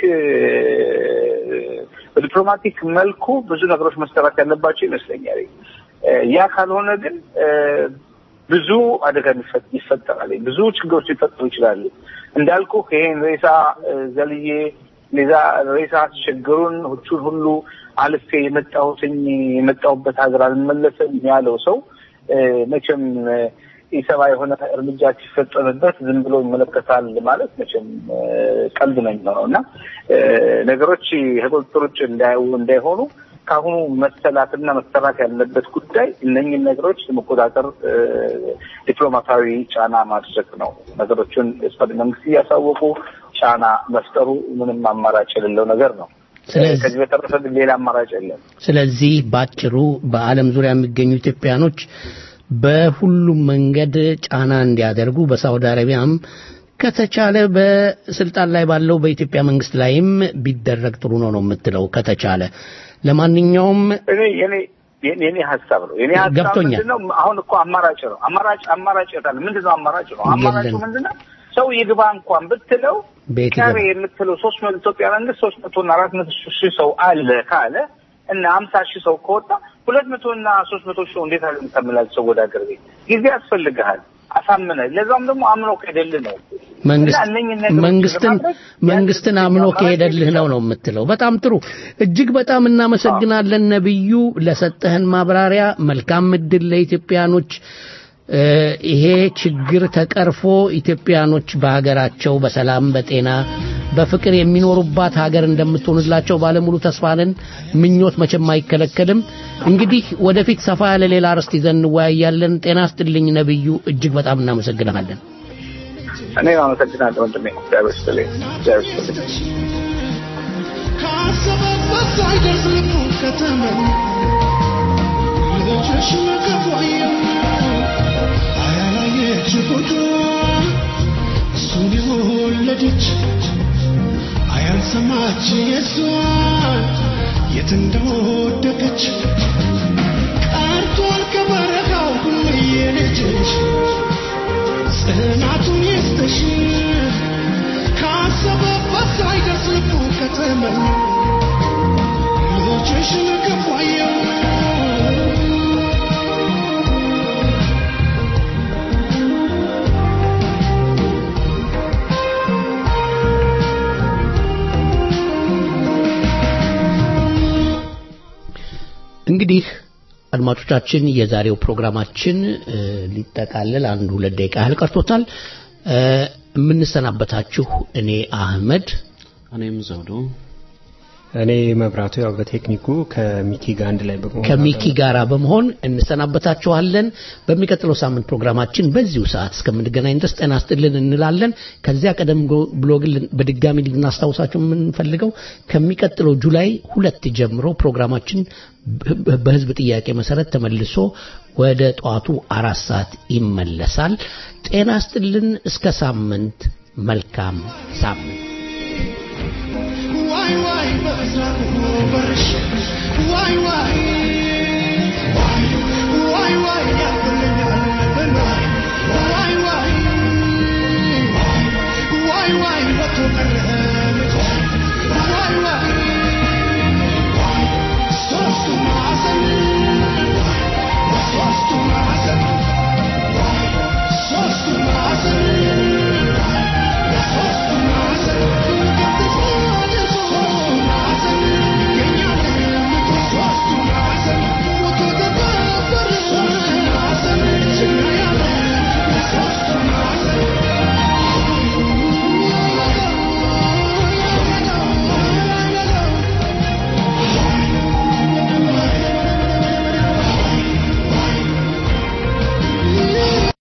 በዲፕሎማቲክ መልኩ ብዙ ነገሮች መሰራት ያለባቸው ይመስለኛል። ያ ካልሆነ ግን ብዙ አደጋ ይፈጠራል፣ ብዙ ችግሮች ሊፈጠሩ ይችላሉ። እንዳልኩ ይሄን ሬሳ ዘልዬ ለዛ ሬሳ ችግሩን ሁሉ አልፌ የመጣሁትኝ የመጣሁበት ሀገር አልመለስም ያለው ሰው መቼም ኢሰባ የሆነ እርምጃ ሲፈጸምበት ዝም ብሎ ይመለከታል ማለት መቼም ቀልድ ነው ነውና ነገሮች ከቁጥጥር ውጭ እንዳይሆኑ ካሁኑ መሰላትና መሰራት ያለበት ጉዳይ እነኚህ ነገሮች ለመቆጣጠር ዲፕሎማሲያዊ ጫና ማድረግ ነው። ነገሮችን እስከ መንግስት ያሳወቁ ጫና መፍጠሩ ምንም አማራጭ የሌለው ነገር ነው። ከዚህ በተረፈ ሌላ አማራጭ የለም። ስለዚህ ባጭሩ በአለም ዙሪያ የሚገኙ ኢትዮጵያኖች በሁሉም መንገድ ጫና እንዲያደርጉ በሳውዲ አረቢያም ከተቻለ በስልጣን ላይ ባለው በኢትዮጵያ መንግስት ላይም ቢደረግ ጥሩ ነው ነው የምትለው ከተቻለ። ለማንኛውም እኔ የኔ የኔ ሀሳብ ነው የኔ ሀሳብ ምንድነው? አሁን እኮ አማራጭ ነው አማራጭ አማራጭ ይታል ምንድነው አማራጭ ነው? አማራጩ ምንድነው? ሰው ይግባ እንኳን ብትለው ካሬ የምትለው ሶስት መቶ ኢትዮጵያ መንግስት ሶስት መቶ እና አራት መቶ ሺህ ሰው አለ ካለ እና ሃምሳ ሺህ ሰው ከወጣ ሁለት መቶ እና ሶስት መቶ ሺህ እንዴት አለ ተመላልሰው ወደ ሀገር ቤት ጊዜ ያስፈልጋል። አሳምነ ለዛም ደግሞ አምኖ ከሄደልህ ነው መንግስት መንግስትን መንግስትን አምኖ ከሄደልህ ነው ነው የምትለው። በጣም ጥሩ እጅግ በጣም እናመሰግናለን ነብዩ ለሰጠህን ማብራሪያ። መልካም እድል ለኢትዮጵያኖች። ይሄ ችግር ተቀርፎ ኢትዮጵያኖች በሀገራቸው በሰላም በጤና በፍቅር የሚኖሩባት ሀገር እንደምትሆንላቸው ባለሙሉ ተስፋ ነን። ምኞት መቼም አይከለከልም። እንግዲህ ወደፊት ሰፋ ያለ ሌላ ርዕስ ይዘን እንወያያለን። ጤና ይስጥልኝ ነብዩ፣ እጅግ በጣም እናመሰግናለን። እኔ አመሰግናለሁ ወንድሜ። እግዚአብሔር ይስጥልኝ። እግዚአብሔር ይስጥልኝ። ካሰበበት ሳይደርስ ልቡ ከተመኝ ልጆች መከፋየው አያላየች ፎቶ እሱን የወለደች አያልሰማች የእሷን የት እንደወደቀች ቀርቷል ከበረሃው ሁሉ የልጅሽ ጽናቱን ይስጥሽ ካሰበበት ሳይደርስ ልቡ ከተመኝ ልጆችሽን ከፋየው እንግዲህ አድማጮቻችን የዛሬው ፕሮግራማችን ሊጠቃለል አንድ ሁለት ደቂቃ ያህል ቀርቶታል። የምንሰናበታችሁ እኔ አህመድ፣ እኔም ዘውዱ፣ እኔ መብራቱ ያው በቴክኒኩ ከሚኪ ጋር አንድ ላይ በመሆን ከሚኪ ጋራ በመሆን እንሰናበታችኋለን። በሚቀጥለው ሳምንት ፕሮግራማችን በዚሁ ሰዓት እስከምንገናኝ ድረስ ጤና ይስጥልን እንላለን። ከዚያ ቀደም ብሎ ግን በድጋሚ ልናስታውሳችሁ የምንፈልገው ከሚቀጥለው ጁላይ ሁለት ጀምሮ ፕሮግራማችን በህዝብ ጥያቄ መሰረት ተመልሶ ወደ ጧቱ አራት ሰዓት ይመለሳል። ጤና ይስጥልን። እስከ ሳምንት፣ መልካም ሳምንት። Why, why, why, why, why, why, why, why,